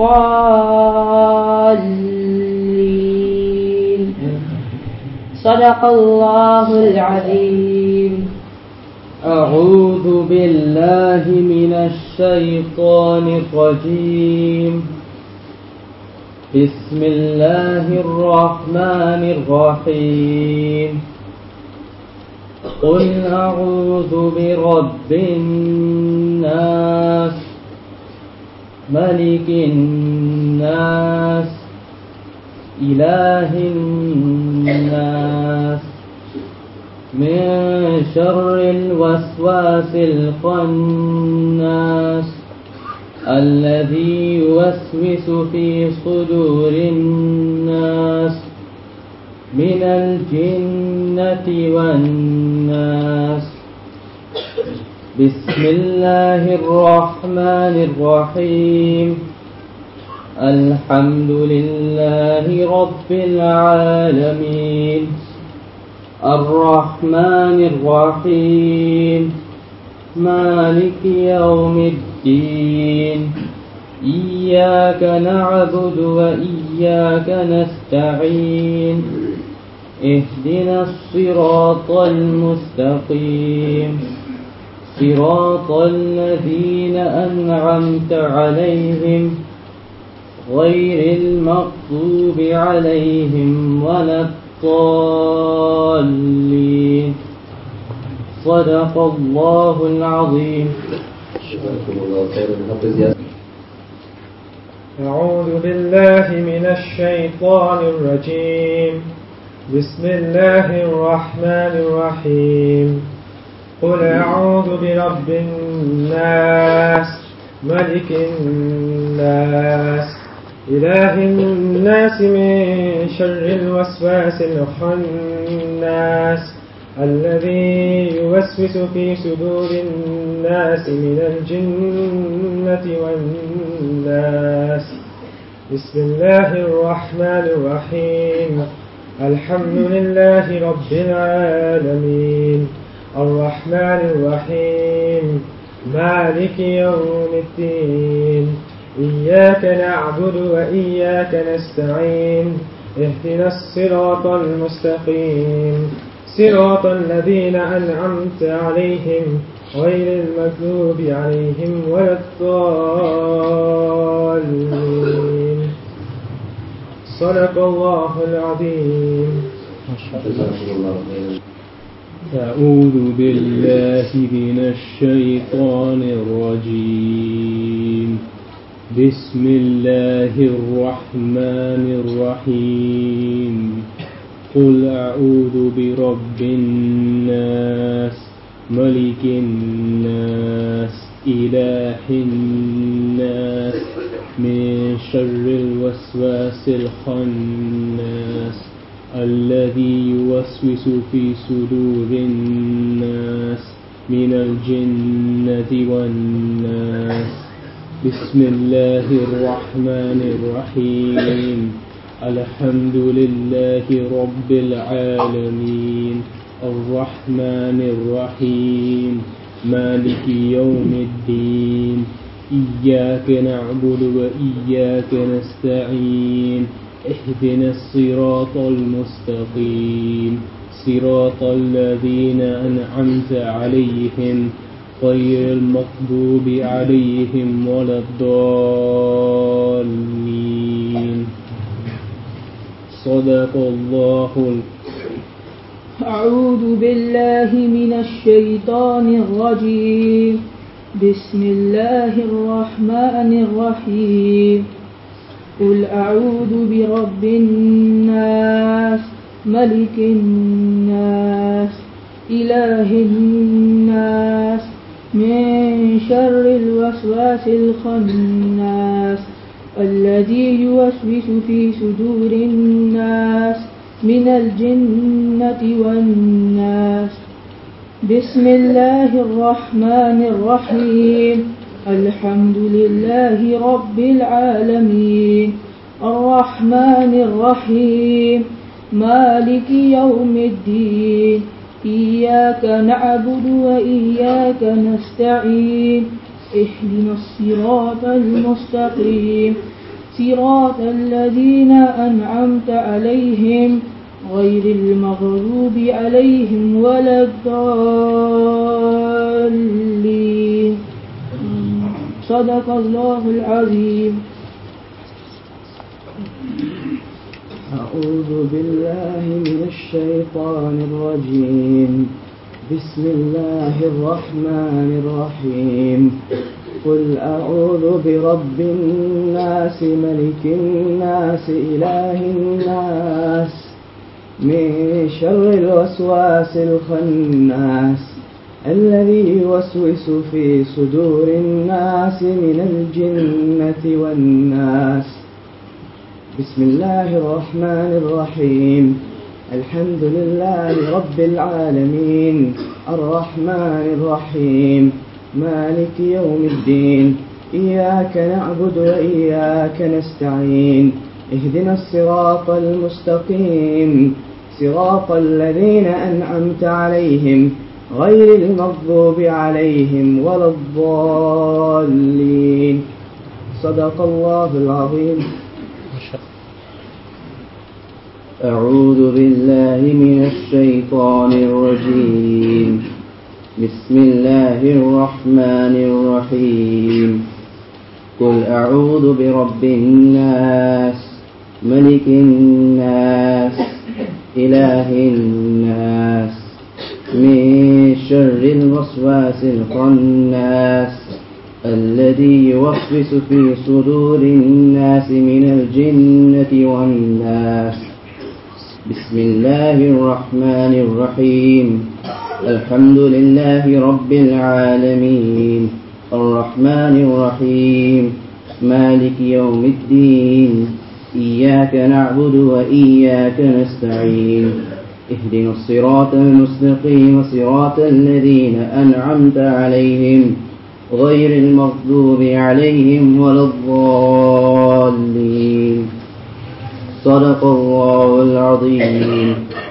الضالين. صدق الله العظيم. أعوذ بالله من الشيطان الرجيم. بسم الله الرحمن الرحيم. قل أعوذ برب الناس ملك الناس إله الناس من شر الوسواس الخناس الذي يوسوس في صدور الناس من الجنة والناس. بسم الله الرحمن الرحيم. الحمد لله رب العالمين. الرحمن الرحيم مالك يوم الدين إياك نعبد وإياك نستعين اهدنا الصراط المستقيم صراط الذين أنعمت عليهم غير المغضوب عليهم ولا الضالين صدق الله العظيم. أعوذ بالله من الشيطان الرجيم. بسم الله الرحمن الرحيم. قل أعوذ برب الناس ملك الناس إله الناس من شر الوسواس الخناس الذي يوسوس في صدور الناس من الجنة والناس. بسم الله الرحمن الرحيم. الحمد لله رب العالمين الرحمن الرحيم مالك يوم الدين إياك نعبد وإياك نستعين اهدنا الصراط المستقيم صراط الذين أنعمت عليهم غير المغضوب عليهم ولا الضالين. صدق الله العظيم. أعوذ بالله من الشيطان الرجيم. بسم الله الرحمن الرحيم. قل أعوذ برب الناس ملك الناس إله الناس من شر الوسواس الخناس الذي يوسوس في صدور الناس من الجنة والناس. بسم الله الرحمن الرحيم. الحمد لله رب العالمين الرحمن الرحيم مالك يوم الدين إياك نعبد وإياك نستعين اهدنا الصراط المستقيم صراط الذين أنعمت عليهم غير المغضوب عليهم ولا الضالين. صدق الله. أعوذ بالله من الشيطان الرجيم. بسم الله الرحمن الرحيم. قل أعوذ برب الناس ملك الناس إله الناس من شر الوسواس الخناس الذي يوسوس في صدور الناس من الجنة والناس. بسم الله الرحمن الرحيم. الحمد لله رب العالمين الرحمن الرحيم مالك يوم الدين إياك نعبد وإياك نستعين اهدنا الصراط المستقيم صراط الذين أنعمت عليهم غير المغضوب عليهم ولا الضالين. صدق الله العظيم. أعوذ بالله من الشيطان الرجيم. بسم الله الرحمن الرحيم. قل أعوذ برب الناس ملك الناس إله الناس من شر الوسواس الخناس الذي يوسوس في صدور الناس من الجنة والناس. بسم الله الرحمن الرحيم. الحمد لله رب العالمين الرحمن الرحيم مالك يوم الدين إياك نعبد وإياك نستعين اهدنا الصراط المستقيم صراط الذين أنعمت عليهم غير المغضوب عليهم ولا الضالين. صدق الله العظيم. أعوذ بالله من الشيطان الرجيم. بسم الله الرحمن الرحيم. قل أعوذ برب الناس ملك الناس إله الناس من شر الوسواس الخناس الذي يوسوس في صدور الناس من الجنة والناس. بسم الله الرحمن الرحيم. الحمد لله رب العالمين الرحمن الرحيم مالك يوم الدين إياك نعبد وإياك نستعين اهدنا الصراط المستقيم صراط الذين أنعمت عليهم غير المغضوب عليهم ولا الضالين. صدق الله العظيم.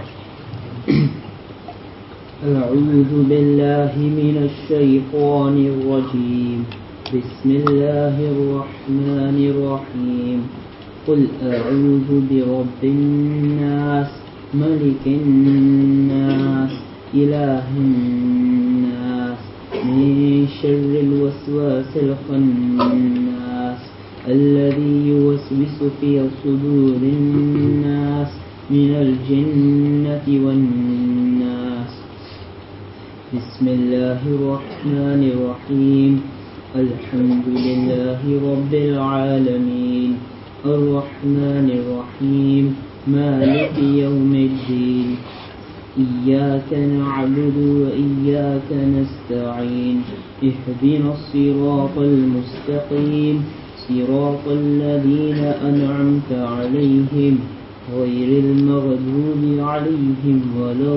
أعوذ بالله من الشيطان الرجيم. بسم الله الرحمن الرحيم. قل أعوذ برب الناس ملك الناس إله الناس من شر الوسواس الخناس الذي يوسوس في صدور الناس من الجنة والناس. بسم الله الرحمن الرحيم. الحمد لله رب العالمين الرحمن الرحيم مالك يوم الدين إياك نعبد وإياك نستعين اهدنا الصراط المستقيم صراط الذين أنعمت عليهم غير المغضوب عليهم ولا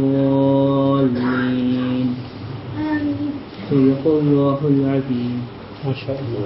الضالين. صدق الله العظيم. ما شاء الله.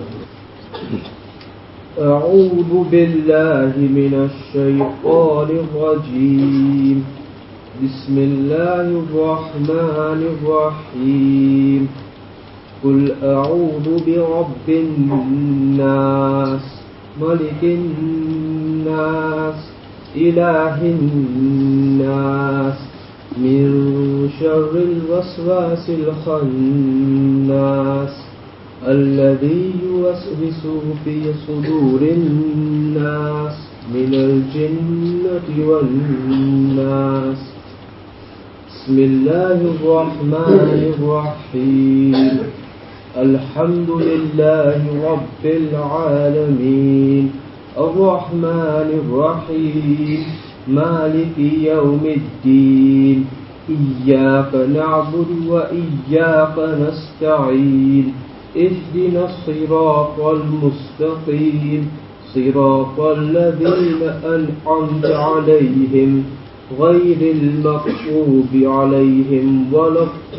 أعوذ بالله من الشيطان الرجيم. بسم الله الرحمن الرحيم. قل أعوذ برب الناس ملك الناس إله الناس من شر الوسواس الخناس الذي يوسوس في صدور الناس من الجنة والناس. بسم الله الرحمن الرحيم. الحمد لله رب العالمين الرحمن الرحيم مالك يوم الدين إياك نعبد وإياك نستعين اهدنا الصراط المستقيم صراط الذين أنعمت عليهم غير المغضوب عليهم ولا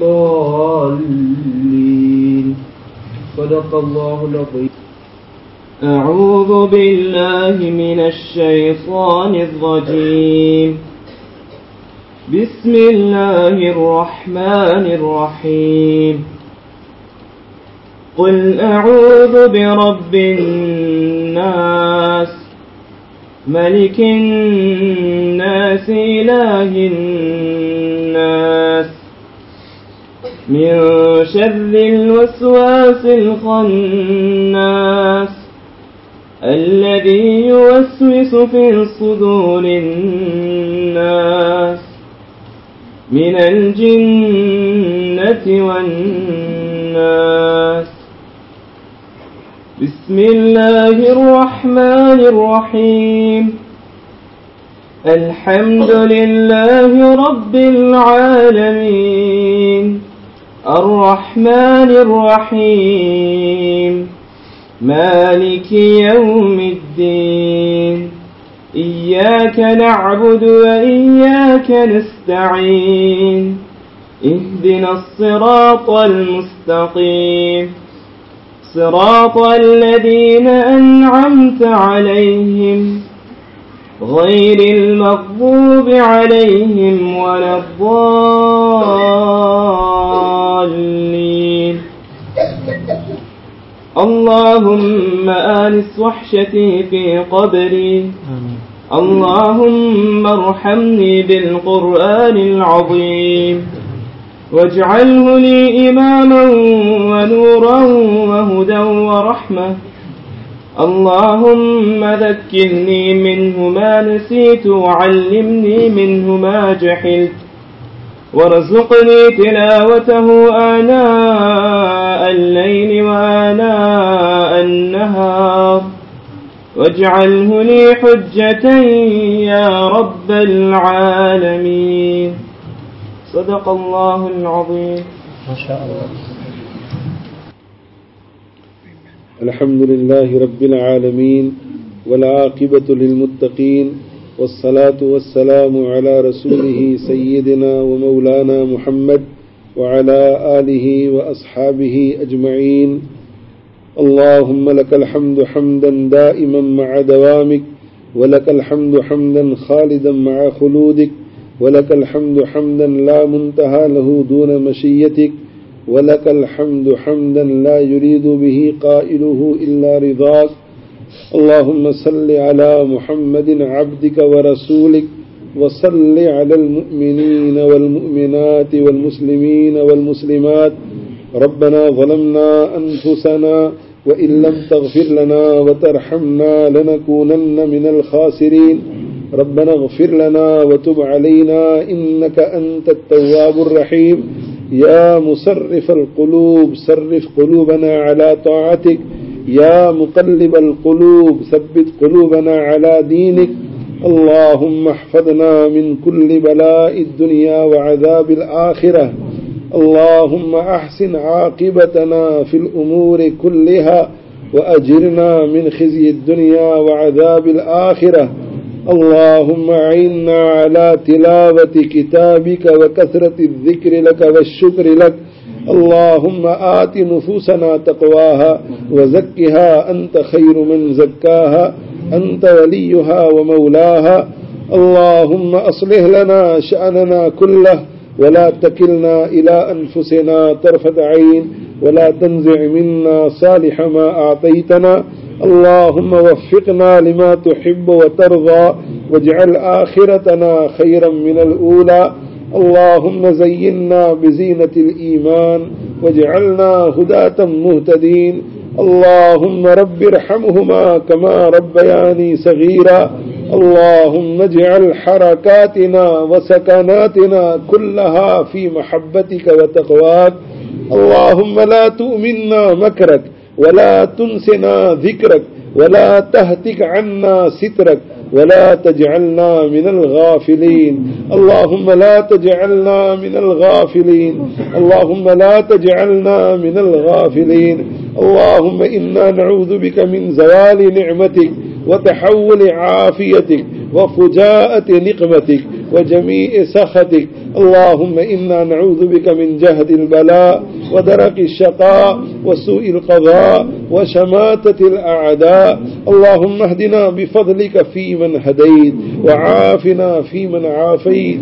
الضالين. صدق الله العظيم. أعوذ بالله من الشيطان الرجيم. بسم الله الرحمن الرحيم. قل أعوذ برب الناس ملك الناس إله الناس من شر الوسواس الخناس الذي يوسوس في صدور الناس من الجنة والناس. بسم الله الرحمن الرحيم. الحمد لله رب العالمين الرحمن الرحيم مالك يوم الدين إياك نعبد وإياك نستعين اهدنا الصراط المستقيم صراط الذين أنعمت عليهم غير المغضوب عليهم ولا الضالين. اللهم آنس وحشتي في قبري. اللهم ارحمني بالقرآن العظيم واجعله لي إماما ونورا وهدى ورحمة. اللهم ذكرني منه ما نسيت وعلمني منه ما جهلت وارزقني تلاوته آناء الليل وآناء النهار واجعله لي حجة يا رب العالمين. صدق الله العظيم. ما شاء الله. الحمد لله رب العالمين والعاقبة للمتقين والصلاة والسلام على رسوله سيدنا ومولانا محمد وعلى آله وأصحابه أجمعين. اللهم لك الحمد حمدا دائما مع دوامك ولك الحمد حمدا خالدا مع خلودك ولك الحمد حمدا لا منتهى له دون مشيتك ولك الحمد حمدا لا يريد به قائله إلا رضاك. اللهم صل على محمد عبدك ورسولك وصل على المؤمنين والمؤمنات والمسلمين والمسلمات. ربنا ظلمنا أنفسنا وإن لم تغفر لنا وترحمنا لنكونن من الخاسرين. ربنا اغفر لنا وتب علينا إنك أنت التواب الرحيم. يا مصرف القلوب صرف قلوبنا على طاعتك. يا مقلب القلوب ثبت قلوبنا على دينك. اللهم احفظنا من كل بلاء الدنيا وعذاب الآخرة. اللهم أحسن عاقبتنا في الأمور كلها وأجرنا من خزي الدنيا وعذاب الآخرة. اللهم أعنا على تلاوة كتابك وكثرة الذكر لك والشكر لك. اللهم آت نفوسنا تقواها وزكها أنت خير من زكاها أنت وليها ومولاها. اللهم أصلح لنا شأننا كله ولا تكلنا إلى أنفسنا طرفة عين ولا تنزع منا صالح ما أعطيتنا. اللهم وفقنا لما تحب وترضى واجعل آخرتنا خيرا من الأولى. اللهم زينا بزينة الإيمان واجعلنا هداة مهتدين. اللهم رب ارحمهما كما ربياني صغيرا. اللهم اجعل حركاتنا وسكناتنا كلها في محبتك وتقواك. اللهم لا تؤمنا مكرك ولا تنسنا ذكرك ولا تهتك عنا سترك ولا تجعلنا من الغافلين. اللهم لا تجعلنا من الغافلين. اللهم لا تجعلنا من الغافلين. اللهم إنا نعوذ بك من زوال نعمتك وتحول عافيتك وفجاءة نقمتك وجميع سخطك. اللهم إنا نعوذ بك من جهد البلاء ودرك الشقاء وسوء القضاء وشماتة الأعداء. اللهم اهدنا بفضلك فيمن هديت وعافنا فيمن عافيت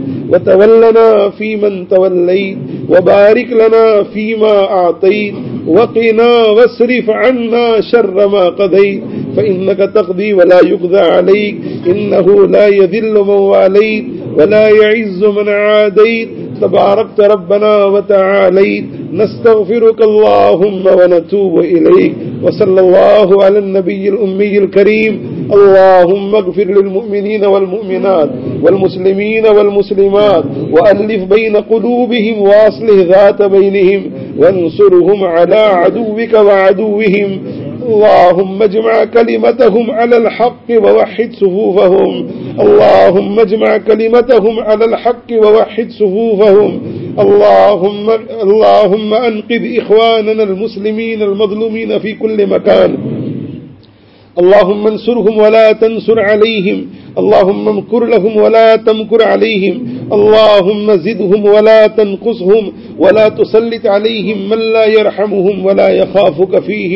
وتولنا فيمن توليت وبارك لنا فيما أعطيت وقنا واصرف عنا شر ما قضيت فإنك تقضي ولا يقضى عليك إنه لا يذل من واليت ولا يعز من عاديت تباركت ربنا وتعاليت. نستغفرك اللهم ونتوب إليك. وصلى الله على النبي الأمي الكريم. اللهم اغفر للمؤمنين والمؤمنات والمسلمين والمسلمات وألف بين قلوبهم وأصلح ذات بينهم وانصرهم على عدوك وعدوهم. اللهم اجمع كلمتهم على الحق ووحد صفوفهم. اللهم اجمع كلمتهم على الحق ووحد صفوفهم. اللهم أنقذ إخواننا المسلمين المظلومين في كل مكان. اللهم انصرهم ولا تنصر عليهم. اللهم امكر لهم ولا تمكر عليهم. اللهم زدهم ولا تنقصهم ولا تسلط عليهم من لا يرحمهم ولا يخافك فيهم.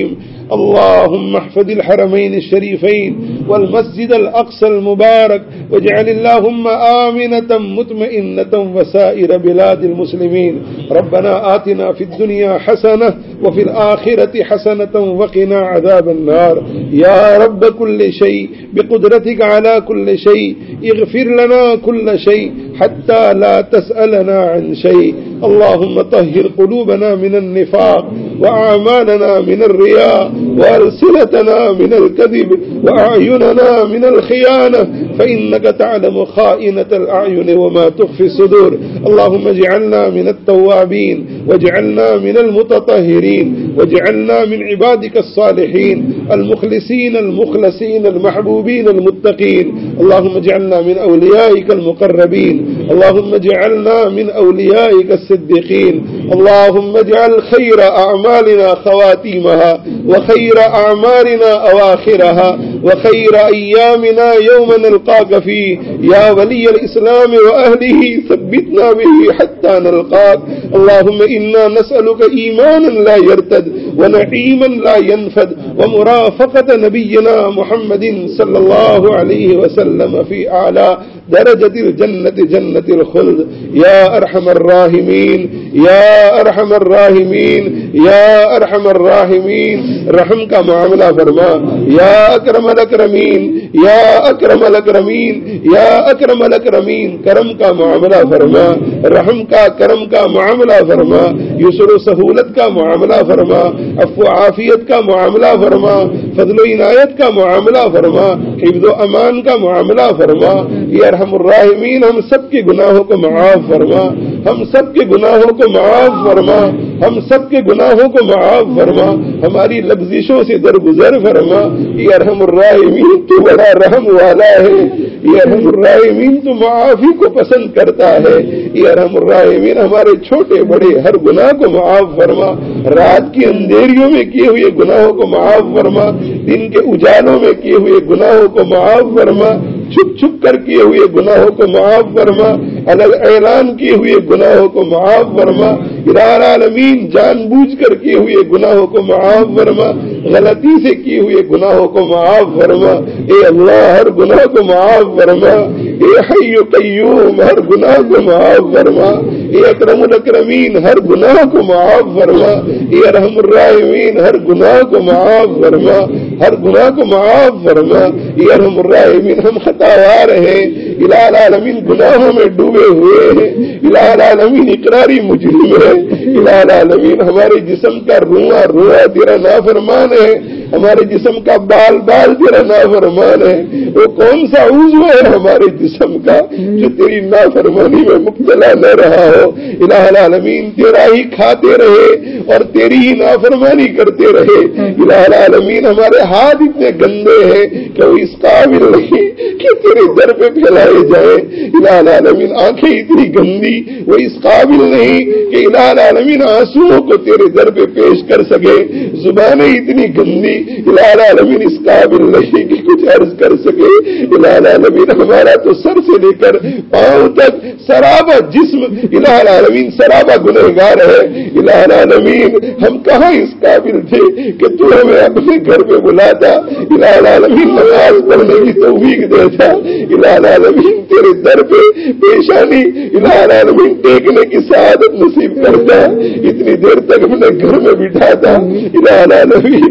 اللهم احفظ الحرمين الشريفين والمسجد الأقصى المبارك واجعل اللهم آمنة مطمئنة وسائر بلاد المسلمين. ربنا آتنا في الدنيا حسنة وفي الآخرة حسنة وقنا عذاب النار. يا رب كل شيء بقدرتك على كل شيء اغفر لنا كل شيء حتى لا تسألنا عن شيء. اللهم طهر قلوبنا من النفاق وأعمالنا من الرياء وألسنتنا من الكذب وأعيننا من الخيانة فإنك تعلم خائنة الأعين وما تخفي الصدور. اللهم اجعلنا من التوابين واجعلنا من المتطهرين واجعلنا من عبادك الصالحين المخلصين المخلصين المحبوبين المتقين. اللهم اجعلنا من أوليائك المقربين. اللهم اجعلنا من أوليائك الصديقين. اللهم اجعل خير أعمالنا خواتيمها وخير أعمالنا أواخرها وخير أيامنا يوم نلقاك فيه يا ولي الإسلام وأهله ثبتنا به حتى نلقاك. اللهم إنا نسألك إيمانا لا يرتد ونعيما لا ينفد ومرافقة نبينا محمد صلى الله عليه وسلم في أعلى درجة الجنة جنة الخلد. يا أرحم الراحمين يا أرحم الراحمين يا أرحم الراحمين رحم کا معاملہ فرما. یا اکرم الاکرمین یا اکرم الاکرمین یا اکرم الاکرمین کرم کا معاملہ فرما. رحم کا کرم کا معاملہ فرما. یسر و سہولت کا معاملہ فرما. عفو و عافیت کا معاملہ فرما. فضل و عنایت کا معاملہ فرما. حفظ و امان کا معاملہ فرما. یا ارحم الراحمین ہم سب کے گناہوں کو معاف فرما. ہم سب کے گناہوں کو معاف فرما. ہم سب کے گناہوں کو معاف فرما. ہماری لفظشوں سے درگزر فرما. یا ارحم الراحمین تو بڑا رحم والا ہے. یا ارحم الراحمین تو معافی کو پسند کرتا ہے. یا ارحم الراحمین ہمارے چھوٹے بڑے ہر گناہ کو معاف فرما. رات کی اندھیریوں میں کیے ہوئے گناہوں کو معاف فرما. دن کے اجالوں میں کیے ہوئے گناہوں کو معاف فرما. چھپ چھپ کر کیے ہوئے گناہوں کو معاف فرما. الگ اعلان کیے ہوئے گناہوں کو معاف فرما. الہ العالمین جان بوجھ کر کیے ہوئے گناہوں کو معاف فرما. غلطی سے کیے ہوئے گناہوں کو معاف فرما. اے اللہ ہر گناہ کو معاف فرما. اے حی و قیوم ہر گناہ کو معاف فرما. اے اکرم الاکرمین ہر گناہ کو معاف فرما. اے ارحم الراحمین ہر گناہ کو معاف فرما. ہر گناہ کو معاف فرما. اے ارحم الراحمین ہم خطاوار ہیں. الہ العالمین گناہوں میں ڈوبے ہوئے ہیں. الہ العالمین اقراری مجرم ہے. الہ العالمین ہمارے جسم کا رواں رواں تیرا نافرمان ہے. ہمارے جسم کا بال بال تیرا نافرمان ہے. وہ کون سا عضو ہے ہمارے جسم کا جو تیری نافرمانی میں مبتلا نہ رہا ہو. الہ العالمین تیرا ہی کھاتے رہے اور تیری ہی نافرمانی کرتے رہے. الہ العالمین ہمارے ہاتھ اتنے گندے ہیں کہ وہ اس قابل نہیں کہ تیرے در پہ پھیلائے جائیں. الہ العالمین آنکھیں اتنی گندی وہ اس قابل نہیں کہ الہ العالمین آنسوؤں کو تیرے در پہ پیش کر سکے. زبانیں اتنی گندی الہ العالمین اس قابل نہیں کہ کچھ عرض کر سکے. الہ العالمین ہمارا تو سر سے لے کر پاؤں تک سرابا جسم الہ العالمین سرابا گنہگار ہے. الہ العالمین ہم کہاں اس قابل تھے کہ تو ہمیں اپنے گھر پہ بلاتا. الہ العالمین نماز پڑھنے کی توفیق دیتا. الہ العالمین تیرے در پہ پیشانی الہ العالمین ٹیکنے کی سعادت نصیب کرتا. اتنی دیر تک اپنے گھر میں بٹھاتا. الہ العالمین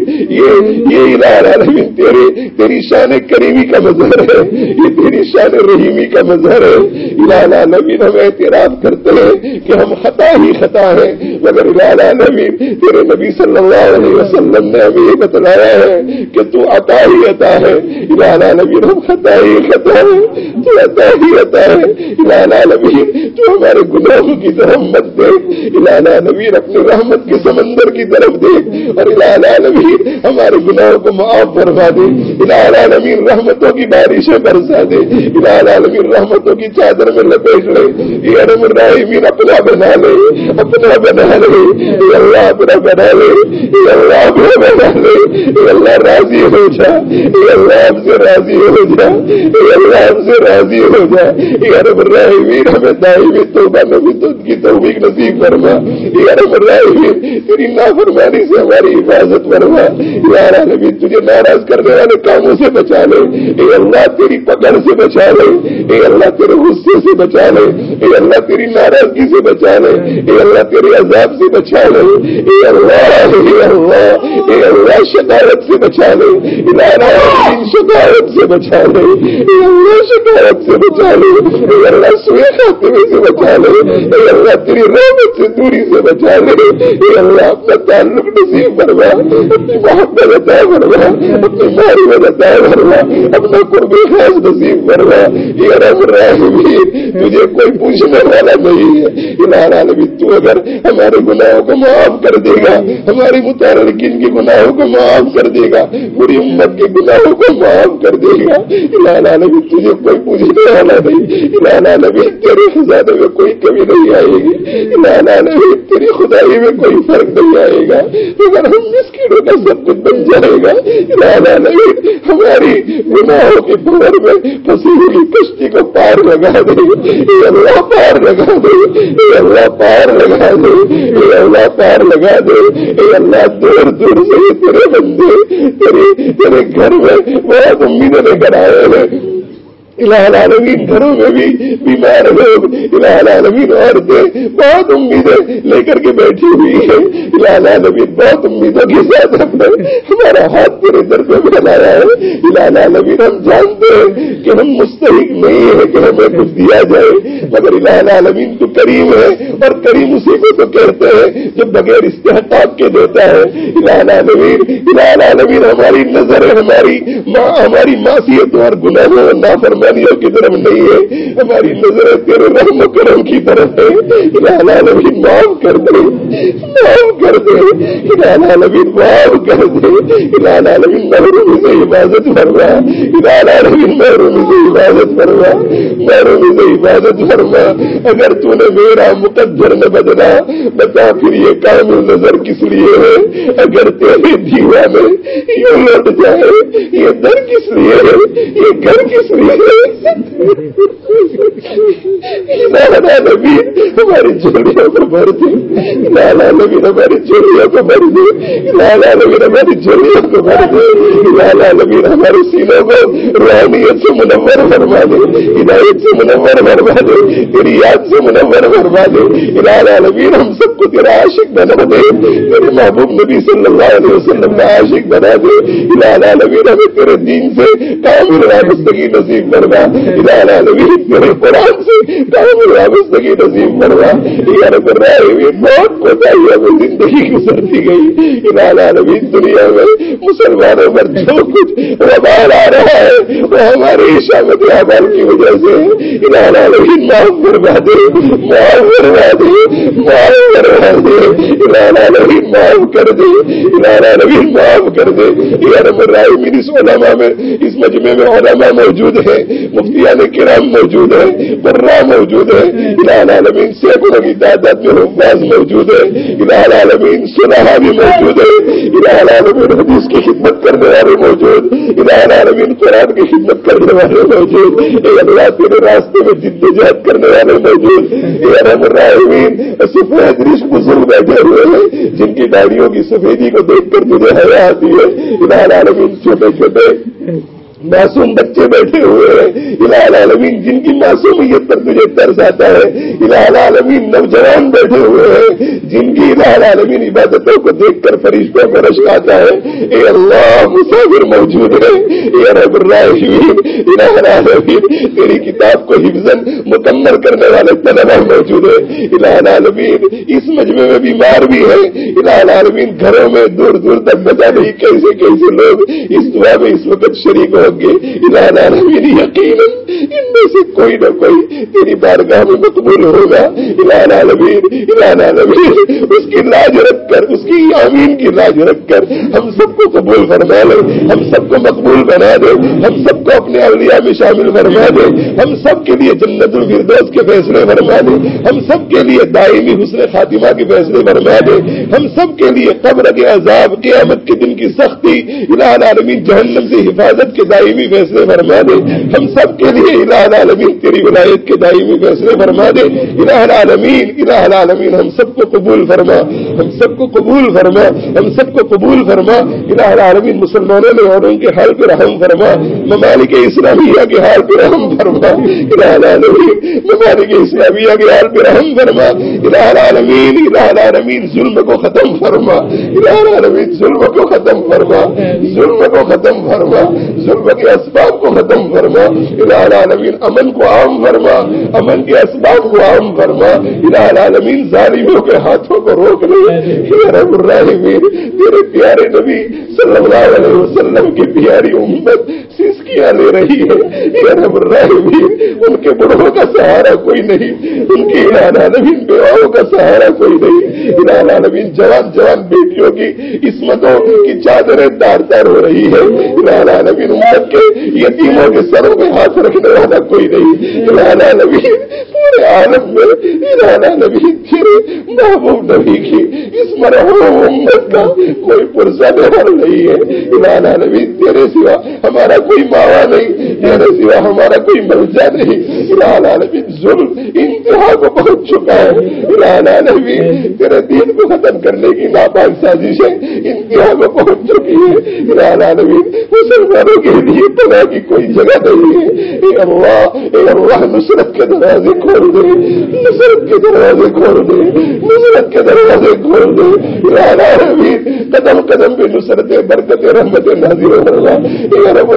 یہ الہ العالمین تیری شان کریمی کا مظہر ہے. یہ تیری شان رحیمی کا مظہر ہے. الہ العالمین ہم اعتراف کرتے ہیں کہ ہم خطا ہی خطا ہیں مگر الہ العالمین تیرے نبی صلی اللہ علیہ وسلم نے ہمیں یہ بتلایا ہے کہ تو عطا ہی عطا ہے. الہ العالمین ہم خطا ہی خطا ہے. تو عطا ہی عطا ہے. الہ العالمین تو ہمارے گناہوں کی طرف مت دیکھ. الہ العالمین اپنی رحمت کے سمندر کی طرف دیکھ اور الہ العالمین ہمارے گناہوں کو معاف فرما دے. الہ العالمین رحمتوں کی بارشیں برسا دے. الہ العالمین رحمتوں کی چادر میں لپیٹ لے. اے ارحم الراحمین اپنا بنا لے. اپنا بنا لے. اے اللہ اپنا بنا لے. اے اللہ اپنا بنا لے. اے اللہ راضی ہو جا. اے اللہ ہم سے راضی ہو جا، اے اللہ ہم سے راضی ہو جا، یا رب الراحمین ہمیں دائمی توبہ میں بھی تو کی توفیق نصیب فرما، یا رب الراحمین تیری نافرمانی سے ہماری حفاظت فرما، یا العالمین تجھے ناراض کرنے والے کاموں سے بچا لے، اے اللہ تیری پکڑ سے بچا لے، اے اللہ تیرے غصے سے بچا لے، اے اللہ تیری ناراضگی سے بچا لے، اے اللہ تیرے عذاب سے بچا لے، اے اللہ اے اللہ اے اللہ شکایت سے بچا لے، العالمین شکایت سے بچا لے، اے اللہ شکایت سے بچا لے، اے اللہ سوئے خاتمے سے بچا لے، اے اللہ تیری رحمت سے دوری سے بچا لے، اے اللہ اپنا تعلق نصیب فرما، اپنی محبت عطا فرما، اپنی معرفت عطا فرما، اپنا قرب خاص نصیب فرما، یا رب الراحمین تجھے کوئی پوچھنے والا نہیں ہے، الہ العالمین تو اگر ہمارے گناہوں کو معاف کر دے گا، ہماری متعلقین کے گناہوں کو معاف کر دے گا، پوری امت کے گناہوں کو معاف کر دے گا، الہ العالمین تجھے کوئی پوچھنے والا نہیں، الہ العالمین تیرے خزانے میں کوئی کمی نہیں آئے گی، الہ العالمین تیری خدائی میں کوئی فرق نہیں آئے گا، اگر ہم مسکینوں کا سب کچھ بن جائے گا، الہ العالمین ہماری گناہوں کی بھور میں پھنسی ہوئی کشتی کو پار لگا دے، اے اللہ پار لگا دے، اے اللہ پار لگا دے، اے اللہ پار لگا دے، اے اللہ دور دور سے تیرے بندے تیرے گھر میں بہت امیدیں لے کر آئے ہیں، الہ العالمین گھروں میں بھی بیمار لوگ، الہ العالمین عورتیں بہت امیدیں لے کر کے بیٹھی ہوئی ہیں، الہ العالمین بہت امیدوں کے ساتھ ہمارا ہاتھ تیرے در پہ پھیلایا ہے، الہ العالمین ہم جانتے ہیں کہ ہم مستحق نہیں ہیں کہ ہمیں کچھ دیا جائے، مگر الہ العالمین تو کریم ہے، اور کریم اسی کو تو کہتے ہیں جو بغیر استحقاق کے دیتا ہے، الہ العالمین ہماری نظر ہماری معصیتوں اور گناہوں اور نافرمانیوں کی طرف نہیں ہے، ہماری نظر تیرے رحم و کرم کی طرف ہے، الہ العالمین معاف کر دے، معاف کر دے، الہ العالمین معاف کر دے، الہ العالمین محرومی سے حفاظت فرما، الہ العالمین محرومی سے حفاظت فرما، محرومی سے حفاظت فرما، اگر تو نے میرا مقدر نہ بدلا بتا پھر یہ کامل نظر کس لیے ہے، اگر تیرے دیوانے یوں لوٹ جائے یہ در کس لیے ہے، یہ گھر کس لیے ہے، ہماری چوریوں کو بھر دے، العالمین ہماری چوریوں کو بھر دے، العالمین ہماری چوریوں کو بھر دے، العالمین ہمارے سینوں کو روحانیت سے منور فرما دے، ہدایت سے منور فرما دے، تیری یاد سے منور فرما دے، العالمین ہم سب کو تیرا عاشق بنا دے، تیرے محبوب نبی صلی اللہ علیہ وسلم کا عاشق بنا دے، العالمین ہمیں تیرے دین سے کامل وابستگی نصیب فرما، العالمین تیرے قرآن سے کامل وابستگی نصیب فرما، یا رب العالمین بہت کوتاہیوں میں زندگی گزرتی گئی، العالمین دنیا میں مسلمانوں پر جو کچھ وبال آ رہا ہے وہ ہمارے شامت اعمال کی وجہ سے، العالمین معاف فرما دے، معاف فرما دے، معاف فرما دے، العالمین معاف کر دے، العالمین معاف کر دے، یا رب العالمین اس علماء میں اس مجمع میں علماء موجود ہیں، مفتیان کرام موجود ہیں، قراء موجود ہیں، الہ العالمین سینکڑوں کی تعداد میں حفاظ موجود ہیں، الہ العالمین صلحاء بھی موجود ہیں، الہ العالمین حدیث کی خدمت کرنے والے موجود، الہ العالمین قرآن کی خدمت کرنے والے موجود، اے اللہ تیرے راستے میں جدوجہد کرنے والے موجود، اے رب العالمین سفید رشک بزرگ بیٹھے ہوئے ہیں جن کی داڑھیوں کی سفیدی کو دیکھ کر تجھے حیا آتی ہے، الہ العالمین چھوٹے چھوٹے معصوم بچے بیٹھے ہوئے ہیں، الہ العالمین جن کی معصومیت پر تجھے ترس آتا ہے، الہ العالمین نوجوان بیٹھے ہوئے ہیں جن کی الہ العالمین عبادتوں کو دیکھ کر فرشتوں کو رشک آتا ہے، اے اللہ مسافر موجود ہے، اے رب الراحمین الہ العالمین تیری کتاب کو حفظاً مکمل کرنے والے طلبہ موجود ہیں، الہ العالمین اس مجمع میں بیمار بھی ہیں، الہ العالمین گھروں میں دور دور تک بتا نہیں کیسے کیسے لوگ اس دعا میں اس وقت شریک ہو گے، الہ العالمین یقیناً ان میں سے کوئی نہ کوئی تیری بارگاہ میں مقبول ہوگا، الہ العالمین اس کی لاج رکھ کر، اس کی آمین کی لاج رکھ کر ہم سب کو قبول فرما لے، ہم سب کو مقبول بنا دے، ہم سب کو اپنے اولیاء میں شامل فرما دے، ہم سب کے لیے جنت الفردوس کے فیصلے فرما دے، ہم سب کے لیے دائمی حسن خاتمہ کے فیصلے فرما دے، ہم سب کے لیے قبر کے عذاب، قیامت کے دن کی سختی، الہ العالمین جہنم سے حفاظت کے دائمی فیصلے فرما دے، ہم سب کے لیے الہ العالمین تیری ولایت کے دائمی فیصلے فرما دے، الہ العالمین ہم سب کو قبول فرما، ہم سب کو قبول فرما، ہم سب کو قبول فرما، الہ العالمین مسلمانوں نے اور ان کے حال پر رحم فرما، ممالک اسلامیہ کے حال پر رحم فرما، الہ العالمین ممالک اسلامیہ کے حال پر رحم فرما، الہ العالمین ظلم کو ختم فرما، الہ العالمین ظلم کو ختم فرما، ظلم کو ختم فرما، ظلم کے اسباب کو ختم فرما، الہ العالمین امن کو عام فرما، امن کے اسباب کو عام فرما، الہ العالمین ظالموں کے ہاتھوں کو روک لے، یا رب الراحمین تیرے پیارے نبی صلی اللہ علیہ وسلم کی پیاری امت سسکیاں لے رہی ہے، یا رب الراحمین ان کے بڑھوں کا سہارا کوئی نہیں، ان کی الہ العالمین بیواؤں کا سہارا کوئی نہیں، الہ العالمین جوان بیٹیوں کی عصمتوں کی چادریں تار تار ہو رہی ہے، الہ العالمین امت کے یتیموں کے سروں پہ ہاتھ رکھنے والا کوئی نہیں، الہ العالمین پورے عالم میں الہ العالمین تیرے محبوب نبی کی اس مرحوم امت کا کوئی پرزہ نہیں ہے، الہ العالمین تیرے سوا ہمارا کوئی ماوا نہیں، تیرے سوا ہمارا کوئی ملجا نہیں، الہ العالمین ظلم انتہا کو پہنچ چکا ہے، الہ العالمین تیرے دین کو ختم کرنے کی ناپاک سازشیں انتہا کو پہنچ چکی ہے، الہ العالمین مسلمانوں کے لیے پناہ کی کوئی جگہ نہیں ہے، اے اللہ نصرت کے دروازے کھول دے، نصرت کے دروازے کھول دے، نصرت کے دروازے کھول دے، الہ العالمین قدم قدم پہ نصرت برکت رحمت نازل فرما، اے رب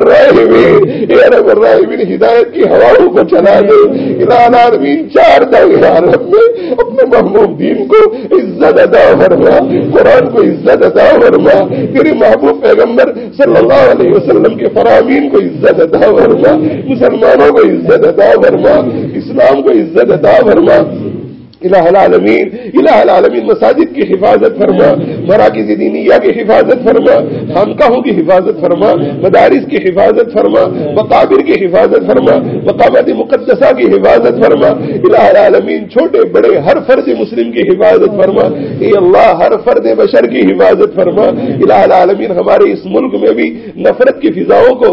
الراحمین ہدایت کی ہواؤں کو چلا دے، الہ العالمین چار دائیں عالم میں اپنے محبوب دین کو عزت عطا فرما، قرآن کو عزت عطا فرما، تیرے محبوب پیغمبر صلی اللہ علیہ وسلم کے فرامین کو عزت عطا فرما، مسلمانوں کو عزت عطا فرما، اسلام کو عزت عطا فرما، الہ العالمین مساجد کی حفاظت فرما، مراکز دینیہ کی حفاظت فرما، خانقاہوں کی حفاظت فرما، مدارس کی حفاظت فرما، مقابر کی حفاظت فرما، مقامات مقدسہ کی حفاظت فرما، الہ العالمین چھوٹے بڑے ہر فرد مسلم کی حفاظت فرما، اے اللہ ہر فرد بشر کی حفاظت فرما، الہ العالمین ہمارے اس ملک میں بھی نفرت کی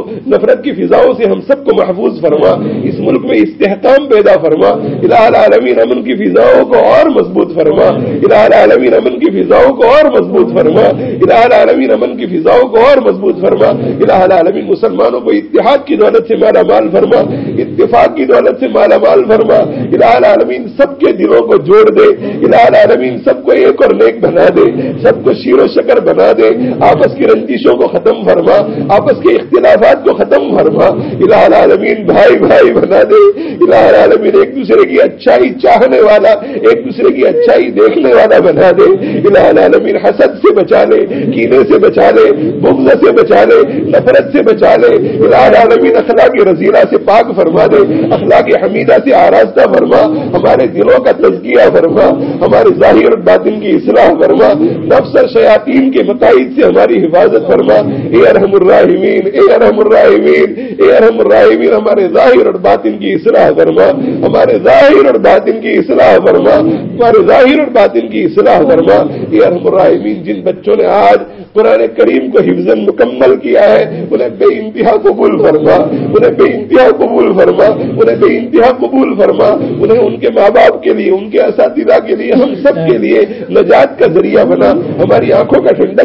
فضاؤں سے ہم سب کو محفوظ فرما، اس ملک میں استحکام پیدا فرما، الہ العالمین امن کی فضاؤں کو اور مضبوط فرما، الہ العالمین امن کی فضاؤں کو اور مضبوط فرما، الہ العالمین امن کی فضاؤں کو اور مضبوط فرما، الہ العالمین مسلمانوں کو اتحاد کی دولت سے مالا مال فرما، اتفاق کی دولت سے مالا مال فرما، الہ العالمین سب کے دلوں کو جوڑ دے، الہ العالمین سب کو ایک اور نیک بنا دے، سب کو شیر و شکر بنا دے، آپس کی رنجشوں کو ختم فرما، آپس کے اختلافات کو ختم فرما، الہ العالمین بھائی بھائی بنا دے، الہ العالمین ایک دوسرے کی اچھائی چاہنے والا، ایک دوسرے کی اچھائی دیکھنے والا بنا دے، الہ العالمین حسد سے بچا لے، کینے سے بچا لے، بغض سے بچا لے، نفرت سے بچا لے، الہ العالمین اخلاق رذیلہ سے پاک فرما دے، اخلاق حمیدہ سے آراستہ فرما، ہمارے دلوں کا تزکیہ فرما، ہمارے ظاہر اور باطن کی اصلاح فرما، نفس اور شیاطین کے مقاصد سے ہماری حفاظت فرما، اے ارحم الراحمین، اے ارحم الراحمین، اے ارحم الراحمین ہمارے ظاہر اور باطن کی اصلاح فرما، ہمارے ظاہر اور باطن کی اصلاح فرما، ہمارے ظاہر اور باطن کی اصلاح فرما، اے ارحم الراحمین جن بچوں نے آج قرآن کریم کو حفظاً مکمل کیا ہے انہیں بے انتہا قبول فرما، انہیں بے انتہا قبول فرما، انہیں بے انتہا قبول فرما، انہیں ان کے ماں باپ کے لیے، ان کے اساتذہ کے لیے، ہم سب کے لیے نجات کا ذریعہ بنا، ہماری آنکھوں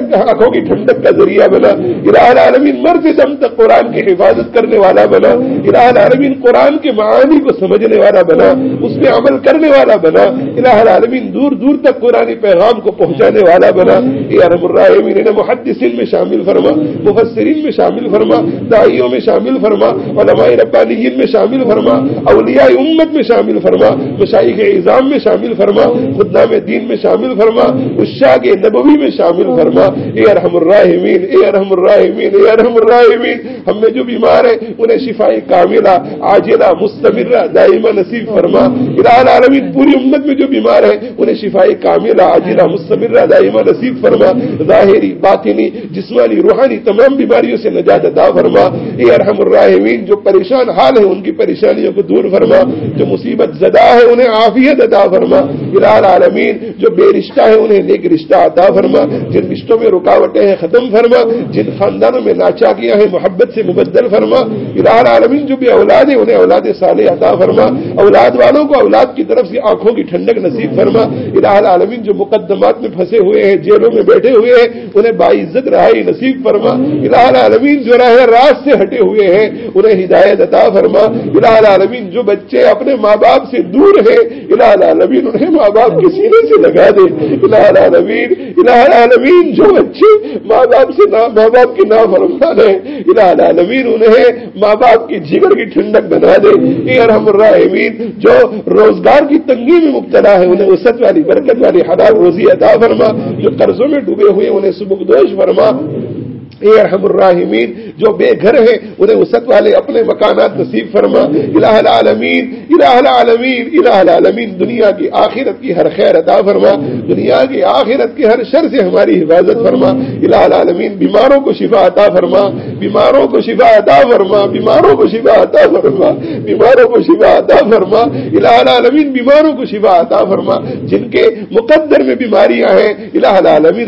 کی ٹھنڈک کا ذریعہ بنا، الہ العالمین مرتے دم تک قرآن کی حفاظت کرنے والا بنا، الہ العالمین قرآن کے معانی کو سمجھنے والا بنا، اس پہ عمل کرنے والا بنا، الہ العالمین دور دور تک قرآن پیغام کو پہنچانے والا بنا، اے ارحم الراحمین انہیں محدثین میں شامل فرما، مفسرین میں شامل فرما، داعیوں میں شامل فرما، علماء ربانیین میں شامل فرما، اولیاء امت میں شامل فرما، مشائخ اعظام میں شامل فرما، خدام دین میں شامل فرما، عشاق نبوی میں شامل فرما، اے ارحم الراحمین، اے ارحم الراحمین، اے ارحم الراحمین ہم میں جو بیمار ہیں انہیں شفاء کاملہ عاجلہ عاجلہ مستمرہ دائمہ نصیب فرما. الہ العالمین پوری امت میں جو بیمار ہیں انہیں شفائے کاملہ عاجلہ مستمرہ دائمہ نصیب فرما. ظاہری باطنی جسمانی روحانی تمام بیماریوں سے نجات عطا فرما. اے ارحم الراحمین جو پریشان حال ہیں ان کی پریشانیوں کو دور فرما. جو مصیبت زدہ ہے انہیں عافیت عطا فرما. الہ العالمین جو بے رشتہ ہے انہیں نیک رشتہ عطا فرما. جن رشتوں میں رکاوٹیں ہیں ختم فرما. جن خاندانوں میں ناچاکیاں ہیں محبت سے مبدل فرما. الہ العالمین جو بھی اولاد ہیں انہیں اولاد صالح عطا فرما. اولاد والوں کو اولاد کی طرف سے آنکھوں کی ٹھنڈک نصیب فرما. الہ العالمین جو مقدمات میں پھنسے ہوئے ہیں جیلوں میں بیٹھے ہوئے ہیں انہیں باعزت رہائی نصیب فرما. الہ العالمین جو راہ راست سے ہٹے ہوئے ہیں انہیں ہدایت عطا فرما. الہ العالمین جو بچے اپنے ماں باپ سے دور ہیں الہ العالمین انہیں ماں باپ کے سینے سے لگا دے. الہ العالمین جو بچے ماں باپ کی نافرمان ہیں الہ العالمین انہیں ماں باپ کی جگر کی ٹھنڈک بنا دے. اے ارحم الراحمین جو روزگار کی تنگی میں مبتلا ہے انہیں وسعت والی برکت والی حلال روزی عطا فرما. جو قرضوں میں ڈوبے ہوئے انہیں سبکدوش فرما. اے ارحم الراحمین جو بے گھر ہیں انہیں وسعت والے اپنے مکانات نصیب فرما. الہ العالمین دنیا کی آخرت کی ہر خیر عطا فرما. دنیا کی آخرت کی ہر شر سے ہماری حفاظت فرما. الہ العالمین بیماروں کو شفا عطا فرما. بیماروں کو شفا عطا فرما. بیماروں کو شفا عطا فرما. بیماروں کو شفا عطا فرما. الہ العالمین بیماروں کو شفا عطا فرما. جن کے مقدر میں بیماریاں ہیں الہ العالمین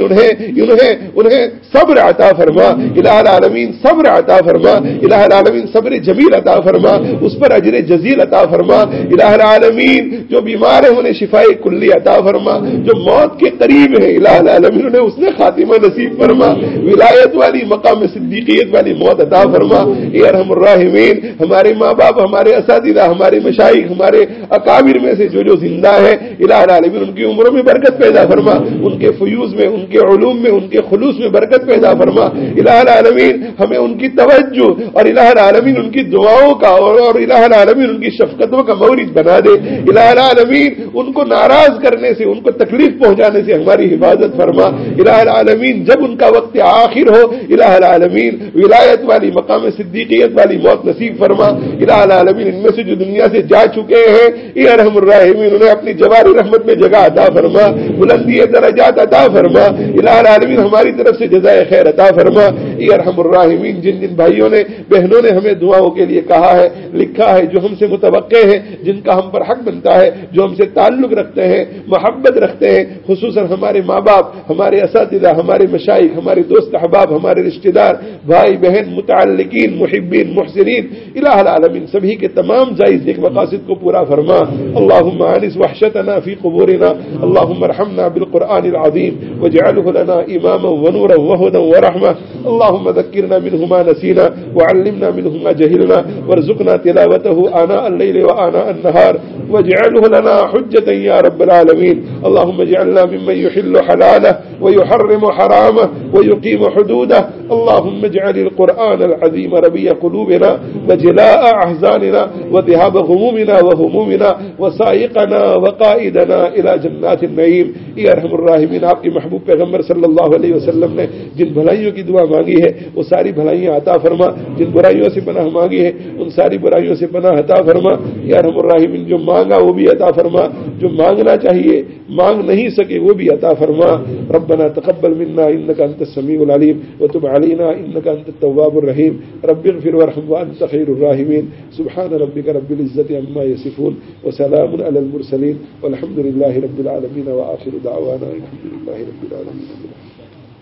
انہیں صبر عطا فرما. الہ العالمین صبر عطا فرما. الہ العالمین صبر جمیل عطا فرما. اس پر اجر جزیل عطا فرما. الہ العالمین جو بیمار ہیں انہیں شفائے کلی عطا فرما. جو موت کے قریب ہیں الہ العالمین انہیں اس نے خاتمہ نصیب فرما. ولایت والی مقام صدیقیت والی موت عطا فرما. اے ارحم الراحمین ہمارے ماں باپ ہمارے اساتذہ ہمارے مشائخ ہمارے اکابر میں سے جو زندہ ہے الہ العالمین ان کی عمروں میں برکت پیدا فرما. ان کے فیوز میں ان کے علوم میں ان کے خلوص میں برکت پیدا فرما. الہ العالمین ہمیں ان کی توجہ اور الہ العالمین ان کی دعاؤں کا اور الہ العالمین ان کی شفقتوں کا مورد بنا دے. الہ العالمین ان کو ناراض کرنے سے ان کو تکلیف پہنچانے سے ہماری حفاظت فرما. الہ العالمین جب ان کا وقت آخر ہو الہ العالمین ولایت والی مقام صدیقیت والی موت نصیب فرما. الہ العالمین ان میں سے جو دنیا سے جا چکے ہیں اے ارحم الراحمین انہیں اپنی جواری رحمت میں جگہ عطا فرما. بلندی درجات عطا فرما. الہ العالمین ہماری طرف سے جزائے خیر عطا فرما. اے ارحم الراحمین جن بھائیوں نے بہنوں نے ہمیں دعاؤں کے لیے کہا ہے لکھا ہے جو ہم سے متوقع ہے جن کا ہم پر حق بنتا ہے جو ہم سے تعلق رکھتے ہیں محبت رکھتے ہیں خصوصاً ہمارے ماں باپ ہمارے اساتذہ ہمارے مشائخ ہمارے دوست احباب ہمارے رشتہ دار بھائی بہن متعلقین محبین محسنین الہ العالمین سبھی کے تمام جائز نیک مقاصد کو پورا فرما. اللهم انس وحشتنا في قبورنا. اللهم ارحمنا بالقرآن العظيم واجعله لنا اماما ونورا وهدى ورحمة. اللهم ذكرنا منه ما نسينا وعلمنا منه ما جهلنا وارزقنا تلاوته آناء الليل وآناء النهار واجعله لنا حجة يا رب العالمين. اللهم اجعلنا ممن يحل حلاله ويحرم حرامه ويقيم حدوده. اللهم اجعل القرآن العظيم ربيع قلوبنا وجلاء أحزاننا وذهاب غمومنا وهمومنا وسائقنا وقائدنا إلى جنات النعيم. يا ارحم الراحمين آپ کے محبوب پیغمبر صلی اللہ علیہ وسلم نے جن بھلائیوں کی دعا مانگی ہے وہ ساری بھلائیاں عطا فرما. جن برائیوں سے پناہ مانگی ہے ان ساری برائیوں سے پناہ عطا فرما. یا ارحم الراحمین جو مانگا وہ بھی عطا فرما. جو مانگنا چاہیے مانگ نہیں سکے وہ بھی عطا فرما. ربنا تقبل منا انك انت السميع العليم وتب علينا انك انت التواب الرحيم. رب اغفر وارحم وانت خير الراحمين. سبحان ربك رب العزة عما يصفون وسلام على المرسلين والحمد لله رب العالمين واخر دعوانا الحمد لله رب العالمين.